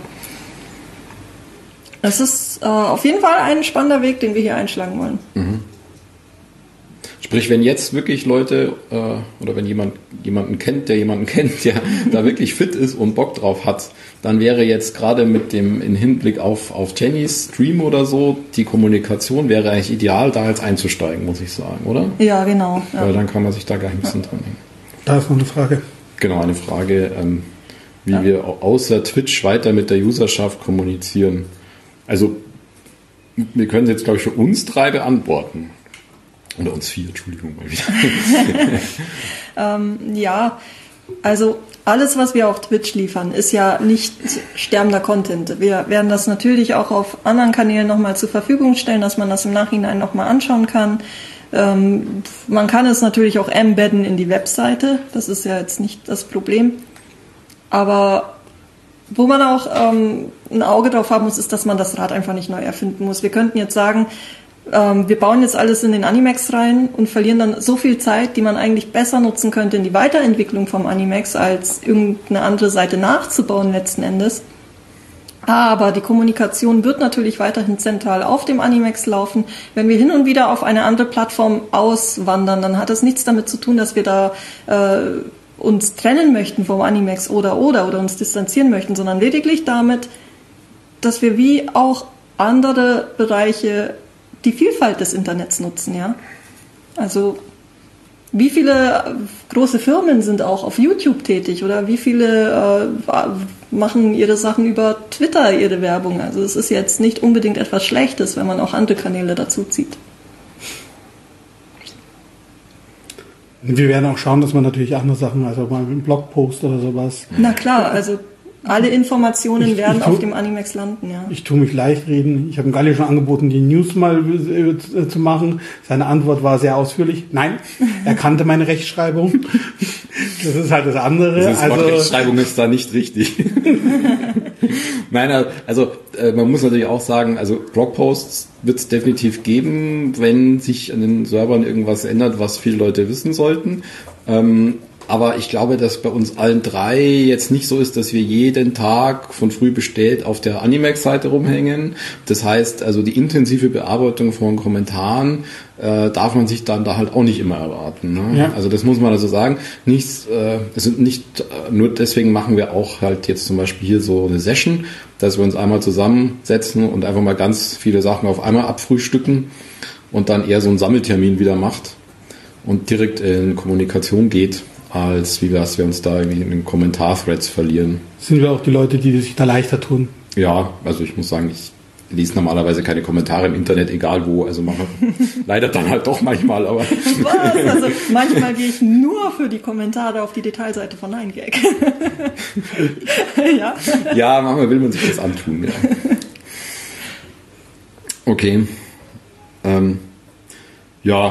es ist äh, auf jeden Fall ein spannender Weg, den wir hier einschlagen wollen. Mhm. Sprich, wenn jetzt wirklich Leute äh, oder wenn jemand jemanden kennt, der jemanden kennt, der da wirklich fit ist und Bock drauf hat, dann wäre jetzt gerade mit dem in Hinblick auf, auf Jennys Stream oder so, die Kommunikation wäre eigentlich ideal, da jetzt einzusteigen, muss ich sagen, oder? Ja, genau. Ja. Weil dann kann man sich da gleich ein bisschen ja. dran hängen. Da ist noch eine Frage. Genau, eine Frage, ähm, wie ja. wir außer Twitch weiter mit der Userschaft kommunizieren. Also, wir können jetzt, glaube ich, für uns drei beantworten. Oder uns vier, Entschuldigung mal wieder. ähm, ja, also alles, was wir auf Twitch liefern, ist ja nicht sterbender Content. Wir werden das natürlich auch auf anderen Kanälen nochmal zur Verfügung stellen, dass man das im Nachhinein nochmal anschauen kann. Ähm, man kann es natürlich auch embedden in die Webseite. Das ist ja jetzt nicht das Problem. Aber wo man auch ähm, ein Auge drauf haben muss, ist, dass man das Rad einfach nicht neu erfinden muss. Wir könnten jetzt sagen, ähm, wir bauen jetzt alles in den Animex rein und verlieren dann so viel Zeit, die man eigentlich besser nutzen könnte in die Weiterentwicklung vom Animex, als irgendeine andere Seite nachzubauen letzten Endes. Aber die Kommunikation wird natürlich weiterhin zentral auf dem Animex laufen. Wenn wir hin und wieder auf eine andere Plattform auswandern, dann hat das nichts damit zu tun, dass wir da äh, uns trennen möchten vom Animex oder oder oder uns distanzieren möchten, sondern lediglich damit, dass wir wie auch andere Bereiche die Vielfalt des Internets nutzen, ja. Also wie viele große Firmen sind auch auf YouTube tätig oder wie viele äh, machen ihre Sachen über Twitter, ihre Werbung. Also es ist jetzt nicht unbedingt etwas Schlechtes, wenn man auch andere Kanäle dazu zieht. Wir werden auch schauen, dass man natürlich andere Sachen, also mal einen Blogpost oder sowas. Na klar, also alle Informationen ich, werden ich tu, auf dem Animex landen, ja. Ich tue mich leicht reden. Ich habe Galli schon angeboten, die News mal äh, zu machen. Seine Antwort war sehr ausführlich. Nein, er kannte meine Rechtschreibung. Das ist halt das andere. Das also, Rechtschreibung ist da nicht richtig. Nein, also äh, man muss natürlich auch sagen, also Blogposts wird es definitiv geben, wenn sich an den Servern irgendwas ändert, was viele Leute wissen sollten. Ähm, Aber ich glaube, dass bei uns allen drei jetzt nicht so ist, dass wir jeden Tag von früh bis spät auf der Animex-Seite rumhängen. Das heißt, also die intensive Bearbeitung von Kommentaren äh, darf man sich dann da halt auch nicht immer erwarten. Ne? Ja. Also das muss man also sagen. Nichts, äh, also nicht äh, nur deswegen machen wir auch halt jetzt zum Beispiel hier so eine Session, dass wir uns einmal zusammensetzen und einfach mal ganz viele Sachen auf einmal abfrühstücken und dann eher so einen Sammeltermin wieder macht und direkt in Kommunikation geht, als wie wir, wir uns da irgendwie in den Kommentar-Threads verlieren. Sind wir auch die Leute, die sich da leichter tun? Ja, also ich muss sagen, ich lese normalerweise keine Kommentare im Internet, egal wo. Also manchmal leider dann halt doch manchmal, aber... Was? Also manchmal gehe ich nur für die Kommentare auf die Detailseite von nine gag. Ja? Ja, manchmal will man sich das antun, ja. Okay. Ähm, ja,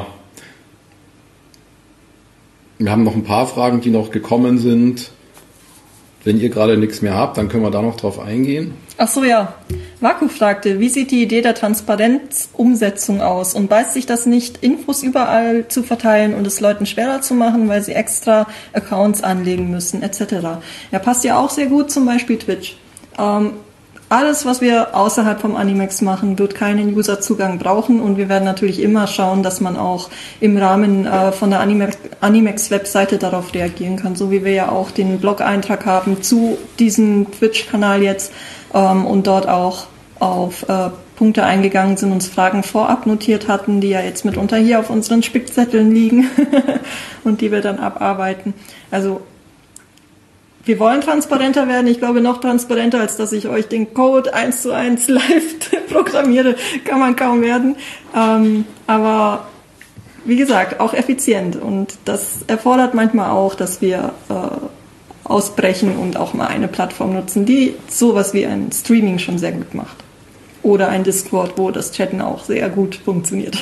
wir haben noch ein paar Fragen, die noch gekommen sind. wenn ihr gerade nichts mehr habt, dann können wir da noch drauf eingehen. Ach so, ja. Vaku fragte, wie sieht die Idee der Transparenzumsetzung aus? Und beißt sich das nicht, Infos überall zu verteilen und es Leuten schwerer zu machen, weil sie extra Accounts anlegen müssen, et cetera? Ja, passt ja auch sehr gut, zum Beispiel Twitch. Ähm, Alles, was wir außerhalb vom Animex machen, wird keinen Userzugang brauchen und wir werden natürlich immer schauen, dass man auch im Rahmen äh, von der Animex, Animex-Webseite darauf reagieren kann, so wie wir ja auch den Blog-Eintrag haben zu diesem Twitch-Kanal jetzt ähm, und dort auch auf äh, Punkte eingegangen sind, uns Fragen vorab notiert hatten, die ja jetzt mitunter hier auf unseren Spickzetteln liegen und die wir dann abarbeiten. Also wir wollen transparenter werden. Ich glaube, noch transparenter, als dass ich euch den Code eins zu eins live programmiere, kann man kaum werden. Ähm, aber wie gesagt, auch effizient. Und das erfordert manchmal auch, dass wir äh, ausbrechen und auch mal eine Plattform nutzen, die sowas wie ein Streaming schon sehr gut macht. Oder ein Discord, wo das Chatten auch sehr gut funktioniert.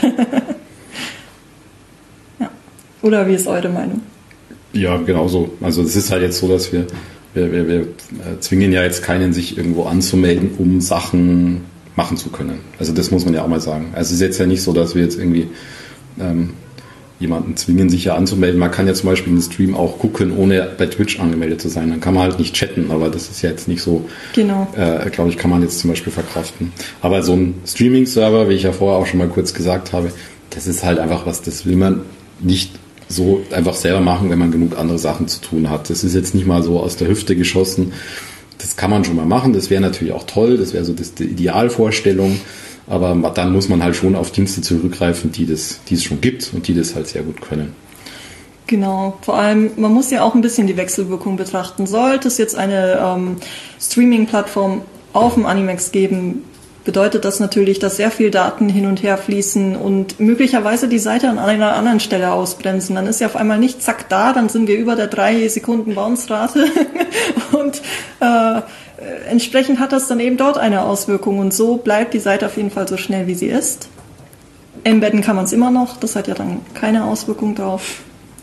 Ja. Oder wie ist eure Meinung? Ja, genau so. Also es ist halt jetzt so, dass wir, wir, wir, wir zwingen ja jetzt keinen, sich irgendwo anzumelden, um Sachen machen zu können. Also das muss man ja auch mal sagen. Also es ist jetzt ja nicht so, dass wir jetzt irgendwie ähm, jemanden zwingen, sich ja anzumelden. Man kann ja zum Beispiel einen Stream auch gucken, ohne bei Twitch angemeldet zu sein. Dann kann man halt nicht chatten, aber das ist ja jetzt nicht so, genau. äh, glaube ich, kann man jetzt zum Beispiel verkraften. Aber so ein Streaming-Server, wie ich ja vorher auch schon mal kurz gesagt habe, das ist halt einfach was, das will man nicht so einfach selber machen, wenn man genug andere Sachen zu tun hat. Das ist jetzt nicht mal so aus der Hüfte geschossen. Das kann man schon mal machen. Das wäre natürlich auch toll. Das wäre so das, die Idealvorstellung. Aber dann muss man halt schon auf Dienste zurückgreifen, die das, die es schon gibt und die das halt sehr gut können. Genau. Vor allem, man muss ja auch ein bisschen die Wechselwirkung betrachten. Sollte es jetzt eine ähm, Streaming-Plattform auf dem Animex geben, bedeutet das natürlich, dass sehr viel Daten hin und her fließen und möglicherweise die Seite an einer anderen Stelle ausbremsen. Dann ist ja auf einmal nicht zack da, dann sind wir über der drei Sekunden Bounce-Rate und äh, entsprechend hat das dann eben dort eine Auswirkung und so bleibt die Seite auf jeden Fall so schnell, wie sie ist. Embedden kann man es immer noch, das hat ja dann keine Auswirkung drauf.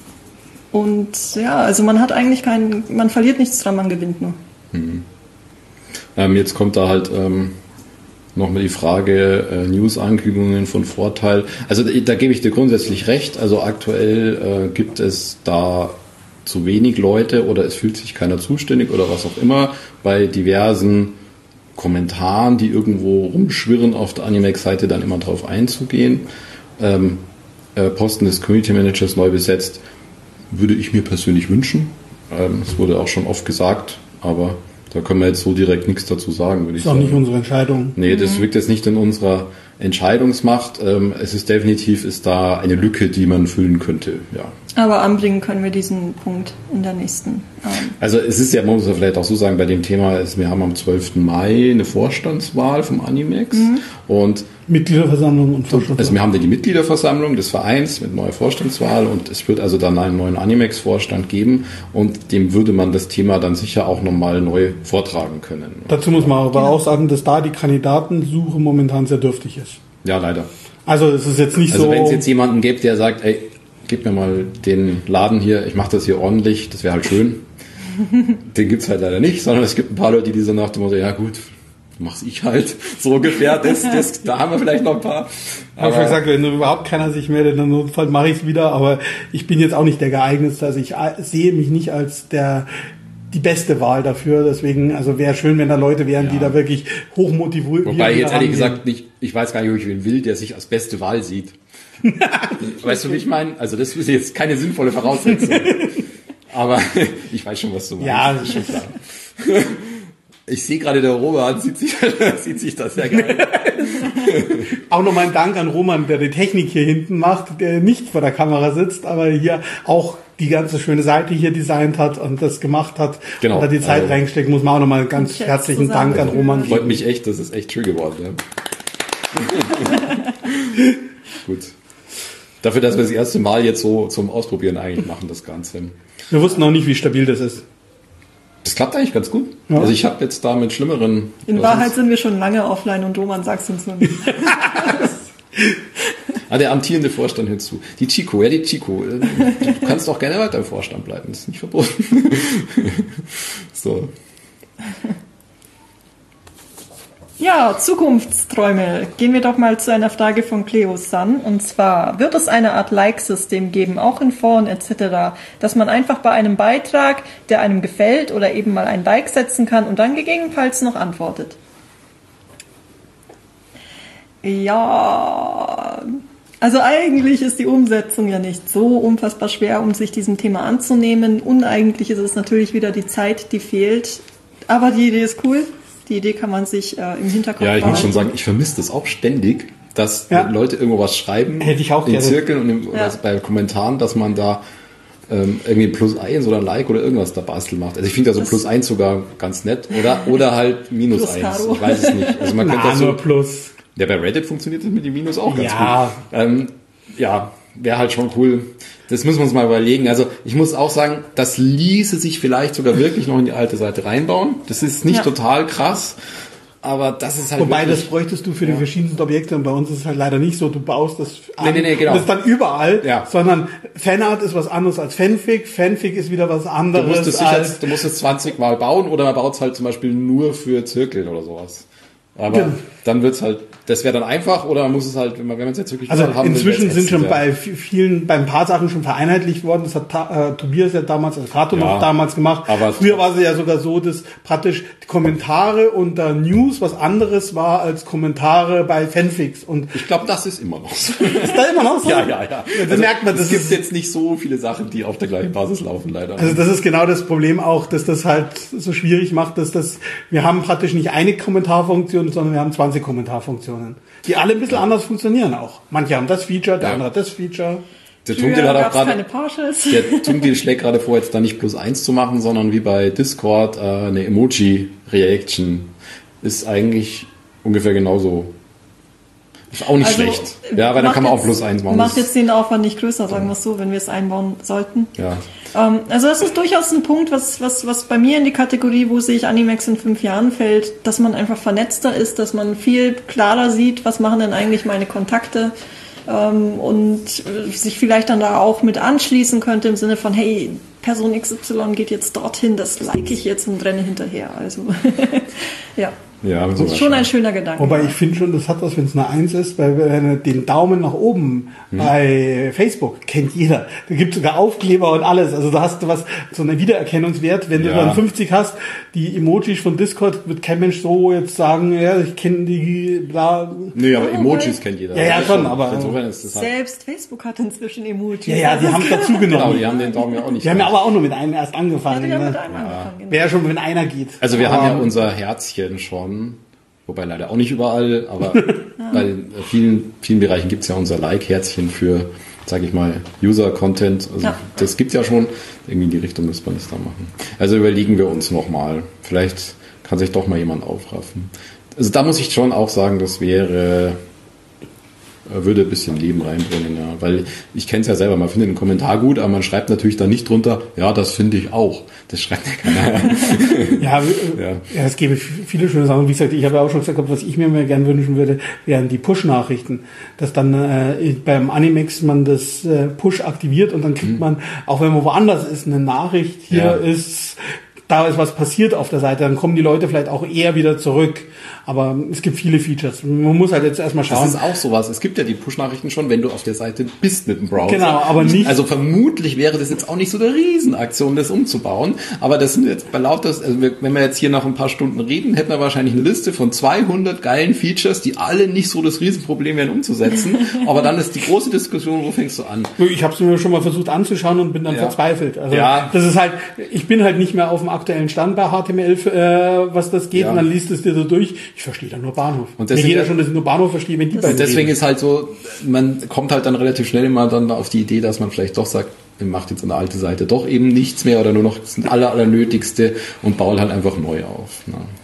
Und ja, also man hat eigentlich keinen, man verliert nichts dran, man gewinnt nur. Mhm. Ähm, jetzt kommt da halt ähm nochmal die Frage, äh, News-Ankündigungen von Vorteil. Also da, da gebe ich dir grundsätzlich recht. Also aktuell äh, gibt es da zu wenig Leute oder es fühlt sich keiner zuständig oder was auch immer bei diversen Kommentaren, die irgendwo rumschwirren auf der Animex-Seite, dann immer drauf einzugehen. Ähm, äh, Posten des Community Managers neu besetzt, würde ich mir persönlich wünschen. Ähm, es wurde auch schon oft gesagt, aber da können wir jetzt so direkt nichts dazu sagen, würde ich sagen. Das ist auch nicht unsere Entscheidung. Nee, das liegt jetzt nicht in unserer Entscheidungsmacht. Es ist definitiv, ist da eine Lücke, die man füllen könnte, ja. Aber anbringen können wir diesen Punkt in der nächsten. Ähm also es ist ja, man muss ja vielleicht auch so sagen, bei dem Thema, ist, wir haben am zwölften Mai eine Vorstandswahl vom Animex mhm. und Mitgliederversammlung und Vorstandswahl. Also wir haben die Mitgliederversammlung des Vereins mit neuer Vorstandswahl und es wird also dann einen neuen Animex-Vorstand geben und dem würde man das Thema dann sicher auch nochmal neu vortragen können. Dazu muss man aber genau. auch sagen, dass da die Kandidatensuche momentan sehr dürftig ist. Ja, leider. Also es ist jetzt nicht also so... Also wenn es jetzt jemanden gibt, der sagt, ey, gib mir mal den Laden hier, ich mache das hier ordentlich, das wäre halt schön. Den gibt's halt leider nicht, sondern es gibt ein paar Leute, die so nach dem Motto, ja gut, mach's ich halt, so ungefähr, das, das, da haben wir vielleicht noch ein paar. Aber ich habe gesagt, wenn überhaupt keiner sich meldet, dann notfalls mache ich es wieder, aber ich bin jetzt auch nicht der geeignetste, also ich sehe mich nicht als der die beste Wahl dafür, deswegen, also wäre schön, wenn da Leute wären, ja. die da wirklich hochmotiviert sind. Wobei ich jetzt ehrlich gesagt nicht, ich weiß gar nicht, ob ich wen will, der sich als beste Wahl sieht. Weißt du, wie ich meine? Also das ist jetzt keine sinnvolle Voraussetzung. Aber ich weiß schon, was du meinst. Ja, das ist schon klar. Ich sehe gerade, der Roman sieht sich, sieht sich das sehr geil. Auch nochmal ein Dank an Roman, der die Technik hier hinten macht, der nicht vor der Kamera sitzt, aber hier auch die ganze schöne Seite hier designt hat und das gemacht hat. Genau. Und da die Zeit also, reingesteckt, muss man auch nochmal einen ganz herzlichen Dank an Roman geben. Freut mich echt, das ist echt schön geworden. Ja. Gut. Dafür, dass wir das erste Mal jetzt so zum Ausprobieren eigentlich machen, das Ganze. Wir wussten noch nicht, wie stabil das ist. Das klappt eigentlich ganz gut. Ja. Also ich habe jetzt da mit schlimmeren... In Wahrheit sind wir schon lange offline und Roman sagt es uns noch nicht. Ah, der amtierende Vorstand hinzu. Die Chico, ja, die Chico. Du kannst auch gerne weiter im Vorstand bleiben, das ist nicht verboten. So. Ja, Zukunftsträume. Gehen wir doch mal zu einer Frage von Cleo Sun. Und zwar, wird es eine Art Like-System geben, auch in Foren et cetera, dass man einfach bei einem Beitrag, der einem gefällt, oder eben mal ein Like setzen kann und dann gegebenenfalls noch antwortet? Ja, also eigentlich ist die Umsetzung ja nicht so unfassbar schwer, um sich diesem Thema anzunehmen. Uneigentlich ist es natürlich wieder die Zeit, die fehlt. Aber die Idee ist cool. Die Idee kann man sich äh, im Hinterkopf Ja, ich bauen. muss schon sagen, ich vermisse das auch ständig, dass Ja. Leute irgendwo was schreiben. Hätte ich auch in gerne. Zirkeln und im, Ja. was, bei Kommentaren, dass man da ähm, irgendwie plus eins oder ein Like oder irgendwas da bastel macht. Also ich finde ja so Das- plus eins sogar ganz nett. Oder, oder halt minus Plus eins. Karo. Ich weiß es nicht. Also man könnte Na, das so, nur plus. ja, bei Reddit funktioniert das mit dem Minus auch ganz Ja. gut. Ähm, ja, wäre halt schon cool. Das müssen wir uns mal überlegen. Also ich muss auch sagen, das ließe sich vielleicht sogar wirklich noch in die alte Seite reinbauen. Das ist nicht Ja. total krass. Aber das ist halt Wobei, das wirklich, bräuchtest du für die verschiedensten Objekte und bei uns ist es halt leider nicht so, du baust das an Nee, nee, nee, genau. und das ist dann überall, Ja. sondern Fanart ist was anderes als Fanfic, Fanfic ist wieder was Du anderes musst es als... sicher, du musst es zwanzig Mal bauen oder man baut es halt zum Beispiel nur für Zirkeln oder sowas. Aber Genau. dann wird's halt, das wäre dann einfach oder man muss es halt, wenn man wenn man es jetzt wirklich Also überall haben will, inzwischen wird's sind schon ätzend, bei v- vielen, bei ein paar Sachen schon vereinheitlicht worden. Das hat Ta äh, Tobias ja damals, also Tato Ja, noch damals gemacht. aber- Früher war es ja sogar so, dass praktisch die Kommentare unter News was anderes war als Kommentare bei Fanfics. Und Ich glaube, das ist immer noch so. ist da immer noch so? ja, ja, ja. Dann merkt man, es das gibt ist, jetzt nicht so viele Sachen, die auf der gleichen Basis laufen, leider. also das ist genau das Problem auch, dass das halt so schwierig macht, dass das, wir haben praktisch nicht eine Kommentarfunktion, sondern wir haben zwanzig Kommentarfunktionen, die alle ein bisschen anders funktionieren auch. Manche haben das Feature, der Ja. andere hat das Feature. der Früher Tunkel hat auch gab's keine gerade, Partials. der Tunkel schlägt gerade vor, jetzt da nicht plus eins zu machen, sondern wie bei Discord äh, eine Emoji-Reaction. Ist eigentlich ungefähr genauso. Ist auch nicht Also, schlecht. Ja, aber dann macht kann man auch jetzt- plus eins machen. Macht Das- jetzt den Aufwand nicht größer, sagen wir es so, wenn wir es einbauen sollten. ja. Ähm, also das ist durchaus ein Punkt, was, was, was bei mir in die Kategorie, wo sehe ich Animex in fünf Jahren fällt, dass man einfach vernetzter ist, dass man viel klarer sieht, was machen denn eigentlich meine Kontakte, ähm, und äh, sich vielleicht dann da auch mit anschließen könnte im Sinne von, hey, Person X Y geht jetzt dorthin, das like ich jetzt und renne hinterher. Also ja, Ja, das so ist schon ein schöner Gedanke. Wobei ich finde schon, das hat was, wenn es eine Eins ist, weil wenn er den Daumen nach oben bei Facebook kennt jeder. Da gibt sogar Aufkleber und alles. Also da hast du was, so einen Wiedererkennungswert. Wenn du Ja. dann fünfzig hast, die Emojis von Discord, wird kein Mensch so jetzt sagen, ja, ich kenne die, bla. Nee, aber Emojis kennt jeder. Ja, ja, Das schon, ist aber- Insofern ist das halt. Selbst Facebook hat inzwischen Emojis. Ja, ja, die haben dazu Genau, genommen. die haben den Daumen ja auch nicht. Die haben ja gemacht. aber auch nur mit einem erst Ja, angefangen. die haben mit Ne? einem angefangen. genau. Wäre schon, wenn einer geht. Also wir haben ja Aber- unser Herzchen schon, wobei leider auch nicht überall, aber bei vielen, vielen Bereichen gibt es ja unser Like-Herzchen für, sage ich mal, User-Content. Also Ja. das gibt ja schon. Irgendwie in die Richtung müsste man das da machen. Also überlegen wir uns nochmal. Vielleicht kann sich doch mal jemand aufraffen. Also da muss ich schon auch sagen, das wäre, würde ein bisschen Leben reinbringen, ja. Weil ich kenne es ja selber, man findet einen Kommentar gut, aber man schreibt natürlich dann nicht drunter, ja, das finde ich auch. Das schreibt ja keiner. Ja, äh, Ja. ja, es gäbe viele schöne Sachen. Wie gesagt, ich habe ja auch schon gesagt, was ich mir mehr gern wünschen würde, wären die Push-Nachrichten. Dass dann äh, beim Animex man das äh, Push aktiviert und dann kriegt man, auch wenn man woanders ist, eine Nachricht, hier Ja. ist, da ist was passiert auf der Seite, dann kommen die Leute vielleicht auch eher wieder zurück. Aber es gibt viele Features. Man muss halt jetzt erstmal Das schauen. ist auch sowas. Es gibt ja die Push-Nachrichten schon, wenn du auf der Seite bist mit dem Browser. Genau, aber nicht- Also vermutlich wäre das jetzt auch nicht so eine Riesenaktion, das umzubauen. Aber das sind jetzt bei lauter, also wir, wenn wir jetzt hier nach ein paar Stunden reden, hätten wir wahrscheinlich eine Liste von zweihundert geilen Features, die alle nicht so das Riesenproblem wären umzusetzen. Aber dann ist die große Diskussion, wo fängst du an? Ich habe es mir schon mal versucht anzuschauen und bin dann Ja. verzweifelt. Also Ja. das ist halt, ich bin halt nicht mehr auf dem aktuellen Stand bei H T M L, äh, was das geht, Ja. und dann liest es dir so durch. Ich verstehe dann nur Bahnhof. Und Mir deswegen- geht ja schon, dass ich nur Bahnhof verstehe, wenn die beiden Und deswegen reden. ist halt so, man kommt halt dann relativ schnell immer dann auf die Idee, dass man vielleicht doch sagt, man macht jetzt eine alte Seite doch eben nichts mehr oder nur noch das Aller, Allernötigste und baut halt einfach neu auf. Ne?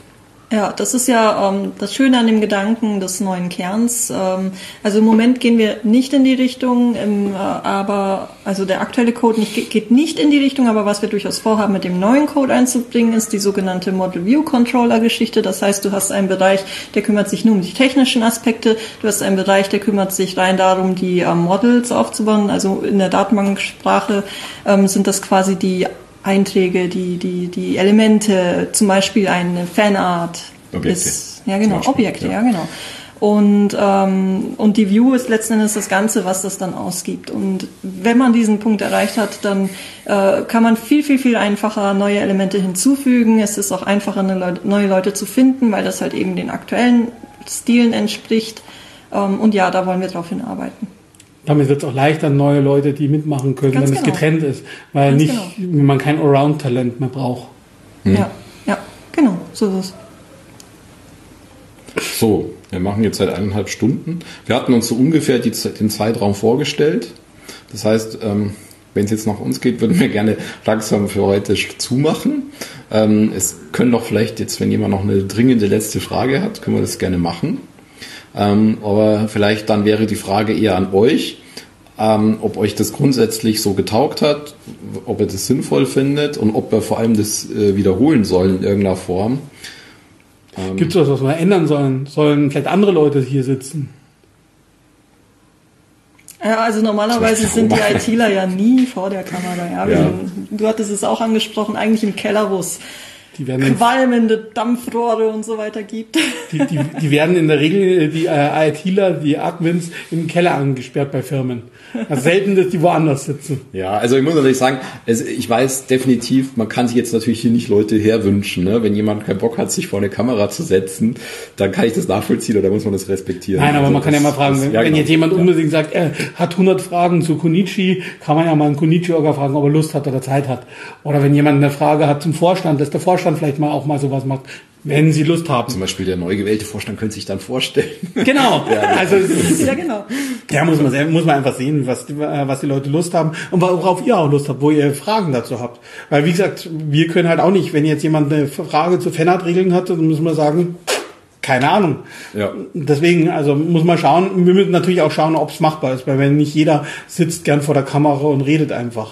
Ja, das ist ja ähm, das Schöne an dem Gedanken des neuen Kerns. Ähm, also im Moment gehen wir nicht in die Richtung, im, äh, aber also der aktuelle Code nicht, geht nicht in die Richtung, aber was wir durchaus vorhaben, mit dem neuen Code einzubringen, ist die sogenannte Model View Controller Geschichte. Das heißt, du hast einen Bereich, der kümmert sich nur um die technischen Aspekte. Du hast einen Bereich, der kümmert sich rein darum, die ähm, Models aufzubauen. Also in der Datenbanksprache ähm, sind das quasi die Einträge, die, die, die Elemente, zum Beispiel eine Fanart. Objekte. Ist, ja, genau, Beispiel, Objekte, ja, ja genau. Und, ähm, und die View ist letzten Endes das Ganze, was das dann ausgibt. Und wenn man diesen Punkt erreicht hat, dann äh, kann man viel, viel, viel einfacher neue Elemente hinzufügen. Es ist auch einfacher, neue Leute zu finden, weil das halt eben den aktuellen Stilen entspricht. Ähm, und ja, da wollen wir drauf hinarbeiten. Damit wird es auch leichter, neue Leute, die mitmachen können, Ganz wenn genau. es getrennt ist. Weil Ganz nicht, genau. man kein Allround-Talent mehr braucht. Hm. Ja, ja, genau, so ist es. So, wir machen jetzt seit eineinhalb Stunden. Wir hatten uns so ungefähr die, den Zeitraum vorgestellt. Das heißt, ähm, wenn es jetzt nach uns geht, würden wir gerne langsam für heute zumachen. Ähm, es können doch vielleicht jetzt, wenn jemand noch eine dringende letzte Frage hat, können wir das gerne machen. Ähm, aber vielleicht dann wäre die Frage eher an euch, ähm, ob euch das grundsätzlich so getaugt hat, ob ihr das sinnvoll findet und ob wir vor allem das äh, wiederholen sollen in irgendeiner Form. Ähm, Gibt es was, was wir ändern sollen? Sollen vielleicht andere Leute hier sitzen? Ja, also normalerweise sind die ITler ja nie vor der Kamera. Ja? Ja. Du hattest es auch angesprochen, eigentlich im Keller, wo es Die werden, qualmende Dampfrohre und so weiter gibt. die, die, die werden in der Regel, die äh, ITler, die Admins, im Keller angesperrt bei Firmen. Also selten, dass die woanders sitzen. Ja, also ich muss natürlich sagen, es, ich weiß definitiv, man kann sich jetzt natürlich hier nicht Leute herwünschen. Ne? Wenn jemand keinen Bock hat, sich vor eine Kamera zu setzen, dann kann ich das nachvollziehen oder muss man das respektieren. Nein, aber also man kann das, ja mal fragen, das, wenn, ja, wenn genau. jetzt jemand ja. unbedingt sagt, er hat hundert Fragen zu Konichi, kann man ja mal einen Konichi-Orga fragen, ob er Lust hat oder Zeit hat. Oder wenn jemand eine Frage hat zum Vorstand, dass der Vorstand vielleicht mal auch mal sowas macht, wenn sie Lust haben. Zum Beispiel der neu gewählte Vorstand könnte sich dann vorstellen. Genau. Also Ja, genau. ja, muss man sehr- muss man einfach sehen, was die, was die Leute Lust haben und worauf ihr auch Lust habt, wo ihr Fragen dazu habt. Weil wie gesagt, wir können halt auch nicht, wenn jetzt jemand eine Frage zu Fanart-Regeln hat, dann müssen wir sagen, keine Ahnung. Ja. Deswegen, also muss man schauen. Wir müssen natürlich auch schauen, ob es machbar ist, weil wenn nicht jeder sitzt gern vor der Kamera und redet einfach.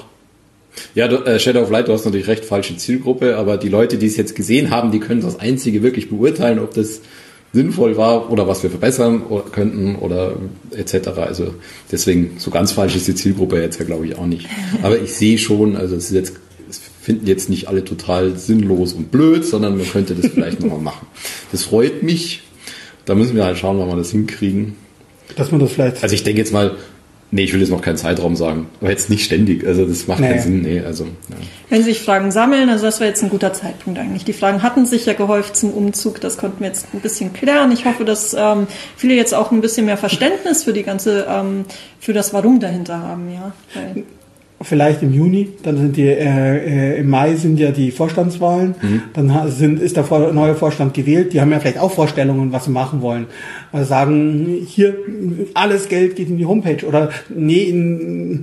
Ja, du, äh, Shadow of Light, du hast natürlich recht, falsche Zielgruppe, aber die Leute, die es jetzt gesehen haben, die können das Einzige wirklich beurteilen, ob das sinnvoll war oder was wir verbessern oder könnten oder et cetera. Also deswegen, so ganz falsch ist die Zielgruppe jetzt ja, glaube ich, auch nicht. Aber ich sehe schon, also es ist jetzt, es finden jetzt nicht alle total sinnlos und blöd, sondern man könnte das vielleicht nochmal machen. Das freut mich. Da müssen wir halt schauen, wann wir das hinkriegen. Dass man das vielleicht... Also ich denke jetzt mal, nee, ich will jetzt noch keinen Zeitraum sagen, aber jetzt nicht ständig, also das macht Nee. keinen Sinn, nee, also, ja. Wenn sich Fragen sammeln, also das wäre jetzt ein guter Zeitpunkt eigentlich. Die Fragen hatten sich ja gehäuft zum Umzug, das konnten wir jetzt ein bisschen klären. Ich hoffe, dass ähm, viele jetzt auch ein bisschen mehr Verständnis für die ganze, ähm, für das Warum dahinter haben, ja. Weil, Vielleicht im Juni, dann sind die, äh, äh, im Mai sind ja die Vorstandswahlen, Mhm. dann ha- sind, ist der vor, neue Vorstand gewählt, die haben ja vielleicht auch Vorstellungen, was sie machen wollen. Also sagen, hier, alles Geld geht in die Homepage oder nee, in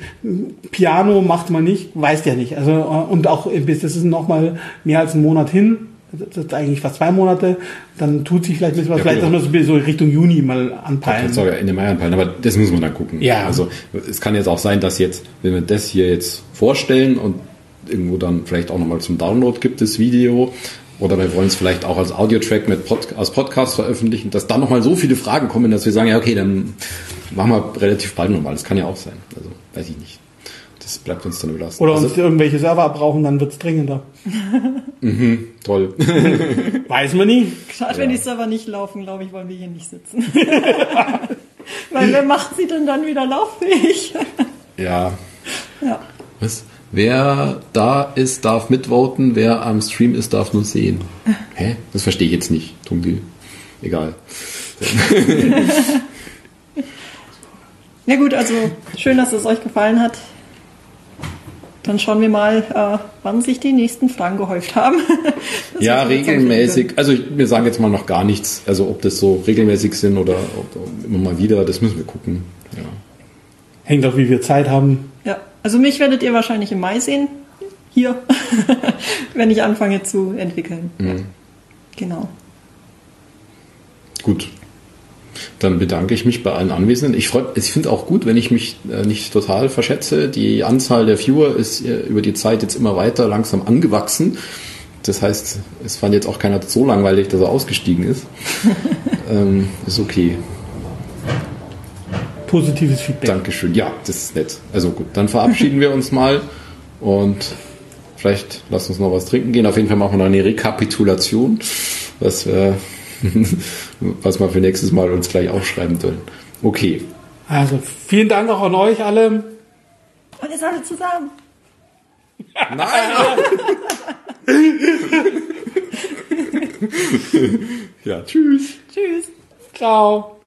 Piano macht man nicht, weiß der nicht. Also, äh, und auch bis, das ist noch mal mehr als ein Monat hin, das ist eigentlich fast zwei Monate, dann tut sich vielleicht ein bisschen was, Ja, vielleicht, dass gut. man so Richtung Juni mal Das anpeilen. soll ja Ende Mai anpeilen, aber das müssen wir dann gucken. Ja. Also es kann jetzt auch sein, dass jetzt, wenn wir das hier jetzt vorstellen und irgendwo dann vielleicht auch nochmal zum Download gibt, das Video, oder wir wollen es vielleicht auch als Audiotrack mit Pod, als Podcast veröffentlichen, dass dann nochmal so viele Fragen kommen, dass wir sagen, ja okay, dann machen wir relativ bald nochmal. Das kann ja auch sein. Also weiß ich nicht. Das bleibt uns dann überlassen. Oder also, uns irgendwelche Server brauchen, dann wird's dringender. mhm, toll. Weiß man nie. gerade wenn die Server nicht laufen, glaube ich, wollen wir hier nicht sitzen. Weil wer macht sie denn dann wieder lauffähig? Ja. Ja. Was? Wer da ist, darf mitvoten, wer am Stream ist, darf nur sehen. Hä? Das verstehe ich jetzt nicht, Tungi. Egal. Na gut, also schön, dass es euch gefallen hat. Dann schauen wir mal, äh, wann sich die nächsten Fragen gehäuft haben. Das Ja, wird jetzt regelmäßig. Also ich, wir sagen jetzt mal noch gar nichts. Also ob das so regelmäßig sind oder ob, ob immer mal wieder, das müssen wir gucken. Ja. Hängt auch, wie wir Zeit haben. Ja, also mich werdet ihr wahrscheinlich im Mai sehen. Hier. Wenn ich anfange zu entwickeln. Mhm. Genau. Gut. Dann bedanke ich mich bei allen Anwesenden. Ich, freu, ich finde auch gut, wenn ich mich äh, nicht total verschätze. Die Anzahl der Viewer ist äh, über die Zeit jetzt immer weiter langsam angewachsen. Das heißt, es fand jetzt auch keiner so langweilig, dass er ausgestiegen ist. ähm, ist okay. Positives Feedback. Dankeschön. Ja, das ist nett. Also gut, dann verabschieden wir uns mal und vielleicht lasst uns noch was trinken gehen. Auf jeden Fall machen wir noch eine Rekapitulation, was wir, was wir für nächstes Mal uns gleich aufschreiben sollen. Okay. Also vielen Dank auch an euch alle. Und jetzt alle zusammen. Nein! Ja, tschüss. Tschüss. Ciao.